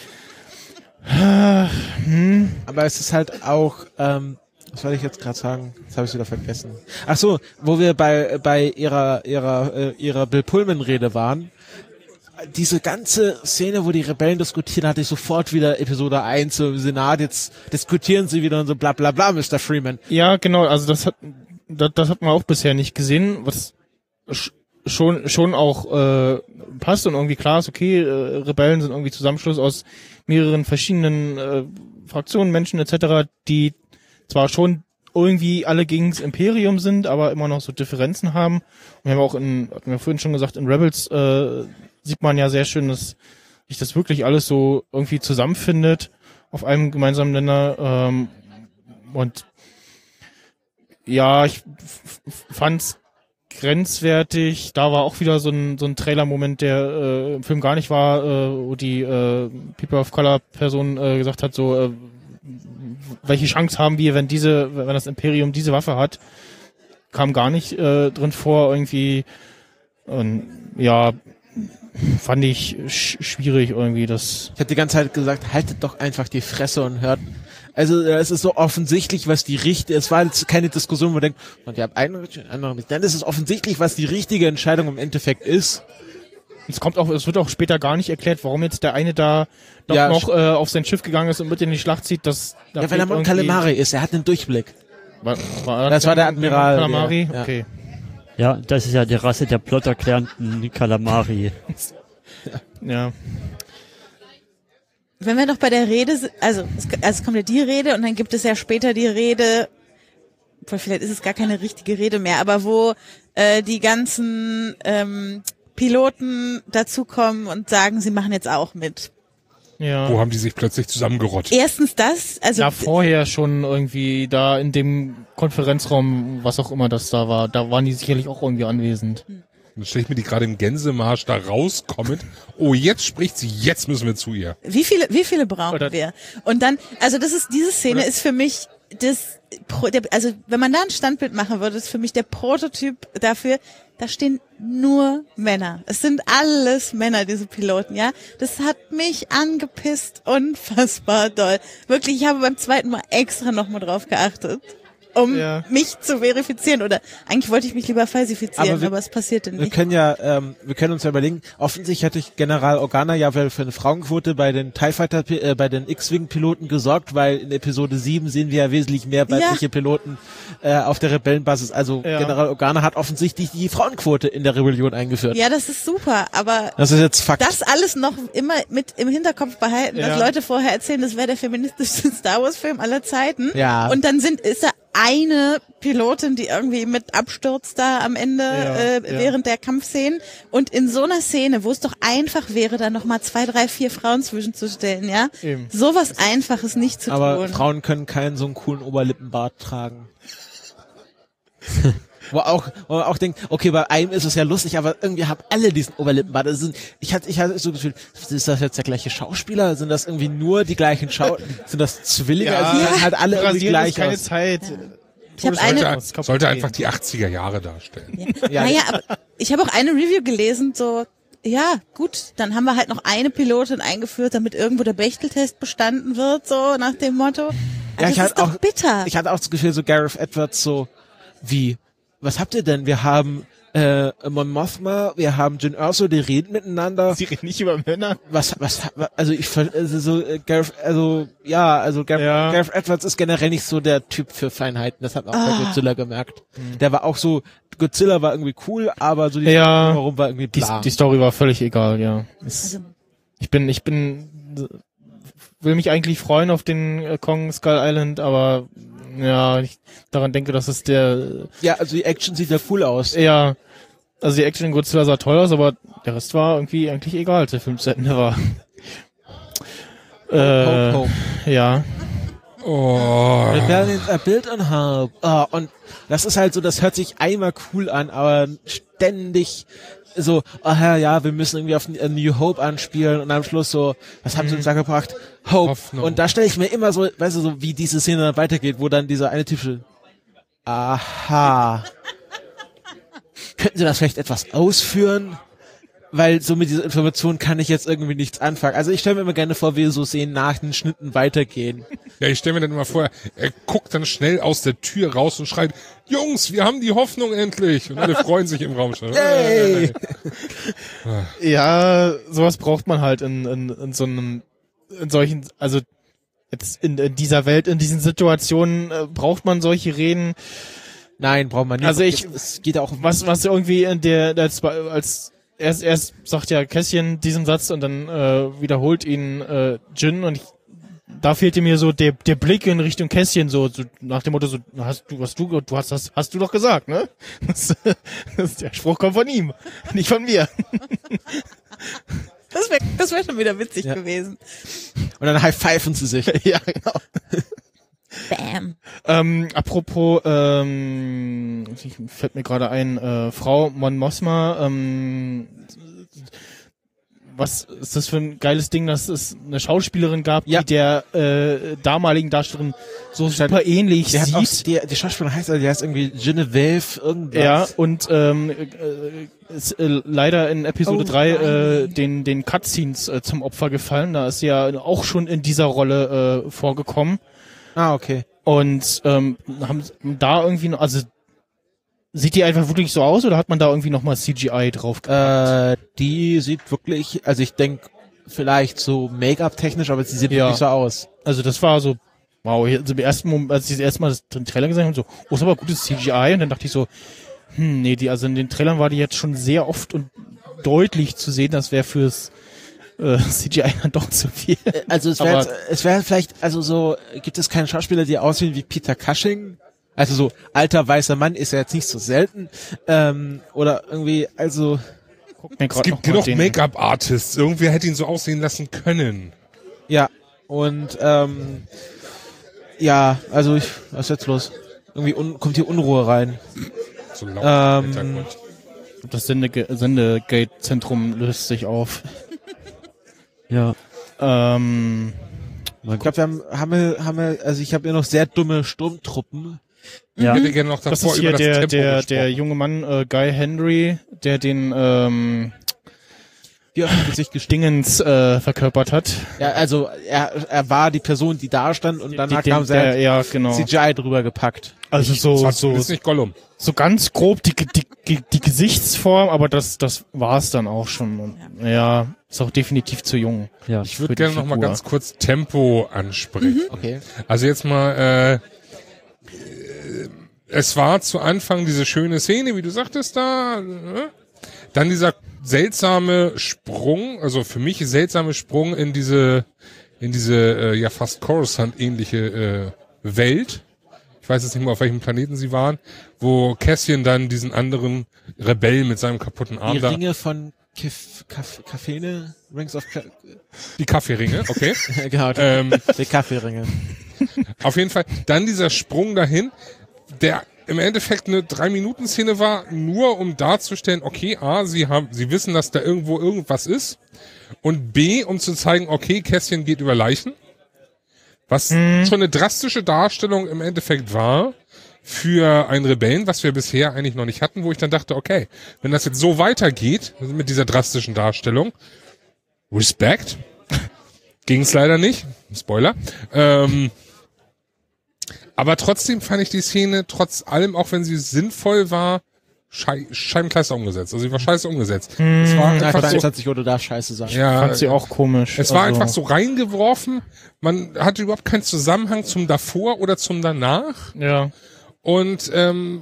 Aber es ist halt auch, was wollte ich jetzt gerade sagen? Jetzt habe ich es wieder vergessen. Ach so, wo wir bei ihrer Bill Pullman Rede waren. Diese ganze Szene, wo die Rebellen diskutieren, hatte ich sofort wieder Episode 1 so im Senat, jetzt diskutieren sie wieder und so bla bla bla, Mr. Freeman. Ja, genau, also das hat man auch bisher nicht gesehen, was schon auch passt und irgendwie klar ist, okay, Rebellen sind irgendwie Zusammenschluss aus mehreren verschiedenen Fraktionen, Menschen etc., die zwar schon irgendwie alle gegens Imperium sind, aber immer noch so Differenzen haben. Und wir haben auch hatten wir vorhin schon gesagt, in Rebels sieht man ja sehr schön, dass sich das wirklich alles so irgendwie zusammenfindet auf einem gemeinsamen Nenner. Und ja, ich fand's grenzwertig. Da war auch wieder so ein Trailer-Moment, der im Film gar nicht war, wo die People of Color Person gesagt hat, so welche Chance haben wir, wenn das Imperium diese Waffe hat, kam gar nicht drin vor irgendwie. Und ja, fand ich schwierig irgendwie, das. Ich habe die ganze Zeit gesagt, haltet doch einfach die Fresse und hört. Also es ist so offensichtlich, was es war jetzt keine Diskussion, wo man denkt, und ihr habt einen anderen mit. Dann ist es offensichtlich, was die richtige Entscheidung im Endeffekt ist. Es wird auch später gar nicht erklärt, warum jetzt der eine da noch auf sein Schiff gegangen ist und mit in die Schlacht zieht. Ja, weil er Mon Calamari ist, er hat einen Durchblick. Das war der Admiral. Calamari? Ja. Okay. Ja, das ist ja die Rasse der plotterklärenden Calamari. Ja. Wenn wir noch bei der Rede, also es kommt ja die Rede und dann gibt es ja später die Rede, vielleicht ist es gar keine richtige Rede mehr, aber wo die ganzen Piloten dazukommen und sagen, sie machen jetzt auch mit. Ja. Wo haben die sich plötzlich zusammengerottet? Erstens das, also... Ja, vorher schon irgendwie da in dem Konferenzraum, was auch immer das da war, da waren die sicherlich auch irgendwie anwesend. Dann stelle ich mir die gerade im Gänsemarsch da rauskommen. Oh, jetzt spricht sie, jetzt müssen wir zu ihr. Wie viele brauchen wir? Und dann, also diese Szene ist für mich also wenn man da ein Standbild machen würde, ist für mich der Prototyp dafür, da stehen nur Männer. Es sind alles Männer, diese Piloten, ja. Das hat mich angepisst, unfassbar doll. Wirklich, ich habe beim zweiten Mal extra nochmal drauf geachtet, um mich zu verifizieren. Oder eigentlich wollte ich mich lieber falsifizieren, aber es passierte nicht. Wir können uns ja überlegen, offensichtlich hätte ich General Organa ja für eine Frauenquote bei den TIE Fighter, bei den X-Wing-Piloten gesorgt, weil in Episode 7 sehen wir ja wesentlich mehr weibliche Piloten auf der Rebellenbasis. Also General Organa hat offensichtlich die Frauenquote in der Rebellion eingeführt. Ja, das ist super, aber das ist jetzt Fakt. Das alles noch immer mit im Hinterkopf behalten, dass Leute vorher erzählen, das wäre der feministischste Star Wars Film aller Zeiten. Ja. Und dann ist da eine Pilotin, die irgendwie mit abstürzt da am Ende während der Kampfszenen. Und in so einer Szene, wo es doch einfach wäre, da nochmal 2, 3, 4 Frauen zwischenzustellen, ja? Eben. Sowas Einfaches nicht zu tun. Aber Frauen können keinen so einen coolen Oberlippenbart tragen. Wo man auch denkt, okay, bei einem ist es ja lustig, aber irgendwie haben alle diesen Oberlippenbart. Ich hatte so gefühlt, ist das jetzt der gleiche Schauspieler? Sind das irgendwie nur die gleichen sind das Zwillinge? Also sie sahen halt alle irgendwie gleich keine aus. Zeit. Ich habe Sollte einfach die 80er Jahre darstellen. Ja. Naja, aber ich habe auch eine Review gelesen, so, ja, gut, dann haben wir halt noch eine Pilotin eingeführt, damit irgendwo der Bechteltest bestanden wird, so nach dem Motto. Ja, Das ist doch bitter. Ich hatte auch das Gefühl, so Gareth Edwards so, was habt ihr denn? Wir haben Mon Mothma, wir haben Jyn Erso, die reden miteinander. Sie reden nicht über Männer. Gareth Edwards ist generell nicht so der Typ für Feinheiten, das hat man auch bei Godzilla gemerkt. Der war auch so, Godzilla war irgendwie cool, aber so die warum war irgendwie bla. Die Story war völlig egal, ja. Ich will mich eigentlich freuen auf den Kong Skull Island, aber ja, ich daran denke, dass es Ja, also die Action sieht ja cool aus. Ja, also die Action in Godzilla sah toll aus, aber der Rest war irgendwie eigentlich egal, als der Film zu Ende war. Hope. Ja. Oh. Rebellions are built on hope. Oh, und das ist halt so, das hört sich einmal cool an, aber ständig so, ja, wir müssen irgendwie auf New Hope anspielen und am Schluss so, was haben sie uns da gebracht? Hope. Hoffnung. Und da stelle ich mir immer so, weißt du, so wie diese Szene dann weitergeht, wo dann dieser eine typische, aha. Könnten Sie das vielleicht etwas ausführen? Weil so mit dieser Information kann ich jetzt irgendwie nichts anfangen. Also ich stelle mir immer gerne vor, wie so Szenen nach den Schnitten weitergehen. Ja, ich stelle mir dann immer vor, er guckt dann schnell aus der Tür raus und schreit, Jungs, wir haben die Hoffnung endlich. Und alle freuen sich im Raum schon. Yay! Ja, sowas braucht man halt in solchen, also jetzt in dieser Welt, in diesen Situationen braucht man solche Reden. Nein, braucht man nicht. Also es geht auch was irgendwie in als erst sagt ja Kässchen diesen Satz und dann wiederholt ihn Jyn und da fehlte mir so der Blick in Richtung Kässchen so nach dem Motto so hast du doch gesagt, ne? Der Spruch kommt von ihm, nicht von mir. Das wär schon wieder witzig gewesen. Und dann high-pfeifen sie sich. Ja, genau. Bam. Apropos, fällt mir gerade ein, Frau Mon Mothma, was ist das für ein geiles Ding, dass es eine Schauspielerin gab, die der damaligen Darstellerin so super ähnlich sieht. Auch, die Schauspielerin heißt irgendwie Genevieve irgendwas. Ja, und ist leider in Episode 3 den Cutscenes zum Opfer gefallen. Da ist sie ja auch schon in dieser Rolle vorgekommen. Ah, okay. Und haben da irgendwie noch, also sieht die einfach wirklich so aus oder hat man da irgendwie nochmal CGI drauf gemacht? Die sieht wirklich, also ich denke vielleicht so Make-up technisch, aber sie sieht wirklich so aus. Also das war so, wow, also im ersten Moment, als ich das erste Mal den Trailer gesehen habe, so, oh, ist aber gutes CGI und dann dachte ich so, nee, also in den Trailern war die jetzt schon sehr oft und deutlich zu sehen, das wäre fürs CGI dann doch zu viel. Also es wäre vielleicht, also so, gibt es keine Schauspieler, die aussehen wie Peter Cushing? Also so alter weißer Mann ist ja jetzt nicht so selten. Oder irgendwie, also es gibt genug Make-up-Artists. Irgendwer hätte ihn so aussehen lassen können. Ja, und also was ist jetzt los? Irgendwie kommt hier Unruhe rein. So laut im Hintergrund. Das Sendegate-Zentrum löst sich auf. Ja. Ich glaube, wir haben also ich habe ja noch sehr dumme Sturmtruppen. Ja. Ich hätte gerne noch davor das ist hier über das Tempo der junge Mann Guy Henry, der den Dingens verkörpert hat. Ja, also er war die Person, die da stand und dann haben sie genau. CGI drüber gepackt. Also ist nicht Gollum. So ganz grob die Gesichtsform, aber das war's dann auch schon. Und, ja, ist auch definitiv zu jung. Ja. Ich würde gerne noch mal ganz kurz Tempo ansprechen. Okay. Also jetzt mal, es war zu Anfang diese schöne Szene, wie du sagtest da, dann dieser seltsame Sprung, also für mich seltsame Sprung in diese ja fast Coruscant-ähnliche Welt. Ich weiß jetzt nicht mehr, auf welchem Planeten sie waren, wo Cassian dann diesen anderen Rebell mit seinem kaputten Arm Die Ringe von Kaffeene, Rings of die Kaffeeringe, okay. Genau, die Kaffeeringe. Auf jeden Fall, dann dieser Sprung dahin, der im Endeffekt eine 3-Minuten-Szene war, nur um darzustellen, okay, A, sie wissen, dass da irgendwo irgendwas ist, und B, um zu zeigen, okay, Kästchen geht über Leichen, was schon eine drastische Darstellung im Endeffekt war für einen Rebellen, was wir bisher eigentlich noch nicht hatten, wo ich dann dachte, okay, wenn das jetzt so weitergeht, mit dieser drastischen Darstellung, Respekt, ging's leider nicht, Spoiler, aber trotzdem fand ich die Szene, trotz allem, auch wenn sie sinnvoll war, scheibenkleister umgesetzt. Also sie war scheiße umgesetzt. Es war einfach so, ich würde da scheiße sagen. ja, Fand sie auch komisch. es war Also, einfach so reingeworfen. Man hatte überhaupt keinen Zusammenhang zum davor oder zum danach Ja. und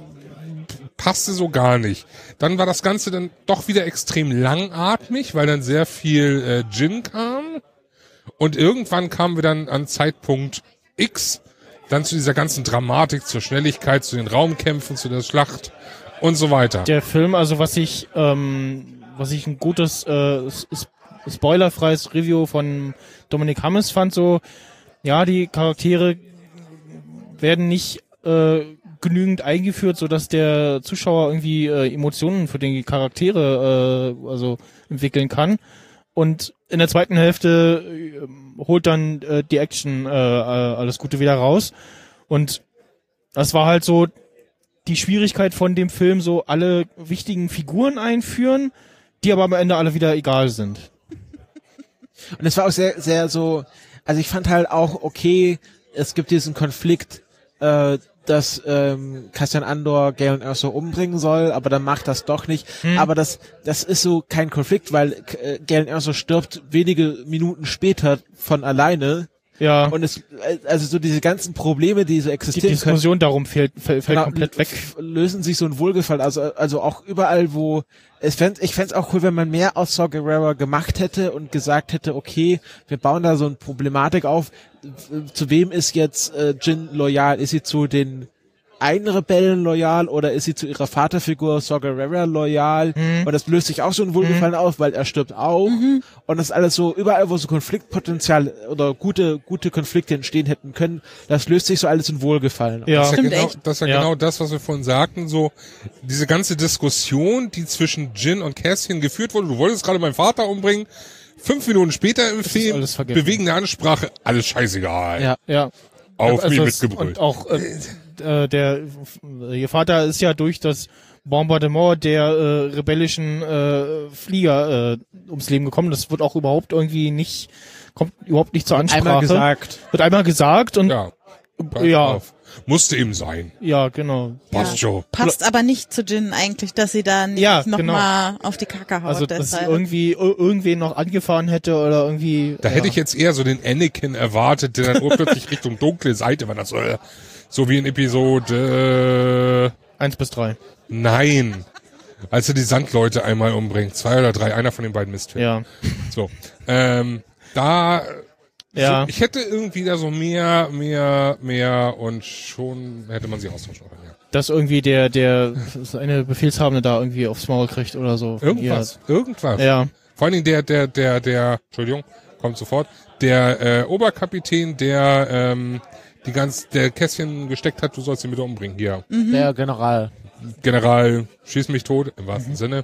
passte so gar nicht. Dann war das Ganze dann doch wieder extrem langatmig, weil dann sehr viel Jin kam und irgendwann kamen wir dann an Zeitpunkt X, dann zu dieser ganzen Dramatik, zur Schnelligkeit, zu den Raumkämpfen, zu der Schlacht und so weiter. Der Film, also was ich ein gutes spoilerfreies Review von Dominik Hammes fand, so, ja, die Charaktere werden nicht genügend eingeführt, so dass der Zuschauer irgendwie Emotionen für die Charaktere also entwickeln kann. Und in der zweiten Hälfte holt dann die Action alles Gute wieder raus. Und das war halt so die Schwierigkeit von dem Film, so alle wichtigen Figuren einführen, die aber am Ende alle wieder egal sind. Und es war auch sehr, sehr so, also ich fand halt auch, okay, es gibt diesen Konflikt, dass Cassian Andor Galen Erso umbringen soll, aber dann macht das doch nicht. Aber das ist so kein Konflikt, weil Galen Erso stirbt wenige Minuten später von alleine. Ja. Und es, also so diese ganzen Probleme, die so Die existieren können, Diskussion darum fällt genau, komplett weg. lösen sich so ein Wohlgefallen. Also auch überall, wo ich fänd's auch cool, wenn man mehr aus Saw Gerrera gemacht hätte und gesagt hätte, okay, wir bauen da so eine Problematik auf. Zu wem ist jetzt Jin loyal? Ist sie zu den einen Rebellen loyal oder ist sie zu ihrer Vaterfigur Saw Gerrera loyal? Und das löst sich auch so ein Wohlgefallen auf, weil er stirbt auch. Und das alles so, überall, wo so Konfliktpotenzial oder gute Konflikte entstehen hätten können, das löst sich so alles in Wohlgefallen auf. Ja. Das ist ja, Stimmt genau, echt. das ist ja genau das, was wir vorhin sagten, so diese ganze Diskussion, die zwischen Jin und Cassian geführt wurde. Du wolltest gerade meinen Vater umbringen. 5 Minuten später im Film, alles vergessen. bewegende Ansprache, alles scheißegal. Ja. Ja. Auf mich es- mitgebrüllt. Und auch ihr Vater ist ja durch das Bombardement der rebellischen Flieger ums Leben gekommen. Das wird auch kommt überhaupt nicht zur Ansprache. Einmal gesagt. Wird einmal gesagt und Ja, pass ja. auf. Musste eben sein. ja, genau. Passt schon. Passt aber nicht zu Jin eigentlich, dass sie da nicht Ja, nochmal auf die Kacke haut. Also, dass sie deshalb. irgendwie irgendwen noch angefahren hätte oder irgendwie. Da hätte ich jetzt eher so den Anakin erwartet, der dann urplötzlich Richtung dunkle Seite war. Das so wie in Episode 1 bis 3. nein. Als er die Sandleute einmal umbringt. 2 oder 3, einer von den beiden Mistfilmen. Ja. So. Da Ja. so, ich hätte irgendwie da so mehr und schon hätte man sie austauschen können. Ja. Dass irgendwie der eine Befehlshabende da irgendwie aufs Maul kriegt oder so. Irgendwas. Ja. Vor allen Dingen der Entschuldigung, kommt sofort, der Oberkapitän, der der Kästchen gesteckt hat, du sollst ihn bitte umbringen. Hier. Der General. General, schieß mich tot, im wahrsten Sinne.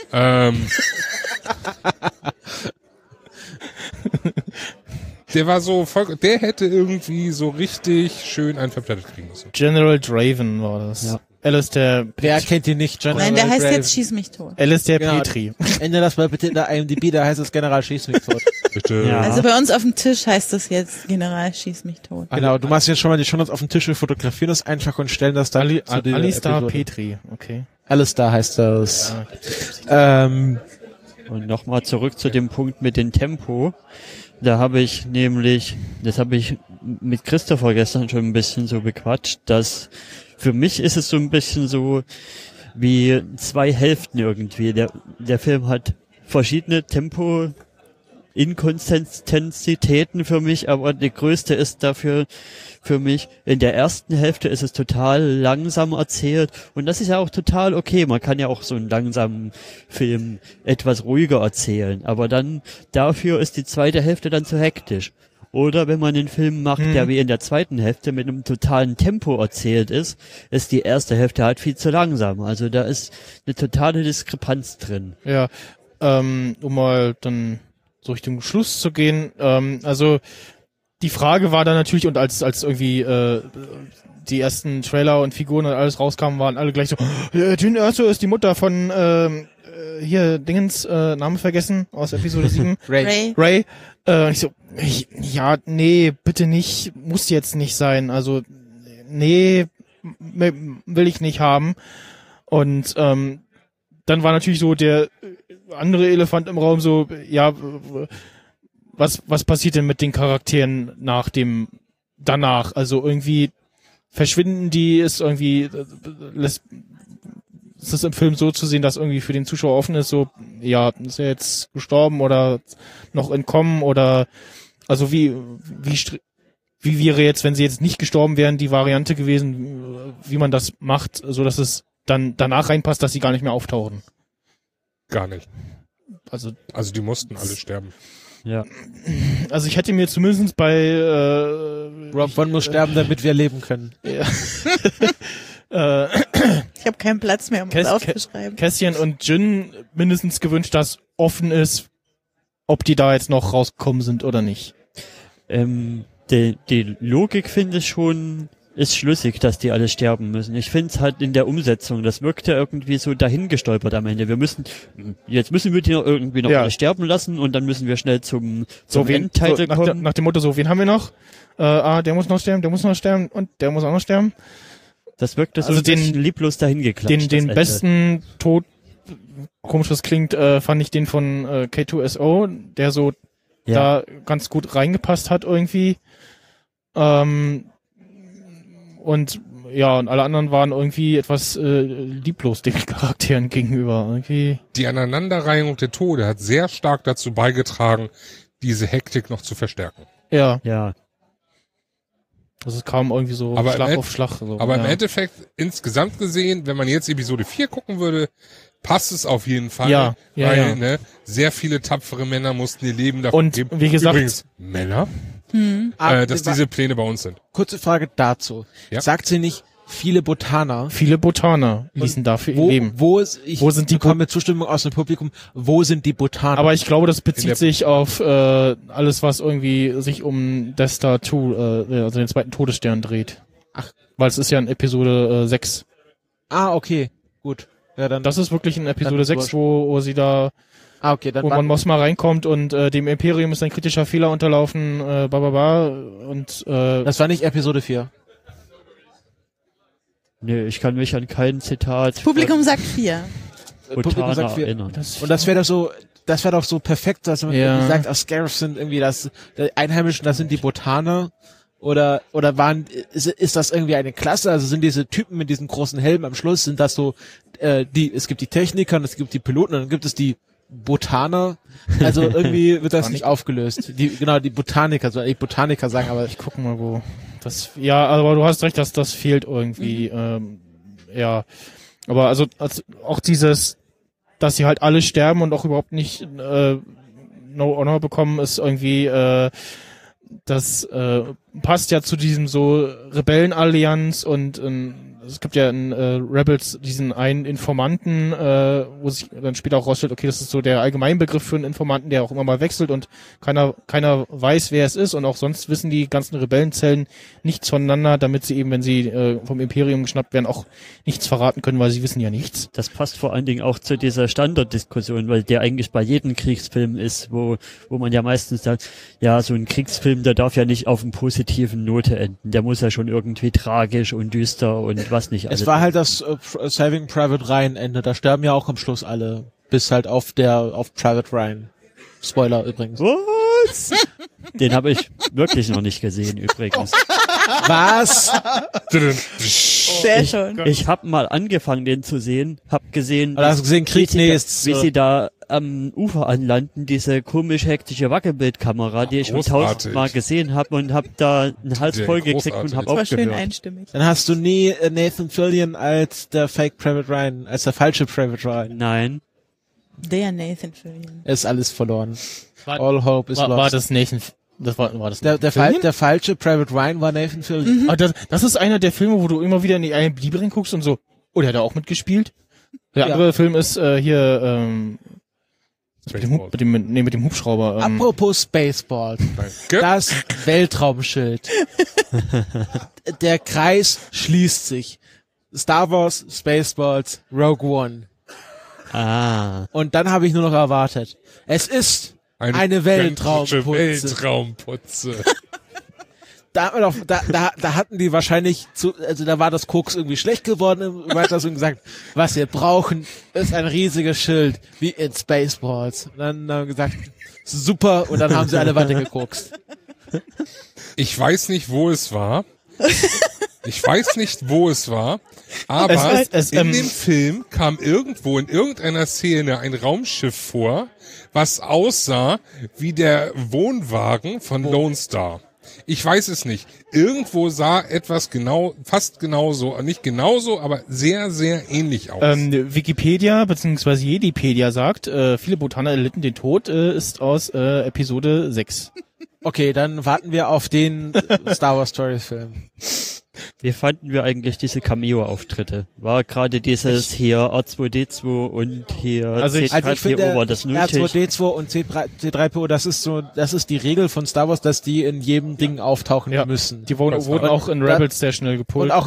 Der war so der hätte irgendwie so richtig schön einen verplättet kriegen müssen. General Draven war das. Ja. Alistair Wer kennt ihn nicht? General Nein, der heißt Draven. jetzt Schieß mich tot. Alistair Genau. Petri. Ende das mal bitte in der IMDb, da heißt es General schieß mich tot. Bitte. Ja. Also bei uns auf dem Tisch heißt das jetzt General Schieß mich tot. Genau, du machst jetzt schon mal die Shownotes auf dem Tisch, wir fotografieren das einfach und stellen das dann zu der Alistair Episode. Petri, okay. Alistair heißt das. Ja. Und nochmal zurück zu dem Punkt mit dem Tempo. Da habe ich nämlich, das habe ich mit Christopher gestern schon ein bisschen so bequatscht, dass für mich ist es so ein bisschen so wie 2 Hälften irgendwie. Der Film hat verschiedene Tempo-Inkonsistenzitäten für mich, aber die größte ist dafür für mich, in der ersten Hälfte ist es total langsam erzählt und das ist ja auch total okay. Man kann ja auch so einen langsamen Film etwas ruhiger erzählen, aber dann dafür ist die zweite Hälfte dann zu hektisch. Oder wenn man einen Film macht, der wie in der zweiten Hälfte mit einem totalen Tempo erzählt ist die erste Hälfte halt viel zu langsam. Also da ist eine totale Diskrepanz drin. Ja, um mal dann so Richtung Schluss zu gehen, also die Frage war dann natürlich, und als irgendwie die ersten Trailer und Figuren und alles rauskamen, waren alle gleich so, Jyn Erso ist die Mutter von hier Dingens, Name vergessen aus Episode 7. Ray. Und ich so, ja, nee, bitte nicht, muss jetzt nicht sein. Also, nee, will ich nicht haben. Und dann war natürlich so der andere Elefant im Raum so, ja, was passiert denn mit den Charakteren danach? Also irgendwie verschwinden die, ist es im Film so zu sehen, dass irgendwie für den Zuschauer offen ist, so, ja, ist er jetzt gestorben oder noch entkommen oder, also wie wäre jetzt, wenn sie jetzt nicht gestorben wären, die Variante gewesen, wie man das macht, so dass es dann danach reinpasst, dass sie gar nicht mehr auftauchen? Gar nicht. Also die mussten alle sterben. Ja. Also ich hätte mir zumindest bei Rogue One muss sterben, damit wir leben können. Ja. Ich habe keinen Platz mehr, um das aufzuschreiben. Cassian und Jyn mindestens gewünscht, dass offen ist, ob die da jetzt noch rausgekommen sind oder nicht. Die Logik finde ich schon, ist schlüssig, dass die alle sterben müssen. Ich finde es halt in der Umsetzung, das wirkt ja irgendwie so dahingestolpert am Ende. Jetzt müssen wir die noch irgendwie alle sterben lassen und dann müssen wir schnell zum Endtitel kommen. Nach dem Motto so, wen haben wir noch? Der muss noch sterben und der muss auch noch sterben. Das wirkt so ein bisschen lieblos dahingeklatscht. Den besten Tod, komisch das klingt, fand ich den von K2SO, der so da ganz gut reingepasst hat irgendwie. Und alle anderen waren irgendwie etwas lieblos den Charakteren gegenüber. Irgendwie. Die Aneinanderreihung der Tode hat sehr stark dazu beigetragen, diese Hektik noch zu verstärken. Ja. Ja. Also es kam irgendwie so Schlag auf Schlag. So. Aber im Endeffekt, insgesamt gesehen, wenn man jetzt Episode 4 gucken würde, passt es auf jeden Fall. Weil, ne, sehr viele tapfere Männer mussten ihr Leben dafür geben. Und wie gesagt... Übrigens, Männer? Dass diese Pläne bei uns sind. Kurze Frage dazu. Ja? Sagt sie nicht, viele Botaner ließen dafür ihr Leben. Wo sind die bekommen Zustimmung aus dem Publikum? Wo sind die Botaner? Aber ich glaube, das bezieht sich auf alles, was irgendwie sich um Death Star 2, also den zweiten Todesstern dreht. Ach. Weil es ist ja in Episode 6. Ah, okay. Gut. Ja, dann. Das ist wirklich in Episode 6, wo sie da wo Mon Mothma reinkommt und dem Imperium ist ein kritischer Fehler unterlaufen, und das war nicht Episode 4. Nee, ich kann mich an kein Zitat. Publikum sagt 4. Publikum sagt 4. Erinnern. Und das wäre doch so perfekt, dass man irgendwie sagt, aus Scarif sind irgendwie die Einheimischen, das sind die Botaner. Oder ist das irgendwie eine Klasse? Also sind diese Typen mit diesen großen Helmen am Schluss, sind das so, es gibt die Techniker und es gibt die Piloten und dann gibt es die Botaner. Also irgendwie wird das nicht aufgelöst. Die Botaniker, soll ich Botaniker sagen, aber ich guck mal, wo das, aber du hast recht, dass das fehlt irgendwie, aber also auch dieses, dass sie halt alle sterben und auch überhaupt nicht, No Honor bekommen, ist irgendwie, das passt ja zu diesem so Rebellenallianz und es gibt ja in Rebels diesen einen Informanten, wo sich dann später auch rausstellt, okay, das ist so der Allgemeinbegriff für einen Informanten, der auch immer mal wechselt und keiner weiß, wer es ist und auch sonst wissen die ganzen Rebellenzellen nichts voneinander, damit sie eben, wenn sie vom Imperium geschnappt werden, auch nichts verraten können, weil sie wissen ja nichts. Das passt vor allen Dingen auch zu dieser Standarddiskussion, weil der eigentlich bei jedem Kriegsfilm ist, wo man ja meistens sagt, ja, so ein Kriegsfilm, der darf ja nicht auf einer positiven Note enden, der muss ja schon irgendwie tragisch und düster und was nicht. Es war halt das Saving Private Ryan Ende, da sterben ja auch am Schluss alle, bis halt auf Private Ryan. Spoiler übrigens. Was? Den habe ich wirklich noch nicht gesehen übrigens. Was? Sehr schön. Ich habe mal angefangen, den zu sehen, hab gesehen, wie sie da am Ufer anlanden, diese komisch hektische Wackelbildkamera, die ich schon 1000-mal gesehen habe und hab da einen Hals voll gekriegt und hab aufgehört. Schön einstimmig. Dann hast du nie Nathan Fillion als der Fake Private Ryan, als der falsche Private Ryan. Nein. Der Nathan Fillion. Ist alles verloren. All hope is lost. War das Nathan war das Der falsche Private Ryan war Nathan Fillion. Ah, das ist einer der Filme, wo du immer wieder in die IMDb reinguckst und so, oh, der hat da auch mitgespielt. Der andere Film ist hier mit dem Hubschrauber. Apropos Spaceballs. Danke. Das Weltraumschild. Der Kreis schließt sich. Star Wars, Spaceballs, Rogue One. Ah. Und dann habe ich nur noch erwartet. Es ist eine Weltraumputze. Weltraumputze. Da hatten die wahrscheinlich da war das Koks irgendwie schlecht geworden, weiter so gesagt, was wir brauchen, ist ein riesiges Schild, wie in Spaceballs. Und dann haben gesagt, super, und dann haben sie alle weiter gekokst. Ich weiß nicht, wo es war. Aber in dem Film kam irgendwo in irgendeiner Szene ein Raumschiff vor, was aussah wie der Wohnwagen von Lone Star. Ich weiß es nicht. Irgendwo sah etwas fast genauso, nicht genauso, aber sehr, sehr ähnlich aus. Wikipedia bzw. Jedipedia sagt, viele Botaner erlitten den Tod, ist aus Episode 6. Okay, dann warten wir auf den Star Wars Stories Film. Wie fanden wir eigentlich diese Cameo-Auftritte? War gerade dieses hier R2D2 und hier C3PO, war das nötig? R2D2 und C3PO, das ist die Regel von Star Wars, dass die in jedem Ding auftauchen müssen. Die wurden auch in Rebels sehr schnell gepult. Und auch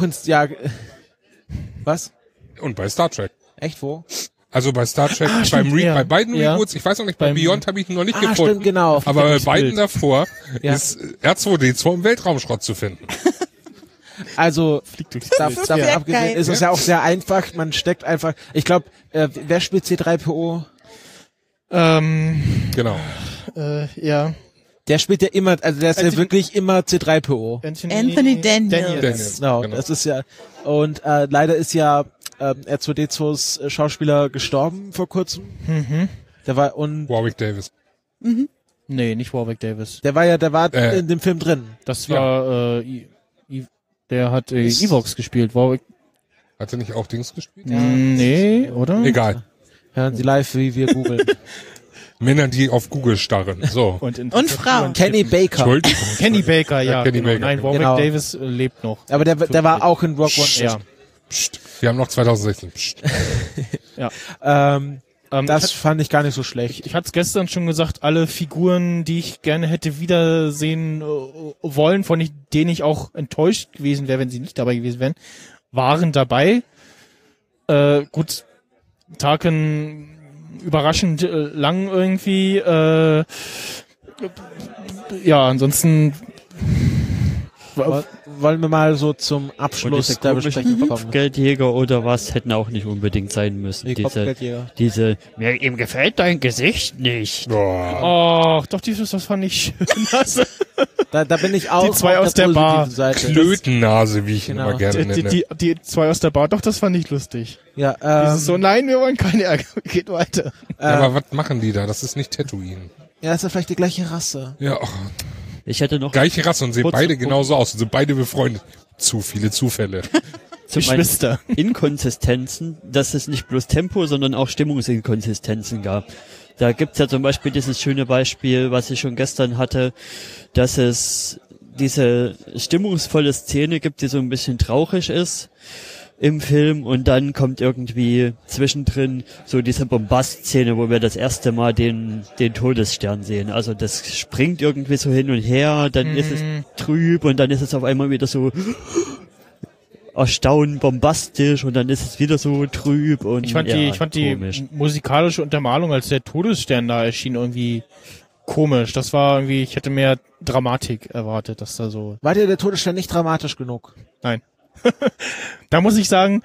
was? Und bei Star Trek. Echt, wo? Also bei Star Trek, bei beiden Reboots, ich weiß noch nicht, bei Beyond habe ich ihn noch nicht gefunden. Stimmt, genau. Aber bei beiden davor ist R2D2 im Weltraumschrott zu finden. Also, davon abgesehen ist es ja auch sehr einfach, man steckt einfach, ich glaube, wer spielt C3PO? Genau. Ja. Der spielt ja immer, also der ist ja wirklich immer C3PO. Anthony Daniels. Genau, das ist ja, und leider ist ja R2D2s Schauspieler gestorben vor kurzem. Mhm. Der war Warwick Davis. Mhm. Nee, nicht Warwick Davis. Der war in dem Film drin. Das war der hat Evox gespielt. Warwick. Hat er nicht auch Dings gespielt? Nee, oder? Egal. Hören Sie live, wie wir googeln. Männer, die auf Google starren. So. Und Frauen. Kenny Baker. Entschuldigung. Kenny Baker, ja. Kenny genau. Baker. Nein, Warwick Davis lebt noch. Aber der war auch in Rogue One. Ja. Psst. Wir haben noch 2016. Psst. Ja. Das fand ich gar nicht so schlecht. Ich hatte es gestern schon gesagt, alle Figuren, die ich gerne hätte wiedersehen wollen, von denen ich auch enttäuscht gewesen wäre, wenn sie nicht dabei gewesen wären, waren dabei. Gut, Tarkin überraschend lang irgendwie. Ja, ansonsten wollen wir mal so zum Abschluss der Besprechung kommen. Kopfgeldjäger oder was hätten auch nicht unbedingt sein müssen. Diese, ihm gefällt dein Gesicht nicht. Oh, doch, das fand ich schön. Also, da bin ich auch die zwei aus der Bar. Klötennase, wie ich ihn immer gerne nenne. Die zwei aus der Bar, doch, das fand ich lustig. Ja, dieses so, nein, wir wollen keine Ärger, geht weiter. Aber was machen die da? Das ist nicht Tatooine. Ja, ist ja vielleicht die gleiche Rasse. Ja, ich hätte noch gleiche Rasse und sehen beide genauso aus und sind beide befreundet. Zu viele Zufälle. Geschwister. Inkonsistenzen, dass es nicht bloß Tempo, sondern auch Stimmungsinkonsistenzen gab. Da gibt's ja zum Beispiel dieses schöne Beispiel, was ich schon gestern hatte, dass es diese stimmungsvolle Szene gibt, die so ein bisschen traurig ist im Film, und dann kommt irgendwie zwischendrin so diese Bombast-Szene, wo wir das erste Mal den Todesstern sehen. Also das springt irgendwie so hin und her, dann ist es trüb und dann ist es auf einmal wieder so erstaunend bombastisch und dann ist es wieder so trüb und ich fand die musikalische Untermalung, als der Todesstern da erschien, irgendwie komisch. Das war irgendwie, ich hätte mehr Dramatik erwartet, dass da so. War dir der Todesstern nicht dramatisch genug? Nein. Da muss ich sagen,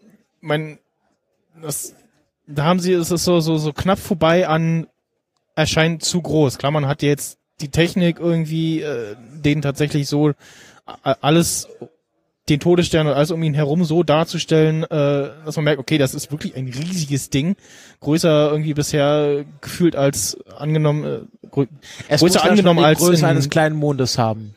da haben sie, es ist so knapp vorbei an, erscheint zu groß. Klar, man hat jetzt die Technik irgendwie, den tatsächlich so alles, den Todesstern und alles um ihn herum so darzustellen, dass man merkt, okay, das ist wirklich ein riesiges Ding. Größer irgendwie bisher gefühlt als angenommen, größer angenommen als die Größe eines kleinen Mondes haben.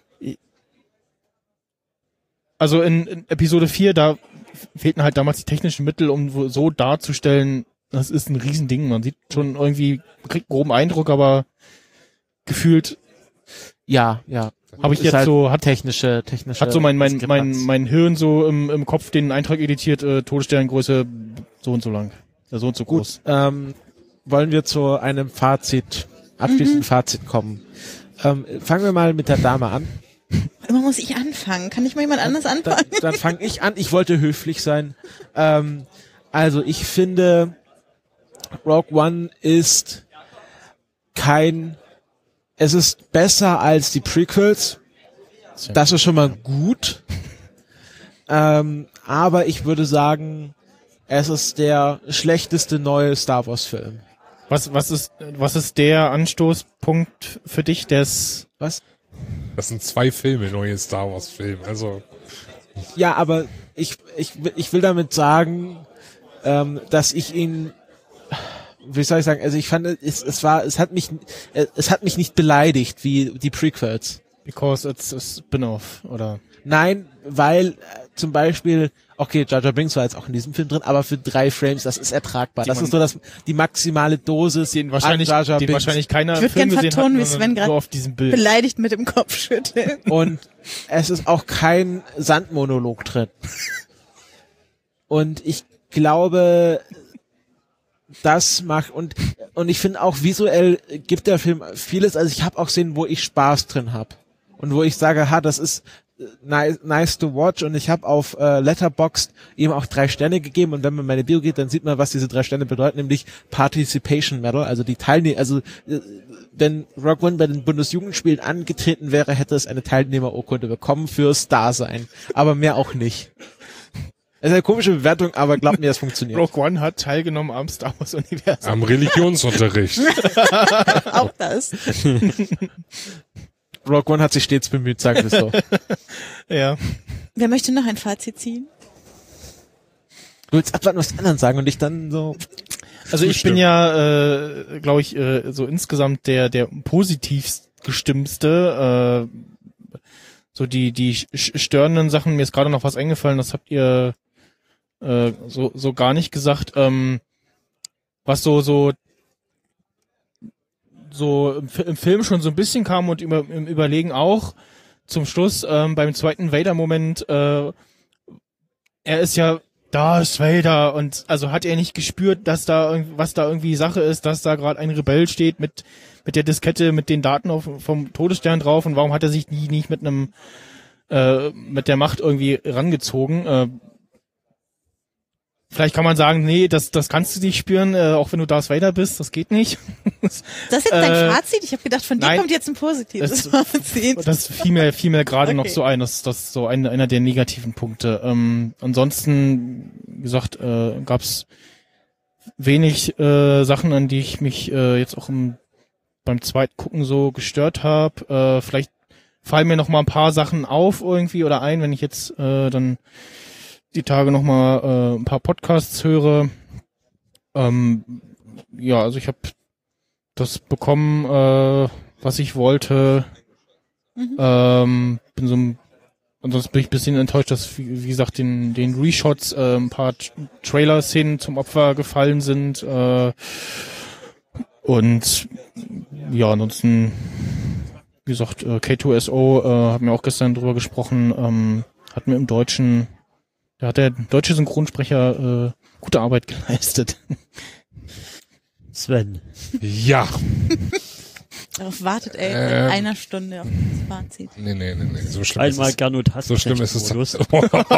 Also in Episode 4, da fehlten halt damals die technischen Mittel, um so darzustellen, das ist ein Riesending. Man sieht schon irgendwie, kriegt einen groben Eindruck, aber gefühlt Ja. Habe ich Ist jetzt halt so, hat technische so mein Diskrepanz. Hirn so im Kopf den Eintrag editiert, Todessterngröße so und so lang. So und so groß. Gut, wollen wir zu einem abschließenden Fazit kommen. Fangen wir mal mit der Dame an. Immer muss ich anfangen. Kann nicht mal jemand anders anfangen? Dann fange ich an. Ich wollte höflich sein. Also ich finde, Rogue One ist es ist besser als die Prequels. Das ist schon mal gut. Aber ich würde sagen, es ist der schlechteste neue Star Wars Film. Was ist der Anstoßpunkt für dich, Was? Das sind 2 Filme, neue Star Wars Filme. Also Ja, aber ich will damit sagen, dass ich ihn, wie soll ich sagen, also ich fand, es hat mich nicht beleidigt wie die Prequels. because it's a spin-off, oder? Nein, weil zum Beispiel, okay, Jar Jar Binks war jetzt auch in diesem Film drin, aber für 3 Frames, das ist ertragbar. Das ist so die maximale Dosis Den wahrscheinlich keiner Ich würd Film gern gesehen vertonen, hat, wie Sven sondern grad nur auf diesem Bild. Beleidigt mit dem Kopf schütteln. Und es ist auch kein Sandmonolog drin. Und ich glaube, das macht, und ich finde auch visuell gibt der Film vieles, also ich habe auch Szenen, wo ich Spaß drin habe. Und wo ich sage, das ist nice to watch, und ich habe auf Letterboxd ihm auch 3 Sterne gegeben, und wenn man meine Bio geht, dann sieht man, was diese 3 Sterne bedeuten, nämlich Participation Medal, also die wenn Rogue One bei den Bundesjugendspielen angetreten wäre, hätte es eine Teilnehmerurkunde bekommen fürs Dasein, aber mehr auch nicht. Das ist eine komische Bewertung, aber glaubt mir, das funktioniert. Rogue One hat teilgenommen am Star Wars Universum. am Religionsunterricht. Auch das. Rogue One hat sich stets bemüht, sagen wir es so. Ja. Wer möchte noch ein Fazit ziehen? Du willst abwarten, was die anderen sagen, und ich dann so... Also ich bin ja, glaube ich, so insgesamt der positivst gestimmste. So die störenden Sachen, mir ist gerade noch was eingefallen, das habt ihr so gar nicht gesagt. Was so im Film schon so ein bisschen kam und im Überlegen auch zum Schluss beim zweiten Vader-Moment, er ist ja Darth Vader, und also hat er nicht gespürt, was da irgendwie Sache ist, dass da gerade ein Rebell steht mit der Diskette mit den Daten vom Todesstern drauf, und warum hat er sich nicht mit der Macht irgendwie rangezogen? Vielleicht kann man sagen, nee, das kannst du nicht spüren, auch wenn du Darth Vader bist, das geht nicht. Das ist jetzt dein Fazit? Ich habe gedacht, von dir nein, kommt jetzt ein positives Fazit. Das fiel mir gerade Okay. noch so ein, das ist so einer der negativen Punkte. Ansonsten, wie gesagt, gab's wenig Sachen, an die ich mich jetzt auch beim zweiten Gucken so gestört habe. Vielleicht fallen mir noch mal ein paar Sachen auf irgendwie oder ein, wenn ich jetzt dann die Tage noch mal ein paar Podcasts höre. Ja, also ich habe das bekommen, was ich wollte. Ansonsten bin ich ein bisschen enttäuscht, dass, wie gesagt, den Reshots ein paar Trailer-Szenen zum Opfer gefallen sind. Und ja, ansonsten, wie gesagt, K2SO, haben wir auch gestern drüber gesprochen, hat mir im Deutschen, da hat der deutsche Synchronsprecher gute Arbeit geleistet. Sven. Ja. Darauf wartet er in einer Stunde auf das Fazit. Nee. So schlimm Einmal ist es. Gernot Hass. So schlimm ist es. Hätten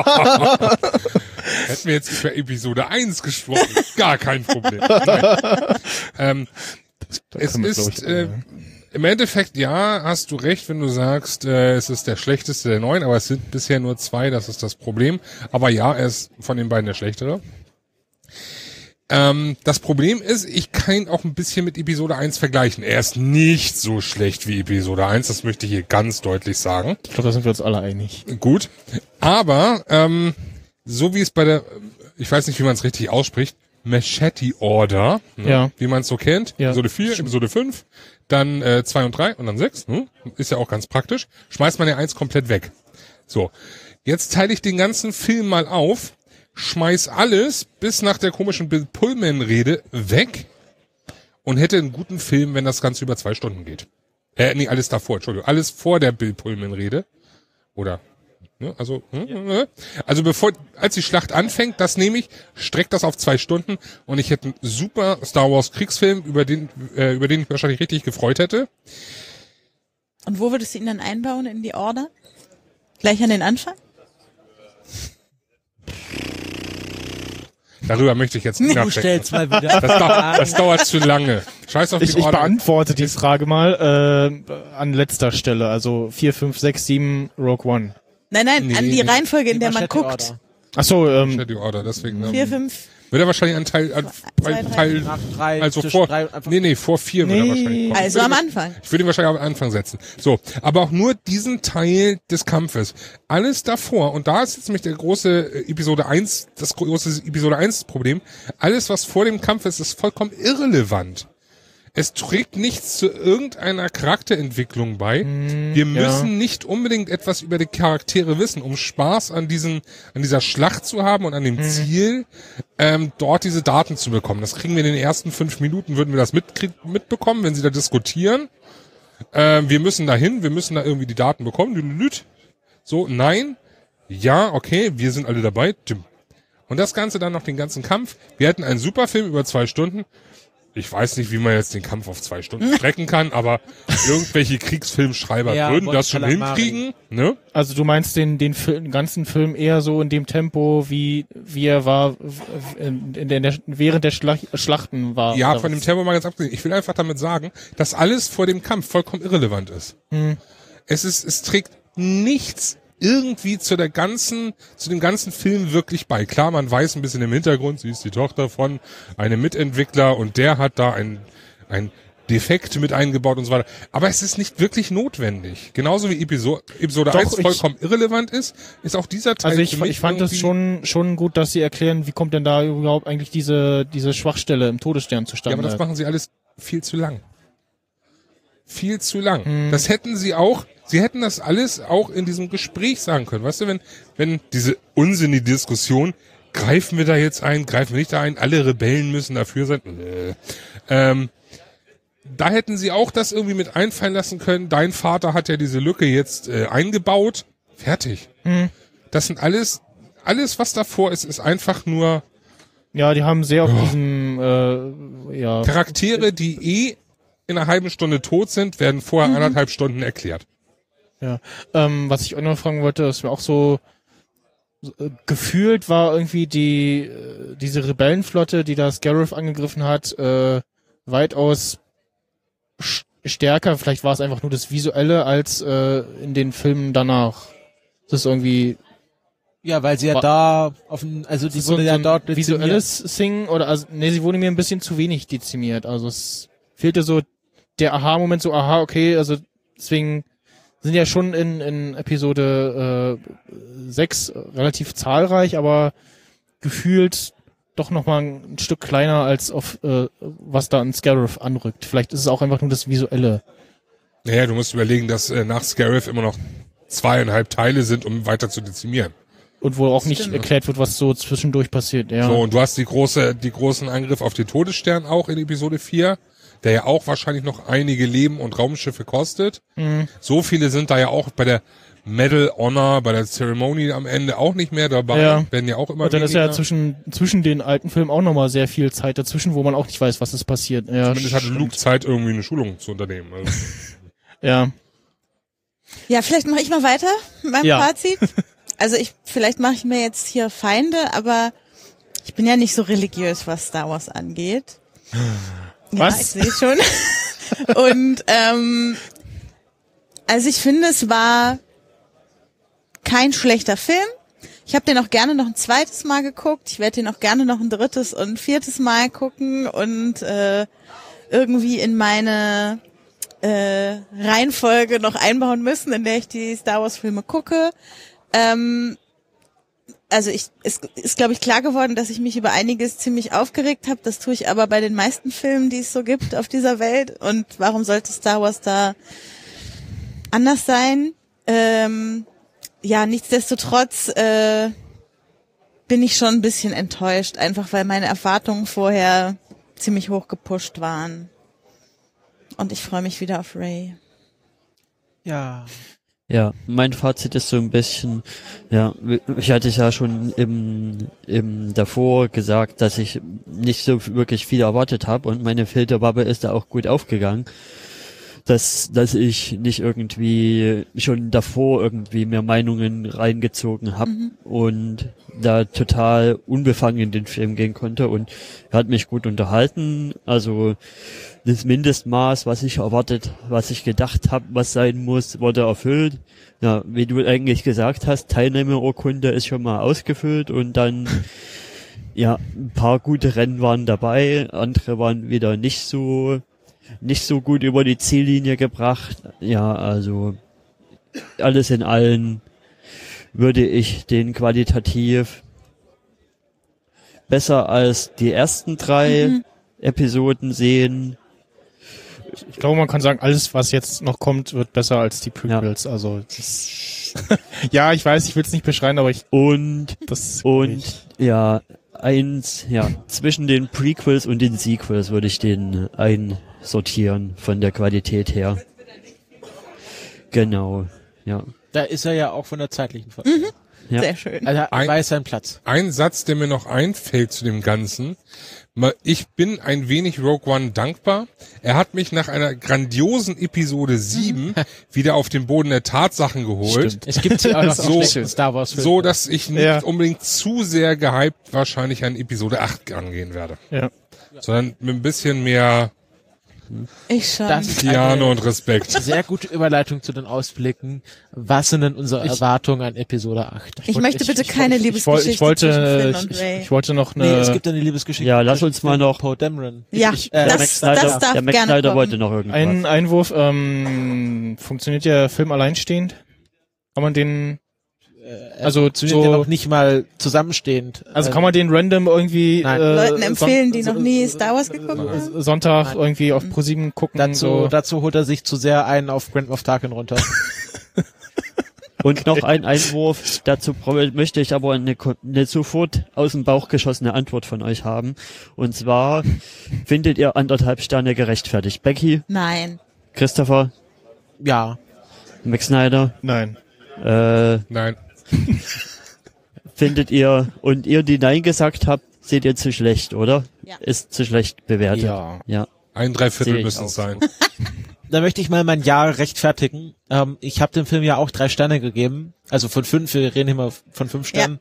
wir jetzt über Episode 1 gesprochen, gar kein Problem. Nein. Es ist, im Endeffekt, ja, hast du recht, wenn du sagst, es ist der schlechteste der 9, aber es sind bisher nur 2, das ist das Problem. Aber ja, er ist von den beiden der schlechtere. Das Problem ist, ich kann ihn auch ein bisschen mit Episode 1 vergleichen. Er ist nicht so schlecht wie Episode 1, das möchte ich hier ganz deutlich sagen. Ich glaube, da sind wir uns alle einig. Gut, aber so wie es bei der, ich weiß nicht, wie man es richtig ausspricht, Machete Order, ne? Ja. Wie man es so kennt, Ja. Episode 4, Episode 5, dann 2 und 3 und dann 6, ist ja auch ganz praktisch, schmeißt man ja 1 komplett weg. So, jetzt teile ich den ganzen Film mal auf, schmeiß alles bis nach der komischen Bill Pullman-Rede weg und hätte einen guten Film, wenn das Ganze über 2 Stunden geht. Nee, alles davor, Entschuldigung. Alles vor der Bill Pullman-Rede. Oder, ne, also, also als die Schlacht anfängt, das nehme ich, streckt das auf 2 Stunden und ich hätte einen super Star Wars Kriegsfilm, über den ich mich wahrscheinlich richtig gefreut hätte. Und wo würdest du ihn dann einbauen in die Order? Gleich an den Anfang? Darüber möchte ich jetzt nicht Du nachdenken. stellst mal wieder. Das dauert zu lange. Scheiß auf die Ich Order. beantworte die Frage mal an letzter Stelle, also 4, 5, 6, 7, Rogue One. Nein, an die Nee. Reihenfolge, in der man Machete guckt. Order. Ach so, Die Order, deswegen. 4, 5. Wird er wahrscheinlich an Teil, Zwei, drei. Teil, Nach 3, also zwischen vor, 3 und einfach. nee, vor 4 wird er Nee. wahrscheinlich kommen. Also am Anfang. Ich würde ihn wahrscheinlich am Anfang setzen. So, aber auch nur diesen Teil des Kampfes. Alles davor, und da ist jetzt nämlich der große Episode 1, das große Episode 1 Problem. Alles, was vor dem Kampf ist vollkommen irrelevant. Es trägt nichts zu irgendeiner Charakterentwicklung bei. Wir müssen nicht unbedingt etwas über die Charaktere wissen, um Spaß an dieser Schlacht zu haben und an dem Ziel, dort diese Daten zu bekommen. Das kriegen wir in den ersten 5 Minuten, würden wir das mitbekommen, wenn sie da diskutieren. Wir müssen da irgendwie die Daten bekommen. So, nein. Ja, okay, wir sind alle dabei. Und das Ganze dann noch den ganzen Kampf. Wir hätten einen super Film über 2 Stunden. Ich weiß nicht, wie man jetzt den Kampf auf 2 Stunden strecken kann, aber irgendwelche Kriegsfilmschreiber Ja, würden das schon Calamari. hinkriegen, ne? also du meinst den ganzen Film eher so in dem Tempo, wie er war, während der Schlachten war. Ja, oder von dem was? Tempo mal ganz abgesehen. Ich will einfach damit sagen, dass alles vor dem Kampf vollkommen irrelevant ist. Es trägt nichts irgendwie zu dem ganzen Film wirklich bei. Klar, man weiß ein bisschen im Hintergrund, sie ist die Tochter von einem Mitentwickler und der hat da ein Defekt mit eingebaut und so weiter. Aber es ist nicht wirklich notwendig. Genauso wie Episode Doch, 1 vollkommen irrelevant ist auch dieser Teil Also für mich ich fand es schon gut, dass sie erklären, wie kommt denn da überhaupt eigentlich diese Schwachstelle im Todesstern Ja, zustande. aber das machen sie alles viel zu lang. Viel zu lang. Das hätten sie hätten das alles auch in diesem Gespräch sagen können. Weißt du, wenn diese unsinnige Diskussion, greifen wir da jetzt ein, greifen wir nicht da ein, alle Rebellen müssen dafür sein. Da hätten sie auch das irgendwie mit einfallen lassen können. Dein Vater hat ja diese Lücke jetzt eingebaut. Fertig. Das sind alles, was davor ist einfach nur Ja, die haben sehr auf diesem, Charaktere, die in einer halben Stunde tot sind, werden vorher 1,5 Stunden erklärt. Ja, was ich auch noch fragen wollte, das mir auch so gefühlt war irgendwie diese Rebellenflotte, die da Scarif angegriffen hat, weitaus stärker. Vielleicht war es einfach nur das Visuelle als in den Filmen danach. Das ist irgendwie Ja, weil sie ja da also die wurde ja dort dezimiert. visuelles Thing oder sie wurde mir ein bisschen zu wenig dezimiert. Also es fehlte so der Aha-Moment, so okay, also deswegen sind ja schon in Episode 6 relativ zahlreich, aber gefühlt doch nochmal ein Stück kleiner als auf was da an Scarif anrückt. Vielleicht ist es auch einfach nur das Visuelle. Naja, du musst überlegen, dass nach Scarif immer noch 2,5 Teile sind, um weiter zu dezimieren. Und wo auch nicht erklärt wird, was so zwischendurch passiert. Ja. So, und du hast die großen Angriff auf den Todesstern auch in Episode 4, der ja auch wahrscheinlich noch einige Leben und Raumschiffe kostet. So viele sind da ja auch bei der Medal Honor, bei der Ceremony am Ende auch nicht mehr dabei. Ja. Werden ja auch immer Und dann weniger. ist ja zwischen den alten Filmen auch nochmal sehr viel Zeit dazwischen, wo man auch nicht weiß, was ist passiert. Ja, Zumindest hatte stimmt. Luke Zeit, irgendwie eine Schulung zu unternehmen. Also, Ja. Ja, vielleicht mache ich mal weiter mit meinem Ja. Fazit. Also vielleicht mache ich mir jetzt hier Feinde, aber ich bin ja nicht so religiös, was Star Wars angeht. Was? Ja, ich sehe schon. Und also ich finde, es war kein schlechter Film. Ich habe den auch gerne noch ein zweites Mal geguckt. Ich werde den auch gerne noch ein drittes und ein viertes Mal gucken und irgendwie in meine Reihenfolge noch einbauen müssen, in der ich die Star Wars Filme gucke. Also es ist, glaube ich, klar geworden, dass ich mich über einiges ziemlich aufgeregt habe. Das tue ich aber bei den meisten Filmen, die es so gibt auf dieser Welt. Und warum sollte Star Wars da anders sein? Ja, nichtsdestotrotz bin ich schon ein bisschen enttäuscht, einfach weil meine Erwartungen vorher ziemlich hoch gepusht waren. Und ich freue mich wieder auf Rey. Ja. Ja, mein Fazit ist so ein bisschen, ja, ich hatte ja schon im davor gesagt, dass ich nicht so wirklich viel erwartet habe und meine Filterbubble ist da auch gut aufgegangen, dass ich nicht irgendwie schon davor irgendwie mehr Meinungen reingezogen habe und da total unbefangen in den Film gehen konnte und er hat mich gut unterhalten, also das Mindestmaß, was ich erwartet, was ich gedacht habe, was sein muss, wurde erfüllt. Ja, wie du eigentlich gesagt hast, Teilnehmerurkunde ist schon mal ausgefüllt und dann, ja, ein paar gute Rennen waren dabei, andere waren wieder nicht so gut über die Ziellinie gebracht. Ja, also alles in allem würde ich den qualitativ besser als die ersten 3 Episoden sehen. Ich glaube, man kann sagen, alles, was jetzt noch kommt, wird besser als die Prequels. Ja. Also das ja, ich weiß, ich will es nicht beschreien, aber zwischen den Prequels und den Sequels würde ich den einsortieren von der Qualität her. Genau, ja. Da ist er ja auch von der zeitlichen Folge. Ja. Sehr schön. Also weiß seinen Platz. Ein Satz, der mir noch einfällt zu dem Ganzen. Ich bin ein wenig Rogue One dankbar. Er hat mich nach einer grandiosen Episode 7 wieder auf den Boden der Tatsachen geholt. Stimmt. Es gibt ja auch noch So- Star Wars Filme. So, dass ich nicht Ja. unbedingt zu sehr gehypt wahrscheinlich an Episode 8 angehen werde. Ja. Sondern mit ein bisschen mehr Ich schon. Das ist Piano eine und Respekt. sehr gute Überleitung zu den Ausblicken. Was sind denn unsere Erwartungen an Episode 8? ich möchte bitte keine Liebesgeschichte Ich wollte zwischen Finn und Ray. ich wollte noch Nee, eine es gibt eine Liebesgeschichte. Ja, lass uns mal noch- Poe Dameron. Ja, Der Max das Snyder, darf der Max gerne Snyder kommen. wollte noch irgendwas. einen Einwurf. Funktioniert der Film alleinstehend? Kann man den also Zu denen ja so noch nicht mal zusammenstehend. also kann man den random irgendwie Nein. Leuten empfehlen, die noch nie Star Wars geguckt haben? Sonntag irgendwie auf ProSieben gucken. Dazu holt er sich zu sehr einen auf Grand Moff Tarkin runter. Und noch ein Einwurf, dazu möchte ich aber eine sofort aus dem Bauch geschossene Antwort von euch haben. Und zwar, findet ihr 1,5 Sterne gerechtfertigt? Becky, Nein. Christopher, Ja. Max Snyder, Nein. Nein. findet ihr, und ihr, die Nein gesagt habt, seht ihr zu schlecht, oder? Ja. Ist zu schlecht bewertet. Ja. Ja. 1/3 Sehe ich müssen auch. es sein. Da möchte ich mal mein Ja rechtfertigen. Ich habe dem Film ja auch 3 Sterne gegeben. Also von 5, wir reden immer von 5 Sternen.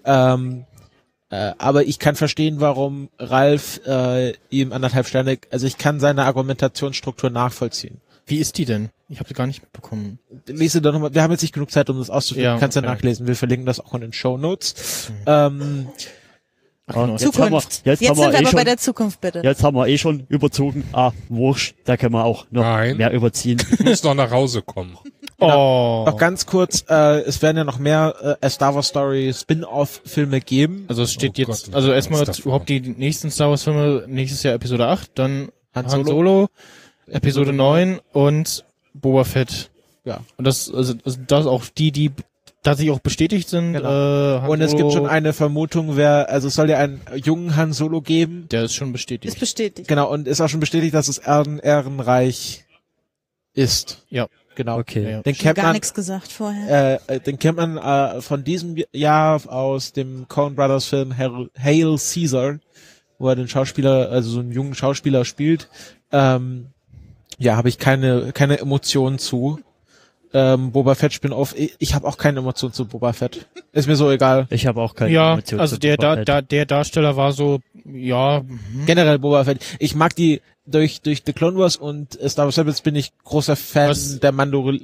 Aber ich kann verstehen, warum Ralf ihm 1,5 Sterne, also ich kann seine Argumentationsstruktur nachvollziehen. Wie ist die denn? Ich habe sie gar nicht mitbekommen. Lese doch nochmal, wir haben jetzt nicht genug Zeit, um das auszuführen. Ja, Du kannst ja okay. nachlesen, wir verlinken das auch in den Shownotes. Genau. Jetzt Zukunft. haben wir Jetzt sind wir aber bei der Zukunft, bitte. Jetzt haben wir schon überzogen. Wurscht, da können wir auch noch Nein. mehr überziehen. Ich muss noch nach Hause kommen. Oh. Noch ganz kurz, es werden ja noch mehr Star Wars Story Spin-off-Filme geben. Also es steht Oh jetzt, Gott, also erstmal was davon? überhaupt die nächsten Star Wars Filme, nächstes Jahr Episode 8, dann Han Han Solo. Solo, Episode 9 und Boba Fett. Ja. Und das das auch die tatsächlich auch bestätigt sind. Genau. Han Und es Solo, gibt schon eine Vermutung, es soll ja einen jungen Han Solo geben. der ist schon bestätigt. Ist bestätigt. Genau, und ist auch schon bestätigt, dass es ehrenreich ist. Ja. Genau. Okay. Ja. Den kennt Gar man, nichts gesagt vorher. den kennt man von diesem Jahr aus dem Coen Brothers Film Hail Caesar, wo er den Schauspieler, also so einen jungen Schauspieler spielt. Habe ich keine Emotionen zu. Boba Fett Spin-off. Ich habe auch keine Emotionen zu Boba Fett. Ist mir so egal. Ich habe auch keine Ja, Emotionen also zu der Boba Fett. der Darsteller war so, ja, Generell Boba Fett. Ich mag die durch The Clone Wars und Star Wars Rebels bin ich großer Fan Was? der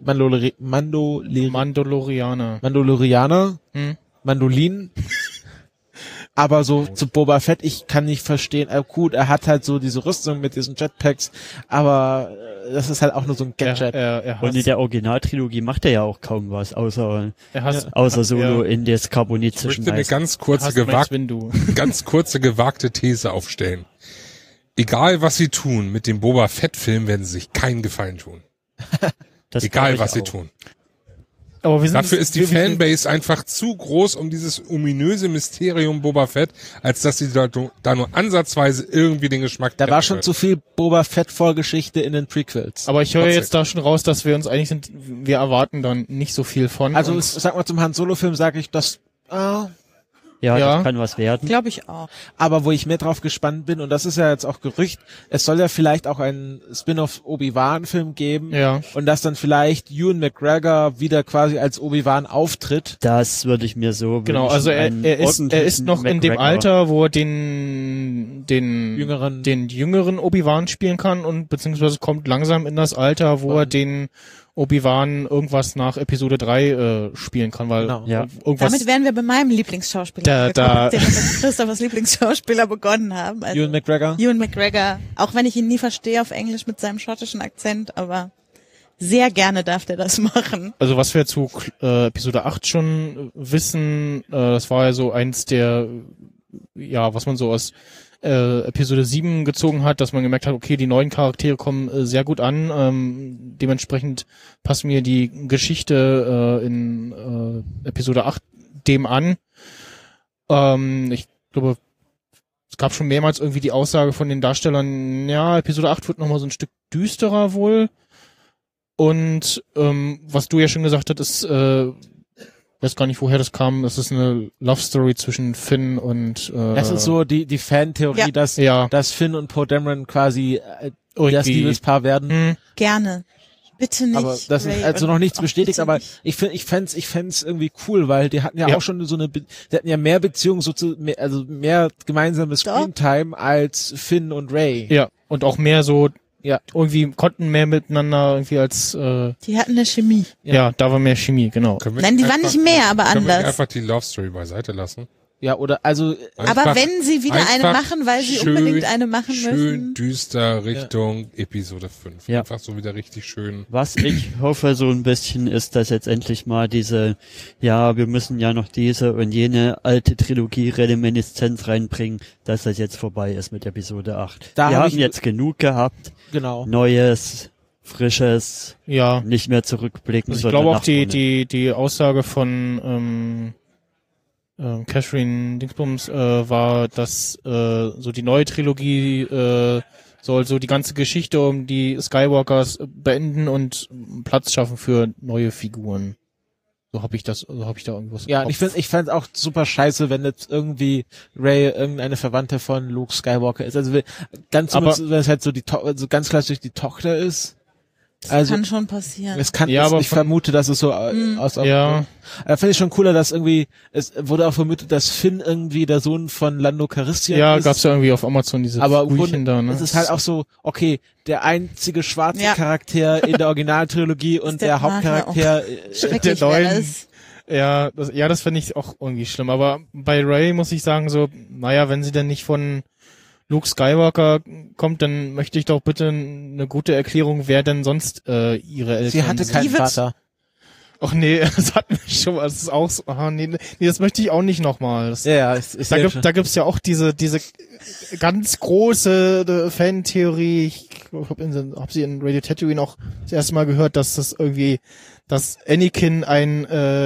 Mandalorianer. Mandalorianer. Hm. Mandolin. Aber so zu Boba Fett, ich kann nicht verstehen, gut, er hat halt so diese Rüstung mit diesen Jetpacks, aber das ist halt auch nur so ein Gadget. Er Und in der Originaltrilogie macht er ja auch kaum was, außer Solo er in das Carbonit Ich zu möchte eine schmeißen. ganz kurze gewagte These aufstellen. Egal was sie tun, mit dem Boba Fett Film werden sie sich keinen Gefallen tun. Das Egal glaub ich was sie auch. tun. Aber wir sind Dafür ist die Fanbase einfach zu groß um dieses ominöse Mysterium Boba Fett, als dass sie da nur ansatzweise irgendwie den Geschmack Da war treffen schon können. zu viel Boba Fett-Vorgeschichte in den Prequels. Aber ich höre Trotzdem. jetzt da schon raus, dass wir uns einig sind, wir erwarten dann nicht so viel von. Also Und sag mal, zum Han Solo-Film sage ich, dass Ja, Ja. das kann was werden. Glaube ich auch. aber wo ich mehr drauf gespannt bin, und das ist ja jetzt auch Gerücht, es soll ja vielleicht auch einen Spin-off Obi-Wan-Film geben. ja. Und dass dann vielleicht Ewan McGregor wieder quasi als Obi-Wan auftritt. Das würde ich mir so Genau, wünschen, also einen er ist ordentlichen noch in dem McGregor. Alter, wo er den jüngeren Obi-Wan spielen kann und beziehungsweise kommt langsam in das Alter, wo er den Obi-Wan irgendwas nach Episode 3 spielen kann, weil Genau. Ja. irgendwas Damit wären wir bei meinem Lieblingsschauspieler. Da- Den wir mit Christophers Lieblingsschauspieler begonnen haben. Also Ewan McGregor. Ewan McGregor. Auch wenn ich ihn nie verstehe auf Englisch mit seinem schottischen Akzent, aber sehr gerne darf der das machen. Also was wir zu Episode 8 schon wissen, das war ja so eins der, ja, was man so aus Episode 7 gezogen hat, dass man gemerkt hat, okay, die neuen Charaktere kommen sehr gut an, dementsprechend passt mir die Geschichte in Episode 8 dem an. Ich glaube, es gab schon mehrmals irgendwie die Aussage von den Darstellern, ja, Episode 8 wird nochmal so ein Stück düsterer wohl. Und was du ja schon gesagt hattest, weiß gar nicht, woher das kam, das ist eine Love Story zwischen Finn und Das ist so die Fan-Theorie, Ja. dass Finn und Poe Dameron quasi das irgendwie Liebespaar werden. Gerne. Bitte nicht. Aber das ist Ray, also und noch nichts auch bestätigt, bitte aber nicht. ich fänd's irgendwie cool, weil die hatten ja, Ja. auch schon so die hatten ja mehr Beziehungen, also mehr gemeinsame Doch. Screentime als Finn und Ray. ja, und auch mehr so, Ja. irgendwie konnten mehr miteinander irgendwie als Die hatten eine Chemie. ja, da war mehr Chemie, genau. Können wir Nein, die waren einfach- nicht mehr, aber können wir anders. einfach die Love Story beiseite lassen? Ja, oder also Aber Einfach- wenn sie wieder eine einfach machen, weil sie schön- unbedingt eine machen Schön müssen. düster Richtung Episode 5. Ja. Einfach so wieder richtig schön. Was ich hoffe so ein bisschen ist, dass jetzt endlich mal diese, ja, wir müssen ja noch diese und jene alte Trilogie Reminiszenz reinbringen, dass das jetzt vorbei ist mit Episode 8. Da wir hab haben ich- jetzt genug gehabt, genau. Neues, Frisches, Ja. nicht mehr zurückblicken. Also ich sondern glaube auch nach vorne. die Aussage von Catherine Dingsbums war, dass so die neue Trilogie soll so die ganze Geschichte um die Skywalkers beenden und Platz schaffen für neue Figuren. So habe ich da irgendwas. Ja, im und Kopf. ich fänd's auch super scheiße, wenn jetzt irgendwie Ray irgendeine Verwandte von Luke Skywalker ist. Also ganz Aber- wenn es halt so so ganz klassisch die Tochter ist. Also Kann schon passieren. es kann, Ja, aber ich von- vermute, dass es so aus. Ja. Finde ich schon cooler, dass irgendwie es wurde auch vermutet, dass Finn irgendwie der Sohn von Lando Calrissian Ja, ist. gab's ja irgendwie auf Amazon diese Aber im Frühchen Grunde, da, ne? es ist halt auch so, okay, der einzige schwarze Ja. Charakter in der Originaltrilogie und der der Hauptcharakter Schrecklich der wäre neuen- es. Das finde ich auch irgendwie schlimm. Aber bei Rey muss ich sagen so, naja, wenn sie denn nicht von Luke Skywalker kommt, dann möchte ich doch bitte eine gute Erklärung, wer denn sonst ihre Eltern sie hatte sind. keinen Die wird- Vater. Ach nee, das hatten wir schon mal. Das ist auch so, nee, das möchte ich auch nicht nochmal. Ja, Da gibt's ja auch diese ganz große Fan-Theorie. Ich hab sie in Radio Tatooine auch das erste Mal gehört, dass das irgendwie, dass Anakin ein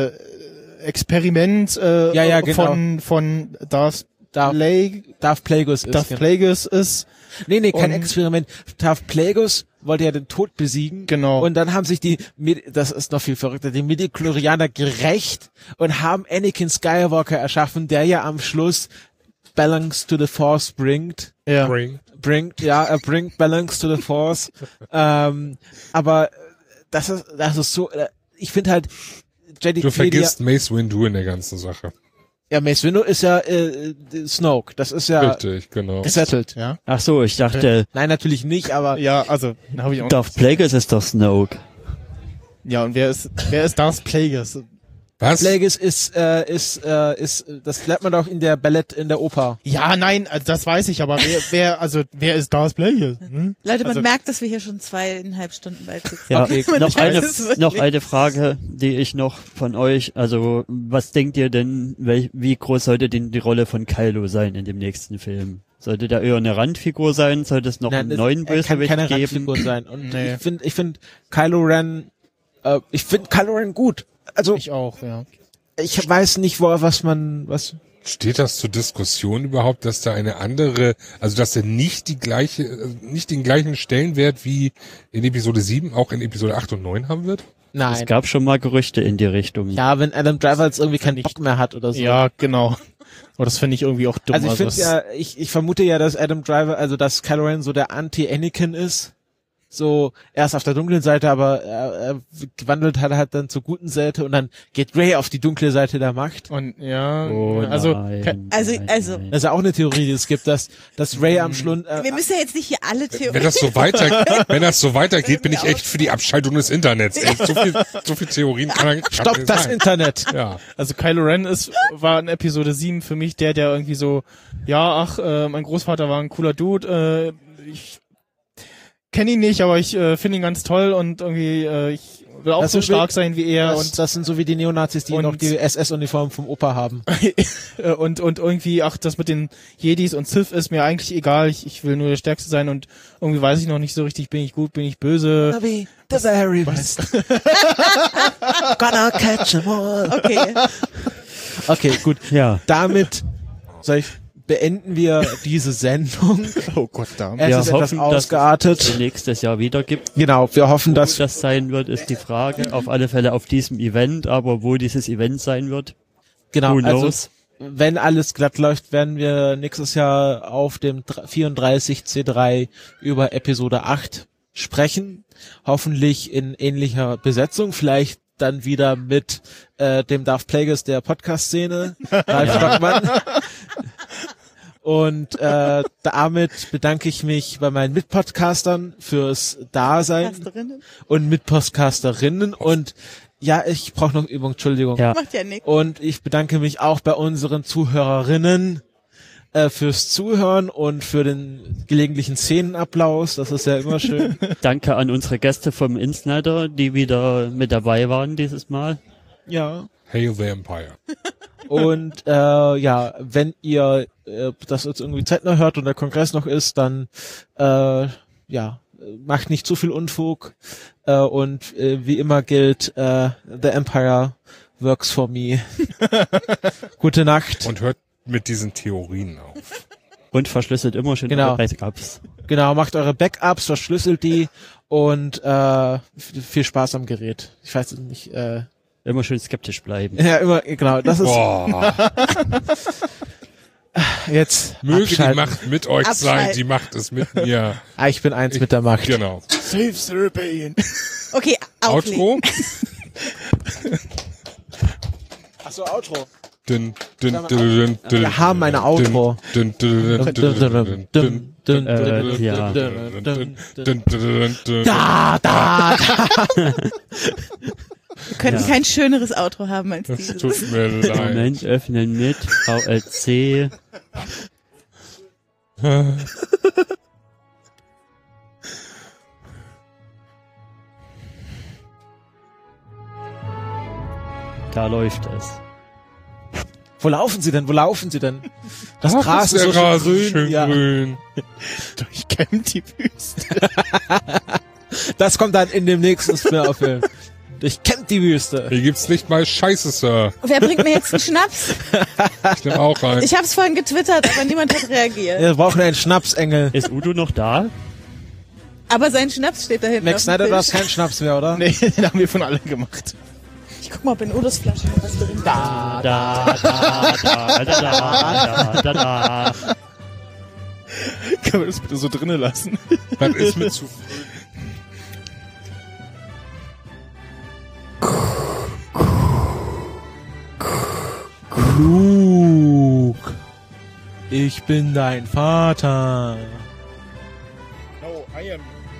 Experiment Ja, genau. von Darth Darth Plagueis ist. genau. Plagueis ist. Nee, kein Und- Experiment. Darth Plagueis wollte ja den Tod besiegen. Genau. Und dann haben sich das ist noch viel verrückter, die Midichlorianer gerecht und haben Anakin Skywalker erschaffen, der ja am Schluss Balance to the Force bringt. Ja. Er bringt Balance to the Force. Aber das ist so, ich finde halt, Du vergisst Mace Windu in der ganzen Sache. ja, Mace Windu ist ja Snoke. Das ist ja Richtig, genau. gesettelt. Ja. Ach so, ich dachte, Nein, natürlich nicht, aber Ja, also, habe ich auch. Darth Plagueis ist doch Snoke. Ja, und wer ist Darth Plagueis? Was? Plagueis ist, das lernt man doch in der Ballett, in der Oper. Ja, nein, also das weiß ich, aber wer ist Darth Plagueis? Hm? Leute, man Also- merkt, dass wir hier schon 2,5 Stunden bald sitzen. Ja, Okay, Man noch merkt eine, es wirklich. noch eine Frage, die ich noch von euch, also was denkt ihr denn, wie groß sollte denn die Rolle von Kylo sein in dem nächsten Film? Sollte da eher eine Randfigur sein? Sollte es noch einen neuen er kann Bösewicht keine geben? Randfigur sein. Und Nee. ich finde Kylo Ren Ich finde Kylo Ren gut. Also Ich auch, ja. ich weiß nicht, was. Steht das zur Diskussion überhaupt, dass da eine andere, also dass er nicht den gleichen Stellenwert wie in Episode 7 auch in Episode 8 und 9 haben wird? Es Nein. gab schon mal Gerüchte in die Richtung. Ja, wenn Adam Driver jetzt irgendwie keinen Bock mehr hat oder so. Ja, genau. Aber das finde ich irgendwie auch dumm. Also ich finde es- ja, ich vermute ja, dass Adam Driver, also dass Kylo Ren so der Anti-Anakin ist. So, erst auf der dunklen Seite, aber er gewandelt hat er halt dann zur guten Seite und dann geht Rey auf die dunkle Seite der Macht. Und ja, Oh, also nein, Also- nein, also- nein. Das ist ja auch eine Theorie, die es gibt, dass Ray am Schlund, Wir müssen ja jetzt nicht hier alle Wenn Theorien. das so weitergeht, bin ich echt für die Abschaltung des Internets. Ey, so viel Theorien kann stoppt nicht das sein. Internet. Ja. Also Kylo Ren war in Episode 7 für mich der irgendwie so, mein Großvater war ein cooler Dude, ich kenne ihn nicht, aber ich finde ihn ganz toll und irgendwie ich will auch Das so sind stark sein wie er Das sind so wie die Neonazis, die und- noch die SS-Uniform vom Opa haben. und irgendwie, das mit den Jedis und Sith ist mir eigentlich egal, ich will nur der Stärkste sein und irgendwie weiß ich noch nicht so richtig, bin ich gut, bin ich böse. Wie the very best. Gonna catch them all. Okay. Okay, gut. Ja, Damit beenden wir diese Sendung. Oh Gott, da. Es wir ist etwas hoffen, dass es ausgeartet. nächstes Jahr wieder gibt. Genau, wir hoffen, Wo dass das sein wird, ist die Frage. Auf alle Fälle auf diesem Event, aber wo dieses Event sein wird, genau, who also knows? wenn alles glatt läuft, werden wir nächstes Jahr auf dem 34C3 über Episode 8 sprechen. Hoffentlich in ähnlicher Besetzung, vielleicht dann wieder mit dem Darth Plagueis der Podcast-Szene, Ralf Stockmann. Und damit bedanke ich mich bei meinen Mitpodcastern fürs Dasein Pastorinnen. und Mitpodcasterinnen. Und ja, ich brauche noch Übung, Entschuldigung. Ja. Macht ja nichts. Und ich bedanke mich auch bei unseren Zuhörerinnen fürs Zuhören und für den gelegentlichen Szenenapplaus. Das ist ja immer schön. Danke an unsere Gäste vom Insider, die wieder mit dabei waren dieses Mal. Ja. Hail the Empire. Und ja, wenn ihr das jetzt irgendwie zeitnah hört und der Kongress noch ist, dann ja, macht nicht zu viel Unfug. Und wie immer gilt, the Empire works for me. Gute Nacht. Und hört mit diesen Theorien auf. Und verschlüsselt immer schön Genau. eure Backups. Genau, macht eure Backups, verschlüsselt die und viel Spaß am Gerät. Ich weiß es nicht. Immer schön skeptisch bleiben. Ja, immer, genau. Das ist Boah, jetzt. möge die abschalten. Macht mit euch sein, Abschalten. die Macht ist mit mir. Ah, ich bin eins mit der Macht. Genau. Save the Rebellion. Okay, auflegen. Outro. Achso, Outro. Wir haben eine Outro. Ja. Da. Wir könnten kein schöneres Outro haben als Es dieses. tut mir leid. Moment, öffnen mit VLC. Da läuft es. Wo laufen sie denn? Wo laufen sie denn? Das Ach, Gras ist der so schön Rasen grün. schön Ja. grün. Durchkämmt die Wüste. Das kommt dann in dem nächsten Spin-off-Film. Durchkämmt die Wüste. Hier gibt's nicht mal Scheiße, Sir. Wer bringt mir jetzt einen Schnaps? Ich nehm auch rein. Ich habe es vorhin getwittert, aber niemand hat reagiert. Wir brauchen einen Schnapsengel. Ist Udo noch da? Aber sein Schnaps steht da hinten. Max auf dem Snyder, du hast Tisch. keinen Schnaps mehr, oder? Nee, den haben wir von allen gemacht. Ich guck mal, ob in Udos Flasche noch was drin ist. Da, da, da. Können wir das bitte so drinnen lassen? Das ist mir zu früh. Luke, ich bin dein Vater. No, I am